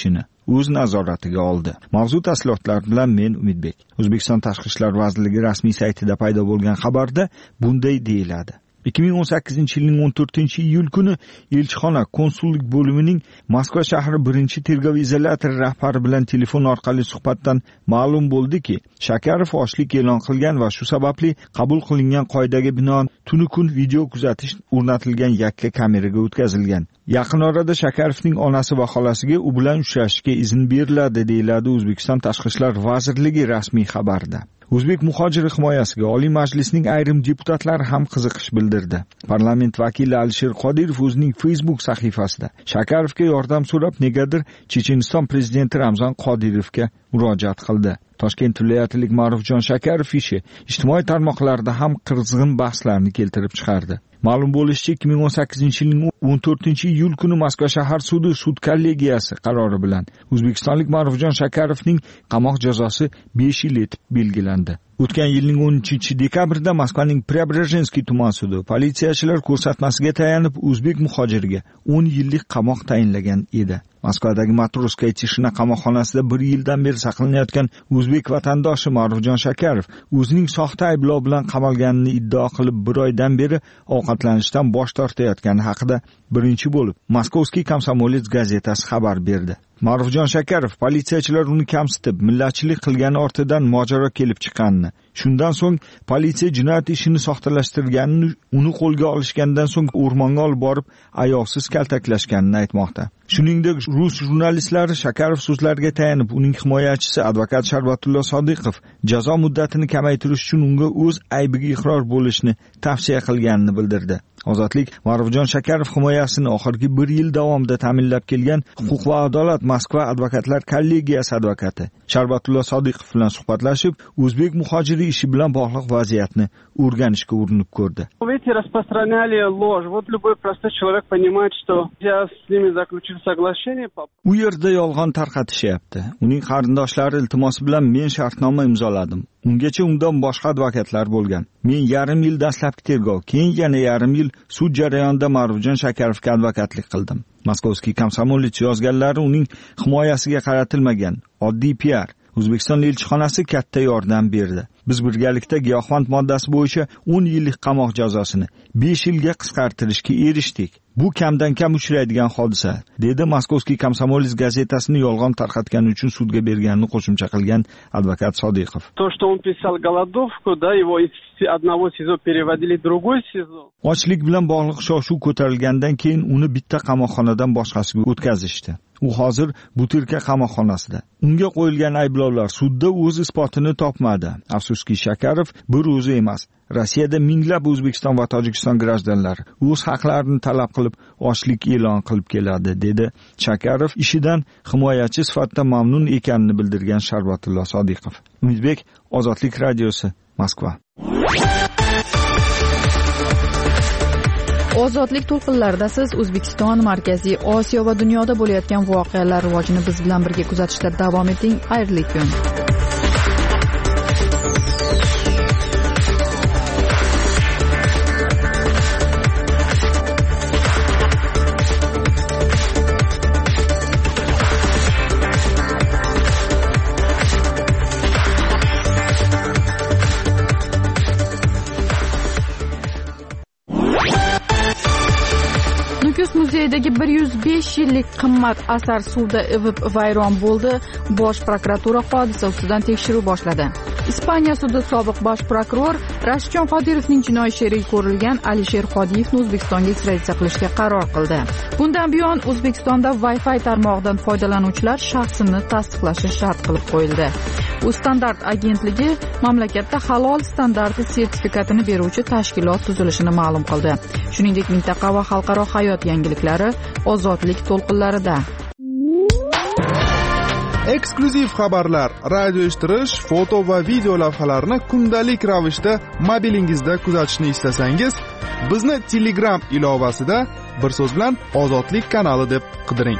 o'z nazoratiga oldi. Mavzu tafsilotlari bilan men Umidbek. O'zbekiston Tashqi ishlar vazirligi rasmiy saytida paydo bo'lgan xabarda bunday deyiladi. 2018-yilning 14-iyul kuni elchixona konsullik bo'limining Moskva shahri 1-tergov izolyatori rahbari bilan telefon orqali suhbatdan ma'lum bo'ldiki, Shakarov ochlik e'lon qilgan va shu sababli qabul qilingan qoidaga binoan tuni kun video kuzatish o'rnatilgan yakka kameraga o'tkazilgan. Yaqin orada Shakarovning onasi va xolasiga u bilan uchrashishga izn beriladi, deyiladi O'zbekiston Tashqi ishlar vazirligi rasmiy xabarida. O'zbek muhojiri himoyasiga Oliy Majlisning ayrim deputatlari ham qiziqish bildirdi. Parlament vakili Alisher Qodirov o'zining Facebook sahifasida Shakarovga yordam so'rab negadir Checheniston prezidenti Ramzan Qodirovga murojaat qildi. Toshkent viloyatilik Ma'rufjon Shakarov ishi ijtimoiy tarmoqlarda ham qizg'in bahslarni keltirib chiqardi. Ma'lum bo'lishicha, 2018-yilning 14-iyul kuni Moskva shahar sudi sud kollegiyasi qarori bilan o'zbekistonlik Ma'rufjon Shakarovning qamoq jazosi 5 yil etib belgilandi. O'tgan yilning 13-dekabrida Moskvaning Preobrazhenskiy tuman sudi politsiyachilar ko'rsatmasiga tayanib o'zbek muhojiriga 10 yillik qamoq tayinlagan edi. Moskvadagi Matroskaya Tishina qamoqxonasida 1 yildan beri saqlanayotgan o'zbek vatandoshi Ma'rufjon Shakarov o'zining soxta ayblov bilan qamalganini iddao qilib 1 oydan beri ovqatlanishdan bosh tortayotgani haqida birinchi bo'lib Moskovskiy Komsomolets gazetasi xabar berdi. Ma'rufjon Shakarov politsiyachilar uni kamsitib, millatchilik qilgani ortidan mojaro kelib chiqqanini, shundan so'ng politsiya jinoyat ishini soxtalashtirganini, uni qo'lga olishgandan so'ng o'rmonga olib borib ayovsiz kaltaklashganini aytmoqda. Shuningdek, rus jurnalistlari Shakarov so'zlariga tayanib, uning himoyachisi advokat Sharbatullo Sodiqov jazo muddatini kamaytirish uchun unga o'z aybiga iqror bo'lishni tavsiya qilganini bildirdi. Ozodlik Ma'rufjon Shakarov himoyasini oxirgi 1 yil davomida ta'minlab kelgan Huquq va adolat Moskva advokatlar kollegiyasi advokati Sharbatullo Sodiqov bilan suhbatlashib, o'zbek muhojiri ishi bilan bog'liq vaziyatni o'rganishga urinib ko'rdi. Эти распространяли ложь. Вот любой простой человек понимает, что я с ними заключил соглашение. U yerda yolg'on tarqatishyapti. Uning qarindoshlari iltimosi bilan men shartnoma imzoladim. Ungacha undan boshqa advokatlar bo'lgan. Men yarim yil dastlabki tergov, keyin yana yarim yil sud jarayonida Ma'rufjon Shakarovga advokatlik qildim. Moskovskiy Komsomolets yozganlari uning himoyasiga qaratilmagan oddiy PR. O'zbekiston elchixonasi katta yordam berdi. Biz birgalikda giyohvand moddasi bo'yicha 10 yillik qamoq jazosini 5 yilga qisqartirishga erishdik. Bu kamdan kam uchraydigan hodisa, dedi Moskovskiy Komsomolets gazetasini yolg'on tarqatgani uchun sudga berganini qo'shimcha qilgan advokat Sodiqov. То, что он писал голодовку, да, его из одного СИЗО переводили в другой СИЗО. Ochlik bilan bog'liq shov-shuv ko'tarilgandan keyin uni bitta qamoqxonadan boshqasiga o'tkazishdi. U hozir Butirka qamoqxonasida. Unga qo'yilgan ayblovlar sudda o'z isbotini topmadi. Afsuski, Shakarov bir o'zi emas, Rossiyada minglab O'zbekiston va Tojikiston grajdanlari o'z haqlarini talab qilib ochlik e'lon qilib keladi, dedi Shakarov ishidan himoyachi sifatida mamnun ekanini bildirgan Sharbatullo Sodiqov. Umidbek, Ozodlik radiosi, Moskva. Ozodlik to'lqinlarida siz O'zbekiston, Markaziy Osiyo va dunyoda bo'layotgan voqealar rivojini biz bilan birga kuzatishda davom eting. Xayrli kun. Muzeyidagi 105 yillik qimmat asar suvda ivib vayron bo'ldi. Bosh prokuratura hodisa ustidan tekshiruv boshladi. Ispaniya sudi sobiq bosh prokuror Rashidjon Qodirovning jinoiy sherigi ko'rilgan Alisher Qodiyevni O'zbekistonga ekstraditsiya qilishga qaror qildi. Bundan buyon O'zbekistonda Wi-Fi tarmog'idan foydalanuvchilar shaxsini tasdiqlashi shart qilib qo'yildi. U standart agentligi mamlakatda halol standarti sertifikatini beruvchi tashkilot tuzilishini ma'lum qildi. Shuningdek, mintaqa va xalqaro hayot yangiliklari Ozodlik to'lqinlarida. Eksklyuziv xabarlar, radio eshittirish, foto va video lavhalarni kundalik ravishda mobilingizda kuzatishni istasangiz, bizni Telegram ilovasida bir so'z bilan Ozodlik kanali deb qidiring.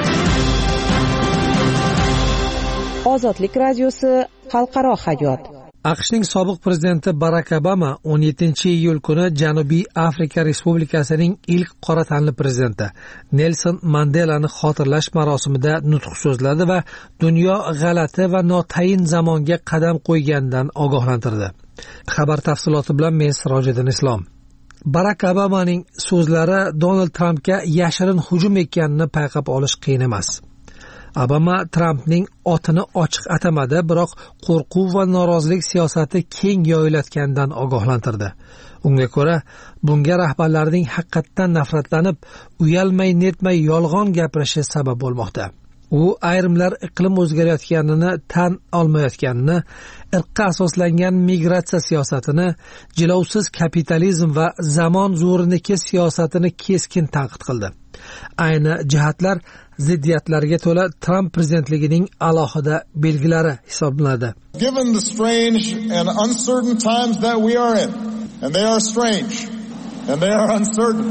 Ozodlik radiosi, xalqaro hayot. AQShning sobiq prezidenti Barak Obama 17-iyul kuni Janubiy Afrika Respublikasining ilk qora tanli prezidenti Nelson Mandelani xotirlash marosimida nutq so'zladi va dunyo g'alati va notayin zamonga qadam qo'yganidan ogohlantirdi. Xabar tafsiloti bilan men Sirojiddin Islom. Barak Obamaning so'zlari Donald Trampga yashirin hujum ekanini payqab olish qiyin emas. Obama Trampning otini ochiq atamadi, biroq qo'rquv va norozilik siyosati keng yoyilayotganidan ogohlantirdi. Unga ko'ra, bunga rahbarlarning haqiqatdan nafratlanib, uyalmay netmay yolg'on gapirishi sabab bo'lmoqda. U ayrimlar iqlim o'zgarayotganini tan olmayotganini, irqqa asoslangan migratsiya siyosatini, jilovsiz kapitalizm va zamon zo'riniki siyosatini keskin tanqid qildi. Ayni jihatlar ziddiyatlarga to'la Trump prezidentligining alohida belgilari hisoblanadi. Given the strange and uncertain times that we are in, and they are strange and they are uncertain.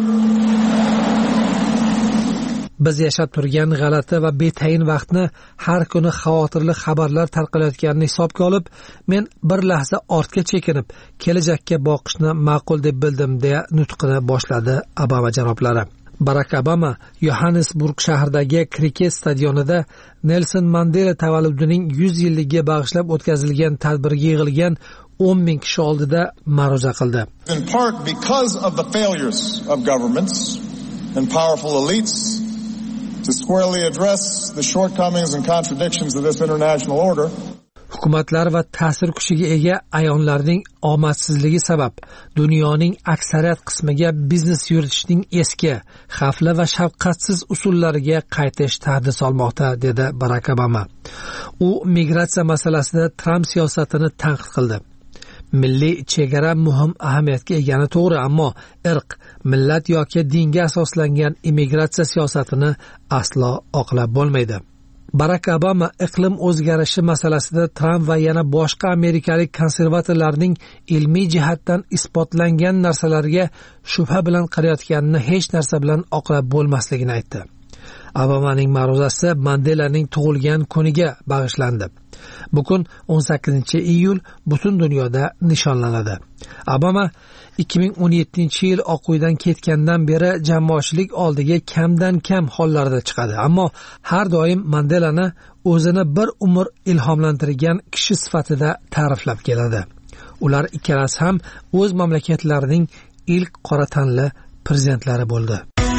Biz yashab turgan g'alati va betayin vaqtni, har kuni xavotirli xabarlar tarqalayotganini hisobga olib, men bir lahza ortga chekinib, kelajakka boqishni ma'qul deb bildim, deya nutqini boshladi Obama janoblari. Barak Obama Johannesburg shahridagi kriket stadionida Nelson Mandela tavalludining 100 yilligiga bag'ishlab o'tkazilgan tadbirga yig'ilgan 10 ming kishi oldida ma'ruza qildi. In part because of the failures of governments and powerful elites to squarely address the shortcomings and contradictions of this international order. Hukumatlar va ta'sir kuchiga ega ayonlarning omadsizligi sabab dunyoning aksariyat qismiga biznes yuritishning eski, xavfli va shafqatsiz usullariga qaytish tahdid solmoqda, dedi Barak Obama. U migratsiya masalasida Trump siyosatini tanqid qildi. Milliy chegara muhim ahamiyatga egani to'g'ri, ammo irq, millat yoki dinga asoslangan immigratsiya siyosatini aslo oqlab bo'lmaydi. Barak Obama iqlim o'zgarishi masalasida Trump va yana boshqa amerikalik konservatorlarning ilmiy jihatdan isbotlangan narsalarga shubha bilan qarayotganini hech narsa bilan oqlab bo'lmasligini aytdi. Obamaning ma'ruzasi Mandelaning tug'ilgan kuniga bag'ishlandi. Bu kun 18-iyul butun dunyoda nishonlanadi. Obama 2017-yil Oq uydan ketgandan beri jamoatchilik oldiga kamdan kam hollarda chiqadi, ammo har doim Mandelani o'zini bir umr ilhomlantirgan kishi sifatida ta'riflab keladi. Ular ikkalasi ham o'z mamlakatlarining ilk qora tanli prezidentlari bo'ldi.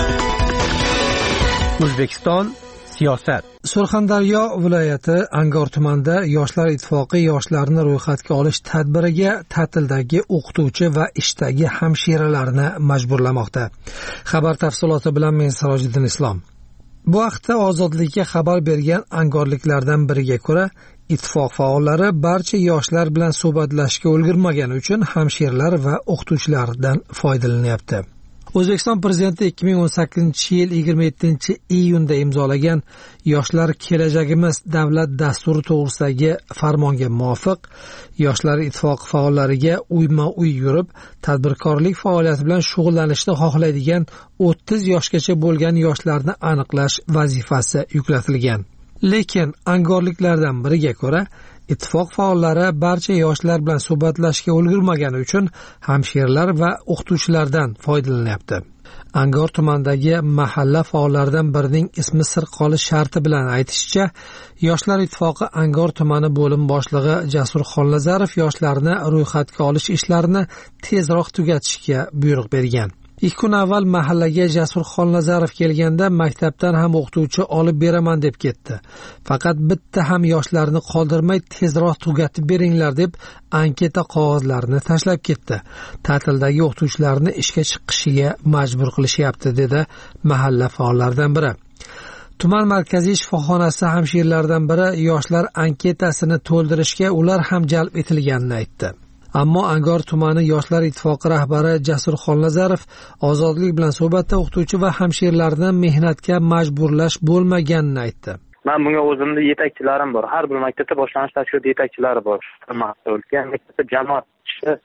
O'zbekiston siyosat. Surxondaryo viloyati Angor tumanida Yoshlar ittifoqi yoshlarni ro'yxatga olish tadbiriga ta'tildagi o'qituvchi va ishdagi hamshiralarni majburlamoqda. Xabar tafsiloti bilan men Sirojiddin Islom. Bu haqda Ozodlikka xabar bergan angorliklardan biriga ko'ra, ittifoq faollari barcha yoshlar bilan suhbatlashishga ulgurmagani uchun hamshiralar va o'qituvchilardan foydalanyapti. O'zbekiston prezidenti 2018-yil 27-iyunda imzolagan Yoshlar kelajagimiz davlat dasturi to'g'risidagi farmonga muvofiq Yoshlar ittifoqi faollariga uyma-uy yurib, tadbirkorlik faoliyati bilan shug'ullanishni xohlaydigan 30 yoshgacha bo'lgan yoshlarni aniqlash vazifasi yuklatilgan. Lekin angorliklardan biriga ko'ra, ittifoq faollari barcha yoshlar bilan suhbatlashishga ulgurmagani uchun hamshiralar va o'qituvchilardan foydalanyapti. Angor tumanidagi mahalla faollaridan birining ismi sir qolish sharti bilan aytishicha, Yoshlar ittifoqi Angor tumani bo'lim boshlig'i Jasur Xonlazarov yoshlarni ro'yxatga olish ishlarini tezroq tugatishga buyruq bergan. 2 kun avval mahallaga Jasur Xonlazarov kelganda maktabdan ham o'qituvchi olib beraman deb ketdi. Faqat bitta ham yoshlarni qoldirmay tezroq tugatib beringlar deb anketa qog'ozlarini tashlab ketdi. Ta'tildagi o'qituvchilarni ishga chiqishiga majbur qilishyapti, dedi mahalla faollaridan biri. Tuman markaziy shifoxonasi hamshiralaridan biri yoshlar anketasini to'ldirishga ular ham jalb etilganini aytdi. Ammo Angor tumani Yoshlar ittifoqi rahbari Jasur Xonlazarov Ozodlik bilan suhbatda o'qituvchi va hamshiralarni mehnatga majburlash bo'lmaganini aytdi. Men bunga o'zimda yetakchilarim bor. Har bir maktabda boshlanish tashkiloti yetakchilari bor. Maktabda jamoat ishi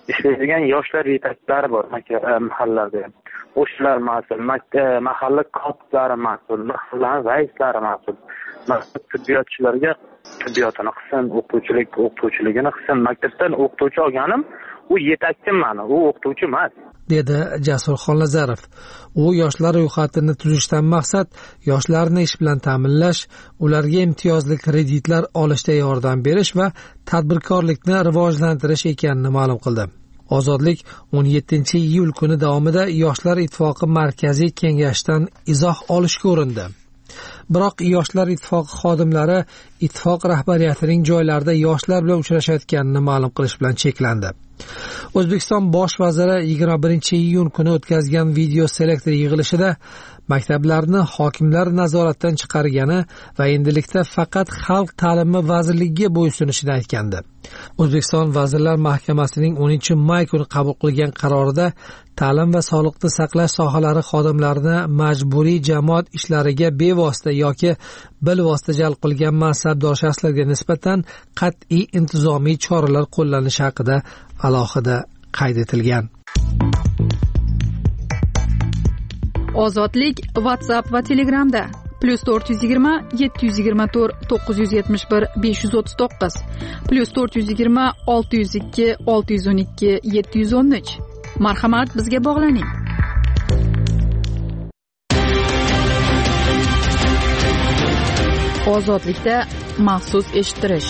ishlaydigan yoshlar yetakchilari bor mahallalarda. O'shalar mas'ul, mahalla kotiblari mas'ul, mahalla raislari mas'ul. Maktab tibbiyotchilarga tibbiyotini qilsin, o'qituvchiligini qilsin. Maktabdan o'qituvchi olganim, u yetakchiman, u o'qituvchi emas, dedi Jasur Xonlazarov. U yoshlar ro'yxatini tuzishdan maqsad yoshlarni ish bilan ta'minlash, ularga imtiyozli kreditlar olishda yordam berish va tadbirkorlikni rivojlantirish ekanini ma'lum qildi. Ozodlik 17-iyul kuni davomida Yoshlar ittifoqi markaziy kengashidan izoh olishga urindi. Biroq Yoshlar ittifoqi xodimlari ittifoq rahbariyatining joylarda yoshlar bilan uchrashayotganini ma'lum qilish bilan cheklandi. O'zbekiston bosh vaziri 21-iyun kuni o'tkazgan video selektor yig'ilishida maktablarni hokimlar nazoratdan chiqargani va endilikda faqat Xalq ta'limi vazirligiga bo'ysunishini aytgandi. O'zbekiston Vazirlar Mahkamasining 10-may kuni qabul qilgan qarorida ta'lim va sog'liqni saqlash sohalari xodimlarini majburiy jamoat ishlariga bevosita yoki bilvosita jalb qilgan mansabdor shaxslarga nisbatan qat'iy intizomiy choralar qo'llanishi haqida alohida qayd etilgan. Ozodlik WhatsApp va Telegramda +420 724 971 539 +420 602 612 713. Marhamat, bizga bog'laning. Ozodlikda maxsus eshittirish.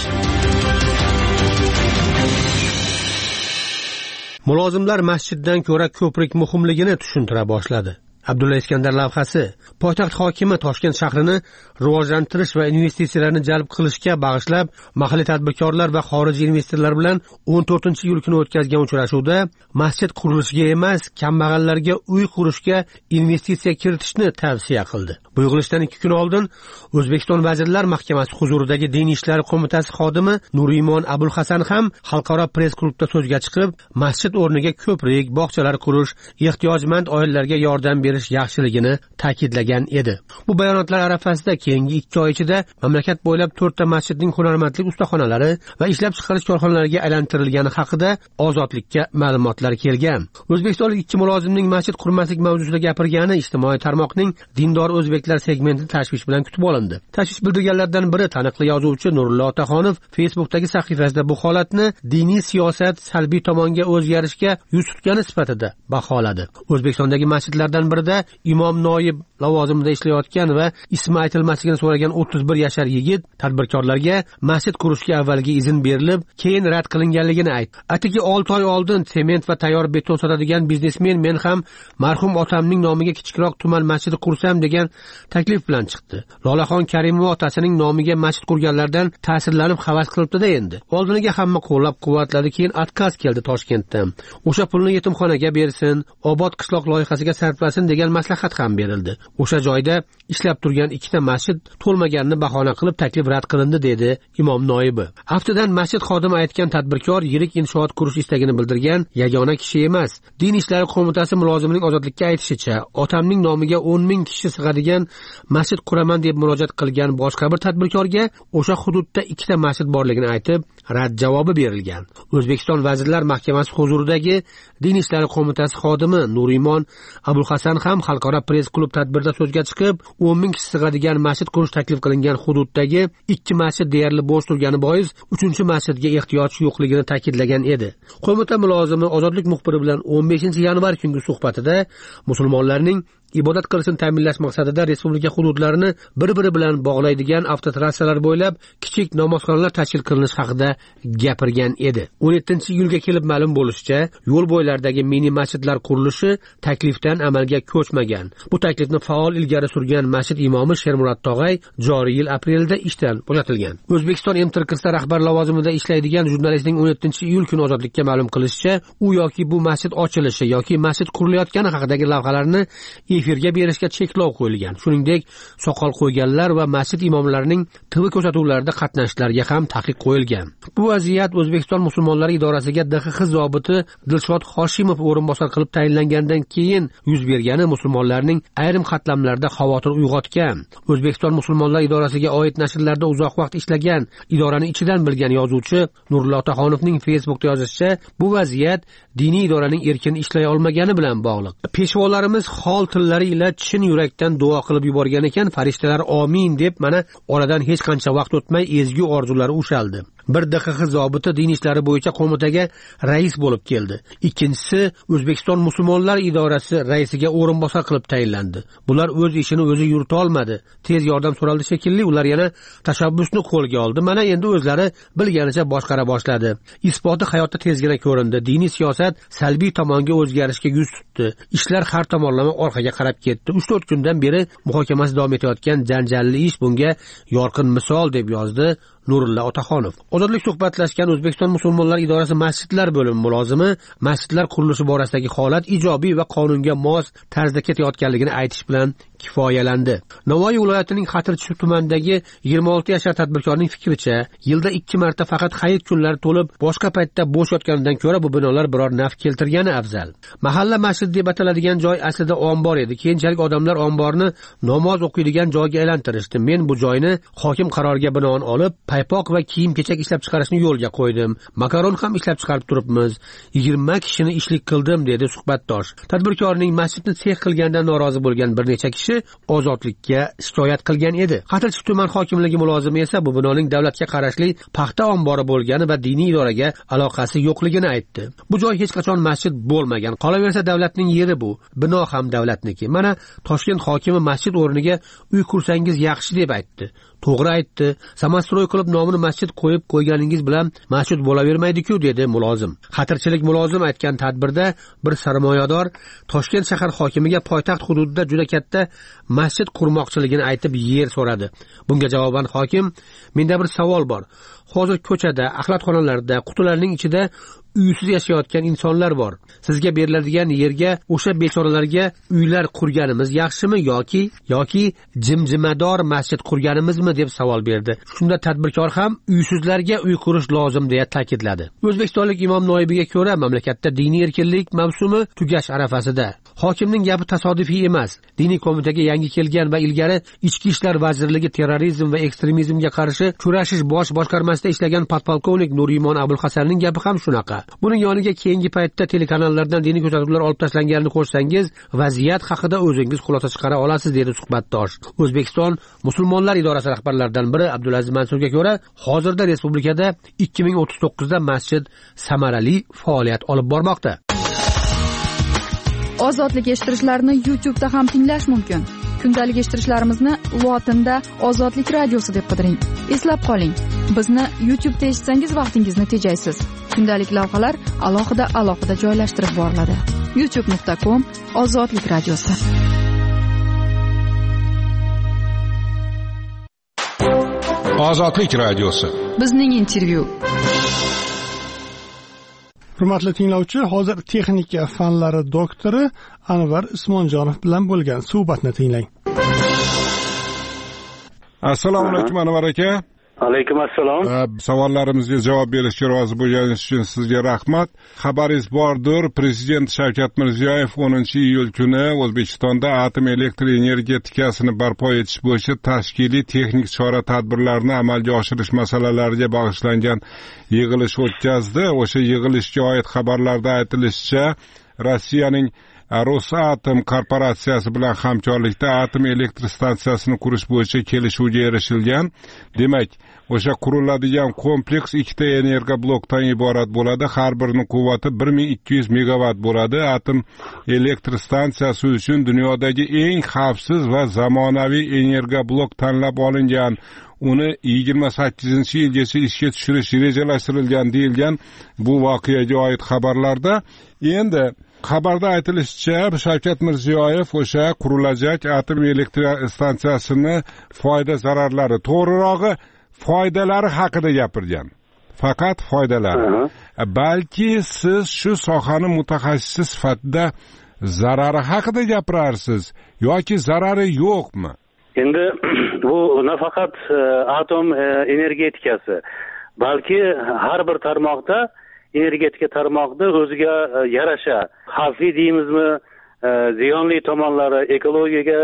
Mulozimlar masjiddan ko'ra ko'prik muhimligini tushuntira boshladi. Abdulla Iskandar lavhasi poytaxt hokimi Toshkent shahrini rivojlantirish va investitsiyalarni jalb qilishga bag'ishlab mahalliy tadbirkorlar va xorijiy investorlar bilan 14-iyul kuni o'tkazgan uchrashuvda masjid qurilishiga emas, kambag'allarga uy qurishga investitsiya kiritishni tavsiya qildi. Bu yig'ilishdan 2 kun oldin O'zbekiston Vazirlar Mahkamasi huzuridagi Diniy ishlar qo'mitasi xodimi Nurimon Abulhasan ham xalqaro press klubda so'zga chiqib, masjid o'rniga ko'prik, bog'chalar qurish, ehtiyojmand oilalarga yordam berish yaxshiligini ta'kidlagan edi. Bu bayonotlar arafasida keyingi 2 oy ichida mamlakat bo'ylab 4 ta masjidning hunarmandlik ustaxonalari va ishlab chiqarish korxonalariga aylantirilgani haqida Ozodlikka ma'lumotlar kelgan. O'zbekistonlik 2 mulozimning masjid qurmaslik mavzusida gapirgani ijtimoiy tarmoqning dindor o'zbeklar segmenti tashvish bilan kutib olindi. Tashvish bildirganlardan biri taniqli yozuvchi Nurullo Otaxonov Facebookdagi sahifasida bu holatni diniy siyosat salbiy tomonga o'zgarishga yuz tutgani sifatida baholadi. O'zbekistondagi masjidlardan birida imom noyib lavozimida ishlayotgan va ismi aytilmasligini so'ragan 31 yashar yigit tadbirkorlarga masjid qurishga avvalgi izn berilib, keyin rad qilinganligini aytdi. Atigi 6 oy oldin sement va tayyor beton sotadigan biznesmen men ham marhum otamning nomiga kichikroq tuman masjidi qursam degan taklif bilan chiqdi. Lolaxon Karimova otasining nomiga masjid qurganlardan ta'sirlanib havas qilibdi-da endi. Oldiniga hamma qo'llab-quvvatladi, keyin отказ keldi Toshkentdan. O'sha pulni yetimxonaga bersin, obod qishloq loyihasiga sarflasin degan maslahat ham berildi. O'sha joyda ishlab turgan 2 ta masjid to'lmaganini bahona qilib taklif rad qilindi, dedi imom noibi. Aftidan masjid xodimi aytgan tadbirkor yirik inshoot qurish istagini bildirgan yagona kishi emas. Din ishlari qo'mitasi mulozimining Ozodlikka aytishicha, otamning nomiga 10 ming kishi sig'adigan masjid quraman deb murojaat qilgan boshqa bir tadbirkorga o'sha hududda 2 ta masjid borligini aytib, rad javobi berilgan. O'zbekiston Vazirlar Mahkamasi huzuridagi Din ishlari qo'mitasi xodimi Nurimon Abulhasan ham xalqaro press klub tadbirida so'zga chiqib, 10 ming kishi sig'adigan masjid qurish taklif qilingan hududdagi 2 masjid deyarli bo'sh turgani bois 3-masjidga ehtiyoj yo'qligini ta'kidlagan edi. Qo'mita mulozimi Ozodlik muxbiri bilan 15-yanvar kungi suhbatida musulmonlarning ibodat qilishini ta'minlash maqsadida respublika hududlarini bir-biri bilan bog'laydigan avtotrassalar bo'ylab kichik namozxonalar tashkil qilinish haqida gapirgan edi. 17-iyulga kelib ma'lum bo'lishicha, yo'l bo'ylaridagi mini masjidlar qurilishi taklifdan amalga ko'chmagan. Bu taklifni faol ilgari surgan masjid imomi Shermurat Tog'ay joriy yil aprelda ishdan bo'shatilgan. O'zbekiston MTRKSda rahbar lavozimida ishlaydigan jurnalistning 17-iyul kuni Ozodlikka ma'lum qilishicha, u yoki bu masjid ochilishi yoki masjid qurilayotgani haqidagi lavhalarni efirga berishga cheklov qo'yilgan. Shuningdek, soqol qo'yganlar va masjid imomlarining TV ko'rsatuvlarida qatnashishlariga ham taqiq qo'yilgan. Bu vaziyat O'zbekiston musulmonlari idorasiga DXX zobiti Dilshod Hoshimov o'rinbosar qilib tayinlangandan keyin yuz bergani musulmonlarning ayrim qatlamlarida xavotir uyg'otgan. O'zbekiston musulmonlar idorasiga oid nashrlarda uzoq vaqt ishlagan, idorani ichidan bilgan yozuvchi Nurullo Otaxonovning Facebookda yozishicha, bu vaziyat diniy idoraning erkin ishlay olmagani bilan bog'liq. Peshvolarimiz hol tillari ila chin yurakdan duo qilib yuborgan ekan, farishtalar amin deb, mana oradan hech qancha vaqt o'tmay ezgu orzulari ushaldi. Bir DXX zobiti din ishlari bo'yicha qo'mitaga rais bo'lib keldi. Ikkinchisi O'zbekiston musulmonlar idorasi raisiga o'rinbosar qilib tayinlandi. Bular o'z ishini o'zi yurita olmadi. Tez yordam so'raldi shekilli, ular yana tashabbusni qo'lga oldi. Mana endi o'zlari bilganicha boshqara boshladi. Isboti hayotda tezgina ko'rindi. Diniy siyosat salbiy tomonga o'zgarishga yuz tutdi. Ishlar har tomonlama orqaga qarab ketdi. 3-4 kundan beri muhokamasi davom etayotgan janjalli ish bunga yorqin misol, deb yozdi Nurullo Otaxonov. Ozodlik suhbatlashgan O'zbekiston musulmonlar idorasi masjidlar bo'limi mulozimi masjidlar qurilishi borasidagi holat ijobiy va qonunga mos tarzda ketayotganligini aytish bilan kifoyalandi. Navoiy viloyatining Xatirchi tumanidagi 26 yashar tadbirkorning fikricha, yilda 2 marta faqat hayit kunlari to'lib, boshqa paytda bo'sh yotganidan ko'ra bu binolar biror naf keltirgani afzal. Mahalla masjid deb ataladigan joy aslida ombor edi. Keyinchalik odamlar omborni namoz o'qiydigan joyga aylantirishdi. Men bu joyni hokim qaroriga binoan olib, paypoq va kiyim-kechak ishlab chiqarishni yo'lga qo'ydim. Makaron ham ishlab chiqarib turibmiz. 20 kishini ishlik qildim, dedi suhbatdosh. Tadbirkorning masjidni sex qilgandan norozi bo'lgan bir necha kishi ozodlikka shikoyat qilgan edi. Xatirchi tuman hokimligi mulozimi esa bu binoning davlatga qarashli paxta ombori bo'lgani va diniy idoraga aloqasi yo'qligini aytdi. Bu joy hech qachon masjid bo'lmagan. Qolaversa davlatning yeri bu. Bino ham davlatniki. Mana Toshkent hokimi masjid o'rniga uy qursangiz yaxshi deb aytdi. To'g'ri aytdi. Samastroy qilib nomini masjid qo'yib qo'yganingiz bilan masjid bo'lavermaydi-ku, dedi mulozim. Xatirchilik mulozim aytgan tadbirda bir sarmoyador Toshkent shahar hokimiga poytaxt hududida juda katta masjid qurmoqchiligini aytib yer so'radi. Bunga javoban hokim, menda bir savol bor. Hozir ko'chada, axlatxonalarda, qutilarning ichida uysiz yashayotgan insonlar bor. Sizga beriladigan yerga o'sha bechoralarga uylar qurganimiz yaxshimi yoki jimjimador masjid qurganimizmi deb savol berdi. Shunda tadbirkor ham uysizlarga uy qurish lozim deya ta'kidladi. O'zbekistonlik imom noibiga ko'ra, mamlakatda diniy erkinlik mavsumi tugash arafasida. Hokimning gapi tasodifiy emas. Diniy qo'mitaga yangi kelgan va ilgari Ichki ishlar vazirligi terrorizm va ekstremizmga qarshi kurashish bosh boshqarmasida ishlagan podpolkovnik Nurimon Abulhasanning gapi ham shunaqa. Buning yoniga keyingi paytda telekanallardan diniy ko'rsatuvlar olib tashlanganini qo'shsangiz, vaziyat haqida o'zingiz xulosa chiqara olasiz, dedi suhbatdosh. O'zbekiston musulmonlar idorasi rahbarlaridan biri Abdulaziz Mansurga ko'ra, hozirda respublikada 2039 da masjid samarali faoliyat olib bormoqda. Ozodlik eshittirishlarni YouTube'da ham tinglash mumkin. Kundalik eshittirishlarimizni lotinda Ozodlik radiosi deb qidiring. Eslab qoling, bizni YouTube'da eshitsangiz vaqtingizni tejaysiz. Kundalik lavhalar alohida joylashtirib boriladi. youtube.com/Ozodlik radiosi. Ozodlik radiosi. Bizning intervyu. Hurmatli tinglovchi, hozir texnika fanlari doktori Anvar Ismonjonov bilan bo'lgan suhbatni tinglang. Assalomu alaykum Anvar aka. Alaykum assalom. Savollarimizga javob berishga rozi bo'lganingiz uchun sizga rahmat. Xabaringiz bordir, Prezident Shavkat Mirziyoyev 10-iyul kuni O'zbekistonda atom elektr energetikasini barpo etish bo'yicha tashkiliy texnik chora-tadbirlarni amalga oshirish masalalariga bag'ishlangan yig'ilish o'tkazdi. O'sha yig'ilishga oid xabarlarda aytilishicha, Rossiyaning Rosatom korporatsiyasi bilan hamkorlikda atom elektr stansiyasini qurish bo'yicha kelishuvga erishilgan. Demak, o'sha quriladigan kompleks 2 ta energoblokdan iborat bo'ladi. Har birining quvvati 1200 megavat bo'ladi. Atom elektr stansiyasi uchun dunyodagi eng xavfsiz va zamonaviy energoblok tanlab olingan. Uni 28-yilgacha ishga tushirish rejalashtirilgan deyilgan bu voqeaga oid xabarlarda. Endi xabarda aytilishicha, Shavkat Mirziyoyev o'sha qurilajak atom elektr stansiyasini foyda zararlari, to'g'rirog'i foydalari haqida gapirgan. Faqat foydalari. Balki siz shu sohani mutaxassisi sifatida zarari haqida gapirarsiz yoki zarari yo'qmi? Endi bu nafaqat atom energetikasi, balki har bir tarmoqda, energetika tarmoqda o'ziga yarasha xavfli deymizmi, ziyonli tomonlari, ekologiyaga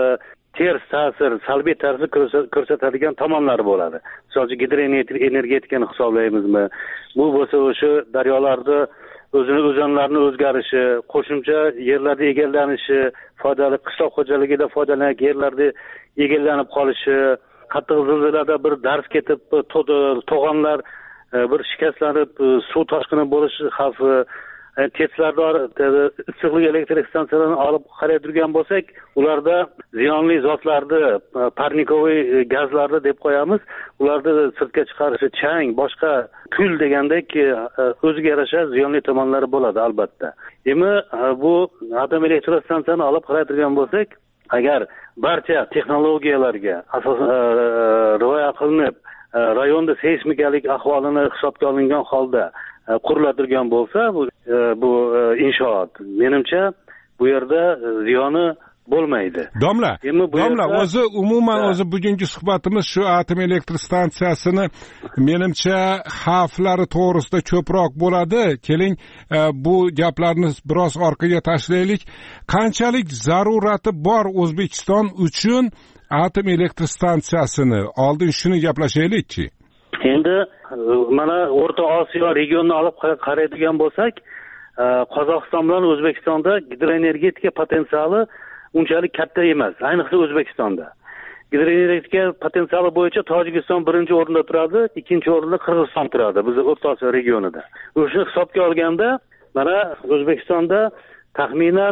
ters ta'sir, salbiy ta'sir ko'rsatadigan tomonlari bo'ladi. Masalan, gidroenergetikani hisoblaymizmi? Bu bo'lsa o'sha daryolarda o'zanlarning o'zgarishi, qo'shimcha yerlarda egallanishi, foydali qishloq xo'jaligida foydalangan yerlarda egallanib qolishi, qattiq zilzilada bir dars ketib, to'g'onlar bir shikastlanib, suv toshqini bo'lish xavfi, TEClarda issiqlik elektr stansiyalarini olib qaraydigan bo'lsak, ularda ziyonli zotlarni, parnikovoy gazlarni deb qo'yamiz. Ularda sirtga chiqarishi, chang, boshqa kul degandek o'ziga yarasha ziyonli tomonlari bo'ladi albatta. Endi bu atom elektr stansiyani olib qaraydigan bo'lsak, agar barcha texnologiyalarga asosan rioya qilinib, rayonda seysmikalik ahvolini hisobga olingan holda quriladirgan bo'lsa, bu inshoot, menimcha bu yerda ziyoni bo'lmaydi. Domla, o'zi umuman o'zi bugungi suhbatimiz shu atom elektr stansiyasini menimcha xavflari to'g'risida ko'proq bo'ladi. Keling, bu gaplarni biroz orqaga tashlaylik. Qanchalik zarurati bor O'zbekiston uchun atom elektr stansiyasini? Oldin shuni gaplashaylikchi. Endi mana O'rta Osiyo regionini olib qaraydigan bo'lsak, Qozog'iston bilan O'zbekistonda gidroenergetika potensiali unchalik katta emas, ayniqsa O'zbekistonda. Gidroenergetika potensiali bo'yicha Tojikiston birinchi o'rinda turadi, ikkinchi o'rinda Qirg'iziston turadi biz O'rta Osiyo regionida. O'shani hisobga olganda, mana O'zbekistonda taxminan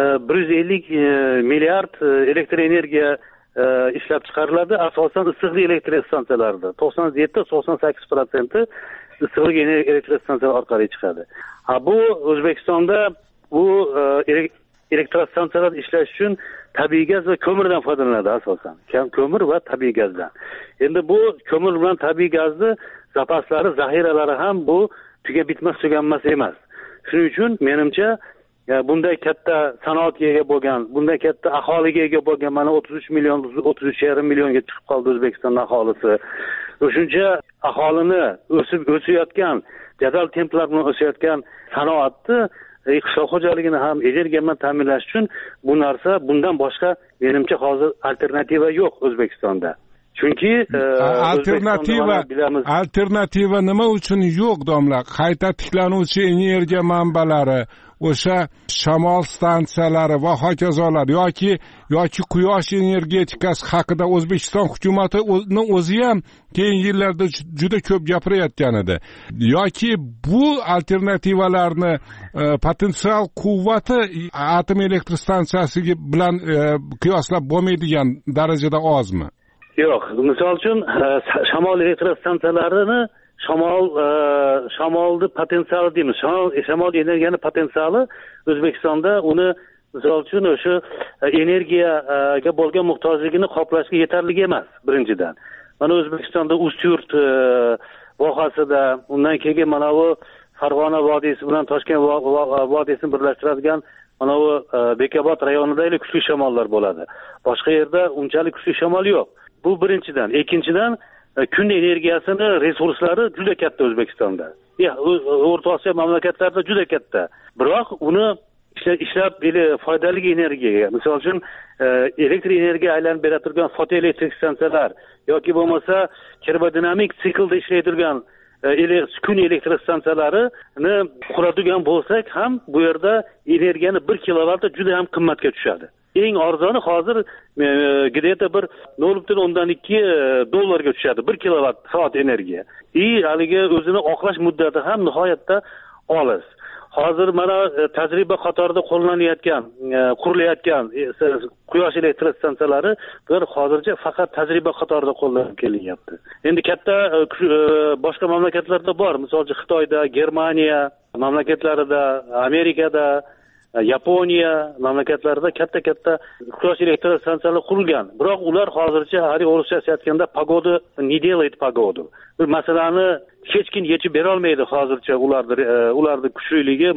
150 milliard elektr energiya ishlab chiqariladi, asosan issiqlik elektr stansiyalarida 97-98% issiqlik elektr stansiyalari orqali chiqadi. Bu O'zbekistonda bu elektrostansiyalar ishlash uchun tabiiy gaz va ko'mirdan foydalanadi asosan. Ko'mir va tabiiy gazdan. Endi bu ko'mir bilan tabiiy gazni zapaslari, zaxiralari ham bu tuganmas emas. Shuning uchun menimcha bunday katta sanoatga ega bo'lgan, bunday katta aholiga ega bo'lgan, mana 33 million, 33,5 millionga chiqib qoldi O'zbekiston aholisi. O'shuncha aholini o'sayotgan, jadal templar bilan o'sayotgan sanoatni, qishloq xo'jaligini ham energiya bilan ta'minlash uchun bu narsa, bundan boshqa menimcha hozir alternativa yo'q O'zbekistonda. Chunki alternativa nima uchun yo'q, domla? Qayta tiklanuvchi energiya manbalari, o'sha shamol stansiyalari va hokazolar yoki quyosh energetikasi haqida O'zbekiston hukumatining o'zi ham keyingi yillarda juda ko'p gapirayotgan edi. Yoki bu alternativalarni potensial quvvati atom elektr stansiyasi bilan qiyoslab bo'lmaydigan darajada ozmi? Yo'q, misol uchun shamol elektr stansiyalarini shamolni potensiali deymiz. Shamol energiyani potensiali O'zbekistonda uni misol uchun o'sha energiyaga bo'lgan muhtojligini qoplashga yetarli emas birinchidan. Mana O'zbekistonda Ustyurt vohasida, undan keyin mana bu Farg'ona vodiysi bilan Toshkent vodiysini birlashtiradigan mana bu Bekobod rayonida kuchli shamollar bo'ladi. Boshqa yerda unchalik kuchli shamol yo'q. Bu birinchidan. Ikkinchidan, kun energiyasini resurslari juda katta O'zbekistonda. O'rta Osiyo mamlakatlarida juda katta. Biroq uni ishlab foydali energiyaga, misol uchun elektr energiya aylanib bera turgan fotoelektrik stansiyalar yoki bo'lmasa termodinamik siklda ishlaydigan kun elektr stansiyalarini quradigan bo'lsak ham bu yerda energiyani 1 kilovatda juda ham qimmatga tushadi. Eng arzoni hozir где-то bir 0.2 dollarga tushadi 1 kilovatt soat energiya. Haligi o'zini oqlash muddati ham nihoyatda olis. Hozir mana tajriba qatorida qo'llanayotgan, qurilayotgan quyosh elektr stansiyalari bular hozircha faqat tajriba qatorida qo'llanib kelinyapti. Endi katta boshqa mamlakatlarda bor, masalan Xitoyda, Germaniya mamlakatlarida, Amerikada Yaponiya mamlakatlarida katta quyosh elektr stansiyalar qurilgan. Biroq ular hozircha o'rischa aytganda pagoda не делает погоду. Bir masalani hech kim yechib bera olmaydi hozircha ularning kuchliligi,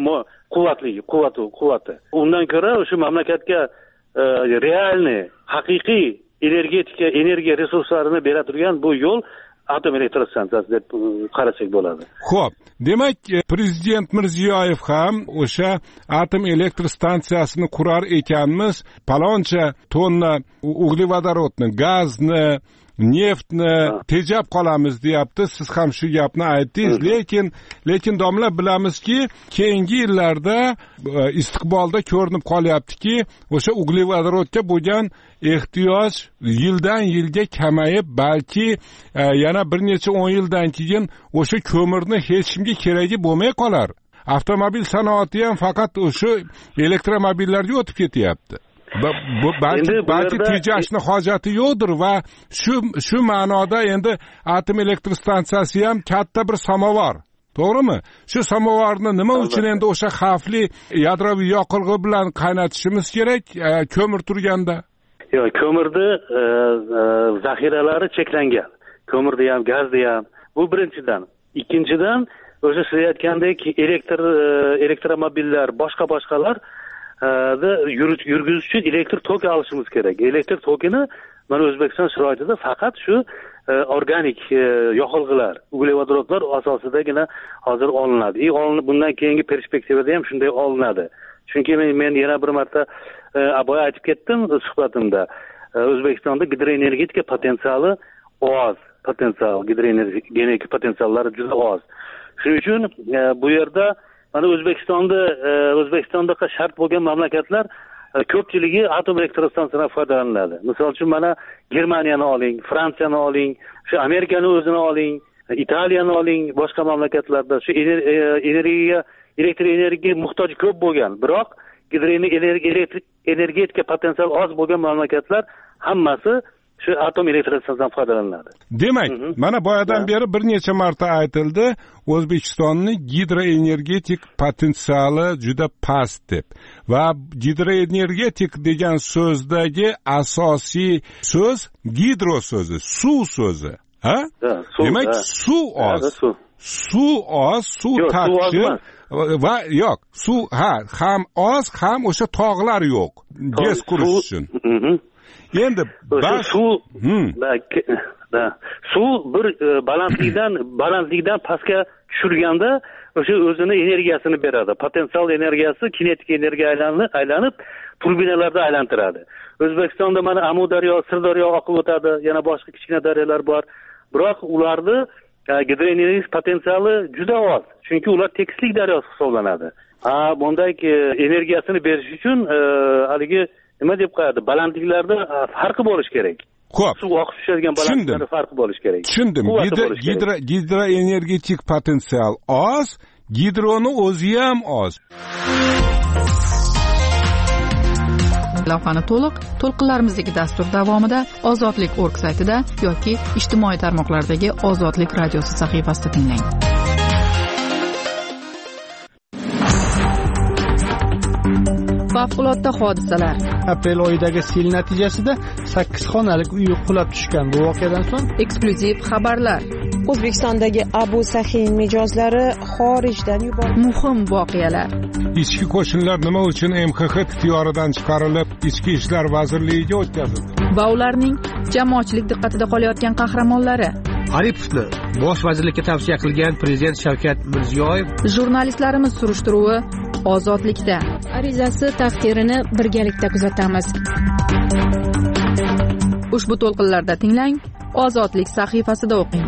quvvati. Undan ko'ra o'sha mamlakatga realniy, haqiqiy energiya resurslarini bera turgan bu yo'l atom elektr stansiyasi deb qarasak bo'ladi. Xo'p, demak, prezident Mirziyoyev ham o'sha atom elektr stansiyasini qurar ekanmiz, paloncha tonna uglevodorodni, gazni, neftni tejab qolamiz deyapti. Siz ham shu gapni aytdingiz, lekin domla bilamizki, keyingi yillarda istiqbolda ko'rinib qolyaptiki, o'sha uglevodorodga bo'lgan ehtiyoj yildan yilga kamayib, balki yana bir necha 10 yildan keyin o'sha ko'mirni hech kimga keragi bo'lmay qolar. Avtomobil sanoati ham faqat o'sha elektromobillarga o'tib ketyapti. Balki tejashni hojati yo'qdir va shu ma'noda endi atom elektr stansiyasi ham katta bir samovar. To'g'rimi? Shu samovarni nima uchun endi o'sha xavfli yadroviy yoqilg'i bilan qaynatishimiz kerak ko'mir turganda? Yo'q, ko'mirni zaxiralari cheklangan. Ko'mirda ham, gazda ham. Bu birinchidan. Ikkinchidan, o'sha siz aytgandek elektromobillar, boshqalar yurgizish uchun elektr tok olishimiz kerak. Elektr tokini mana O'zbekiston sharoitida faqat shu organik yoqilg'ilar, uglevodorodlar asosidagina hozir olinadi. Bundan keyingi perspektivada ham shunday olinadi. Chunki men yana bir marta boya aytib ketdim suhbatimda. O'zbekistonda gidroenergetika potensiali oz. Gidroenergetika potensiallari juda oz. Shuning uchun bu yerda mana O'zbekistonda shart bo'lgan mamlakatlar ko'pchiligi atom elektr stansiyasidan foydalanadi. Misol uchun mana Germaniyani oling, Fransiyani oling, shu Amerikani o'zini oling, Italiyani oling, boshqa mamlakatlarda shu elektr energiyaga muhtoj ko'p bo'lgan, biroq gidroenergetika potensiali oz bo'lgan mamlakatlar hammasi shu atom elektr stansiyasidan foydalanadi. Demak, mana boyadan beri bir necha marta aytildi, O'zbekistonning gidroenergetik potensiali juda past deb. Va gidroenergetik degan so'zdagi asosiy so'z gidro so'zi, suv so'zi. Ha? Demak, suv oz. Suv oz, suv taqchil va yo'q, suv ham oz, ham o'sha tog'lar yo'q. Gez qurish uchun. Endi suv bir balandlikdan pastga tushirganda o'sha o'zini energiyasini beradi. Potensial energiyasi kinetik energiya aylanib turbinalarda aylantiradi. O'zbekistonda mana Amudaryo, Sirdaryo oqib o'tadi, yana boshqa kichkina daryolar bor. Biroq ularni gidroenergetik potensiali juda oz. Chunki ular tekislik daryosi hisoblanadi. Bunday energiyasini berish uchun haligi nima deb qo'yadi? Balandliklarda farqi bo'lish kerak. Xo'p. Suv oqib tushadigan balandliklarda farqi bo'lish kerak. Tushundim. Gidroenergetik potensial oz, gidroni o'zi ham oz. Lavhani to'lqinlarimizdagi dastur davomida ozodlik.org saytida yoki ijtimoiy tarmoqlardagi Ozodlik radiosi sahifasida tinglang. Favqulodda hodisalar. Aprel oyidagi sel natijasida 8 xonalik uy qulab tushgan. Bu voqeadan so'ng eksklyuziv xabarlar. O'zbekistondagi Abu Sahin mijozlari xorijdan yuborildi. Muhim voqealar. Ichki qo'shinlar nima uchun MXX ixtiyoridan chiqarilib, Ichki ishlar vazirligiga o'tkazildi? Va ularning jamoatchilik diqqatida qolayotgan qahramonlari. Aripovni bosh vazirlikka tavsiya qilgan prezident Shavkat Mirziyoyev. Jurnalistlarimiz surishtiruvi Ozodlikda. Arizasi taqdirini birgalikda kuzatamiz. Ushbu to'lqinlarda tinglang, Ozodlik sahifasida o'qing.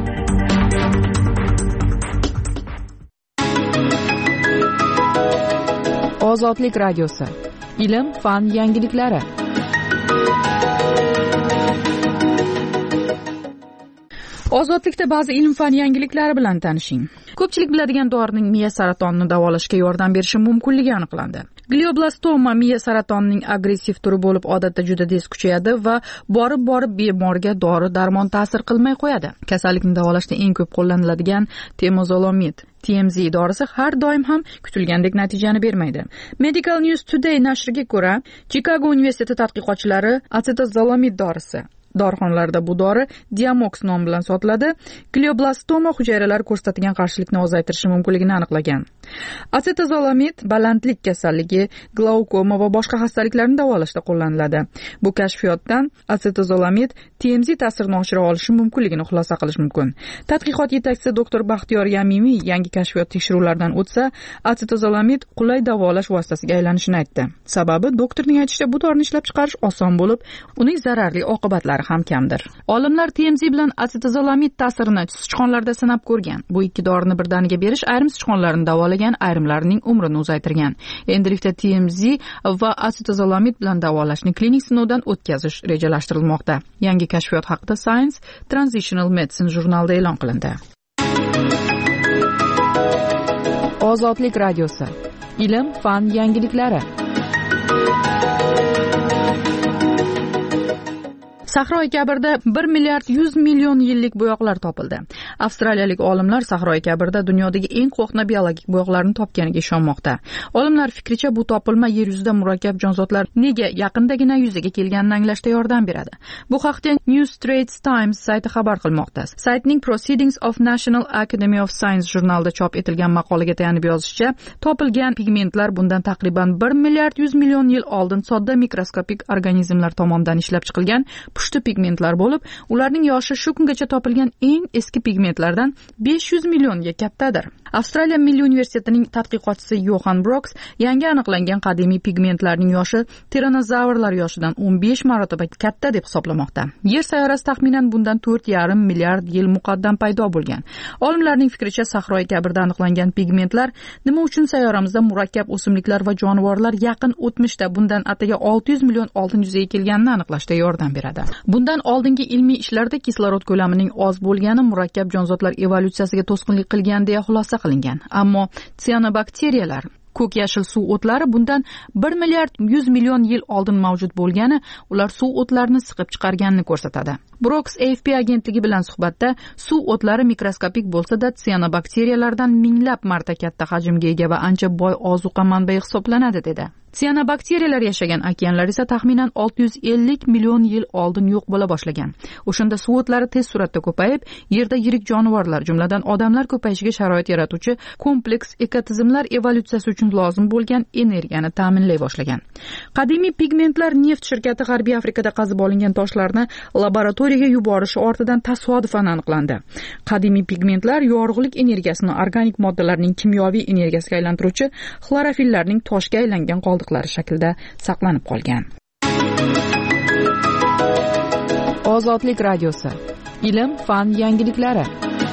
Ozodlik radiosi. Ilm, fan yangiliklari. Ozodlikda ba'zi ilm-fan yangiliklari bilan tanishing. Ko'pchilik biladigan dorining miya saratonini davolashga yordam berishi mumkinligi aniqlandi. Glioblastoma miya saratonining agressiv turi bo'lib, odatda juda tez kuchayadi va borib bemorga dori-darmon ta'sir qilmay qo'yadi. Kasallikni davolashda eng ko'p qo'llaniladigan temozolomid TMZ dorisi har doim ham kutilgandek natijani bermaydi. Medical News Today nashriga ko'ra, Chicago universiteti tadqiqotchilari acetazolomid dorisi dorixonalarda bu dori Diamox nomi bilan sotiladi. Glioblastoma hujayralari ko'rsatgan qarshilikni ozaytirishi mumkinligini aniqlagan. Acetazolomid balandlik kasalligi, glaukoma va boshqa xastaliklarni davolashda qo'llaniladi. Bu kashfiyotdan acetazolomid TMZ ta'sirini oshira olishi mumkinligini xulosa qilish mumkin. Tadqiqot yetakchisi doktor Baxtiyor Yamimiy yangi kashfiyot tekshiruvlardan o'tsa, acetazolomid qulay davolash vositasiga aylanishini aytdi. Sababi doktorning aytishicha, bu dorini ishlab chiqarish oson bo'lib, uning zararli oqibatlari ham kamdir. Olimlar TMZ bilan acetazolomid ta'sirini sichqonlarda sinab ko'rgan. Bu ikki dorini birdaniga berish ayrim sichqonlarni davolagan, ayrimlarining umrini uzaytirgan. Endilikda TMZ va acetazolomid bilan davolashni klinik sinovdan o'tkazish rejalashtirilmoqda. Yangi kashfiyot haqida Science Translational Medicine jurnalida e'lon qilindi. Ozodlik radiosi. Ilm, fan yangiliklari. Sahro kabrida 1 milliard 100 million yillik bo'yoqlar topildi. Avstraliyalik olimlar Sahro kabrida dunyodagi eng qo'hna biologik bo'yoqlarni topganiga ishonmoqda. Olimlar fikricha, bu topilma yer yuzida murakkab jonzotlar nega yaqindagina yuzaga kelganini anglashda yordam beradi. Bu haqda New Straits Times sayti xabar qilmoqda. Saytning Proceedings of National Academy of Science jurnalida chop etilgan maqolaga tayanib yozishicha, topilgan pigmentlar bundan taqriban 1 milliard 100 million yil oldin sodda mikroskopik organizmlar tomonidan ishlab chiqilgan pushti pigmentlar bo'lib, ularning yoshi shu kungacha topilgan eng eski pigmentlardan 500 millionga kattadir. Avstraliya Milliy universitetining tadqiqotchisi Johan Brooks yangi aniqlangan qadimiy pigmentlarning yoshi tiranozavrlar yoshidan 15 marotaba katta deb hisoblamoqda. Yer sayyorasi taxminan bundan 4,5 milliard yil muqaddam paydo bo'lgan. Olimlarning fikricha, Sahro kabrida aniqlangan pigmentlar nima uchun sayyoramizda murakkab o'simliklar va jonivorlar yaqin o'tmishda bundan ataga 600 million oldin yuzaga kelganini aniqlashda yordam beradi. Bundan oldingi ilmiy ishlarda kislorod ko'lamining oz bo'lgani murakkab jonzotlar evolyutsiyasiga to'sqinlik qilgan deya xulosa qilingan. Ammo sianobakteriyalar, ko'k yashil suv o'tlari bundan 1 milliard 100 million yil oldin mavjud bo'lgani, ular suv o'tlarini siqib chiqarganini ko'rsatadi. Brooks AFP agentligi bilan suhbatda suv o'tlari mikroskopik bo'lsa-da, sianobakteriyalardan minglab marta katta hajmga ega va ancha boy ozuqa manbai hisoblanadi dedi. Sianobakteriyalar yashagan okeanlar esa taxminan 650 million yil oldin yo'q bo'la boshlagan. O'shanda suv o'tlari tez suratda ko'payib, yerda yirik jonivorlar, jumladan odamlar ko'payishiga sharoit yaratuvchi kompleks ekotizimlar evolyutsiyasi uchun lozim bo'lgan energiyani ta'minlay boshlagan. Qadimiy pigmentlar neft shirkati G'arbiy Afrikada qazib olingan toshlarni laboratoriyaga yuborishi ortidan tasodifan aniqlandi. Qadimiy pigmentlar yorug'lik energiyasini organik moddalarning kimyoviy energiyasiga aylantiruvchi xlorofillarning toshga aylangan qoldiqlari shaklida saqlanib qolgan. Ozodlik radiosi. Ilm, fan yangiliklari.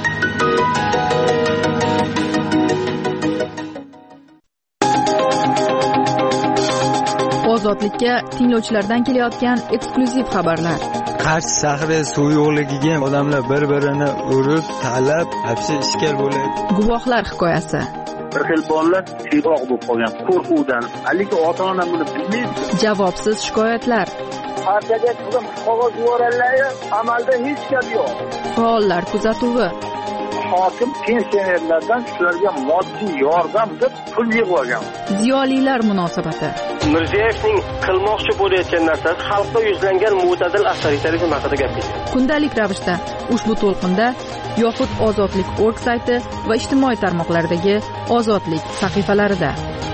Ozodlikka tinglovchilardan kelayotgan eksklyuziv xabarlar. Qarshi shahri suv yo'qligiga odamlar bir-birini urib, talab, hapsi ishkal bo'ladi. Guvohlar hikoyasi. Bir xil bolalar siyroq bo'lib qolgan qo'rquvdan. Haligi ota-ona buni bilmaydi. Javobsiz shikoyatlar. Partiyaga tuzum qog'oz yuborganlar, amalda hech gap yo'q. Faollar kuzatuvi. Hokim pensionerlardan shularga moddiy yordam deb pul yig'ib. Ziyolilar munosabati. Mirziyoyevning qilmoqchi bo'layotgan narsasi xalqda yuzlangan mo'tadil avtoritarizm haqida gapirdi. Kundalik ravishda ushbu to'lqinda yoxud ozodlik.org sayti va ijtimoiy tarmoqlardagi ozodlik sahifalarida.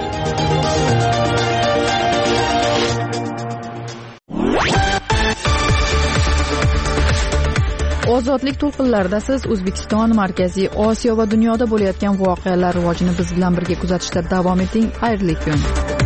Ozodlik to'lqinlarida siz O'zbekiston, Markaziy Osiyo va dunyoda bo'layotgan voqealar rivojini biz bilan birga kuzatishda davom eting. Xayrli kun.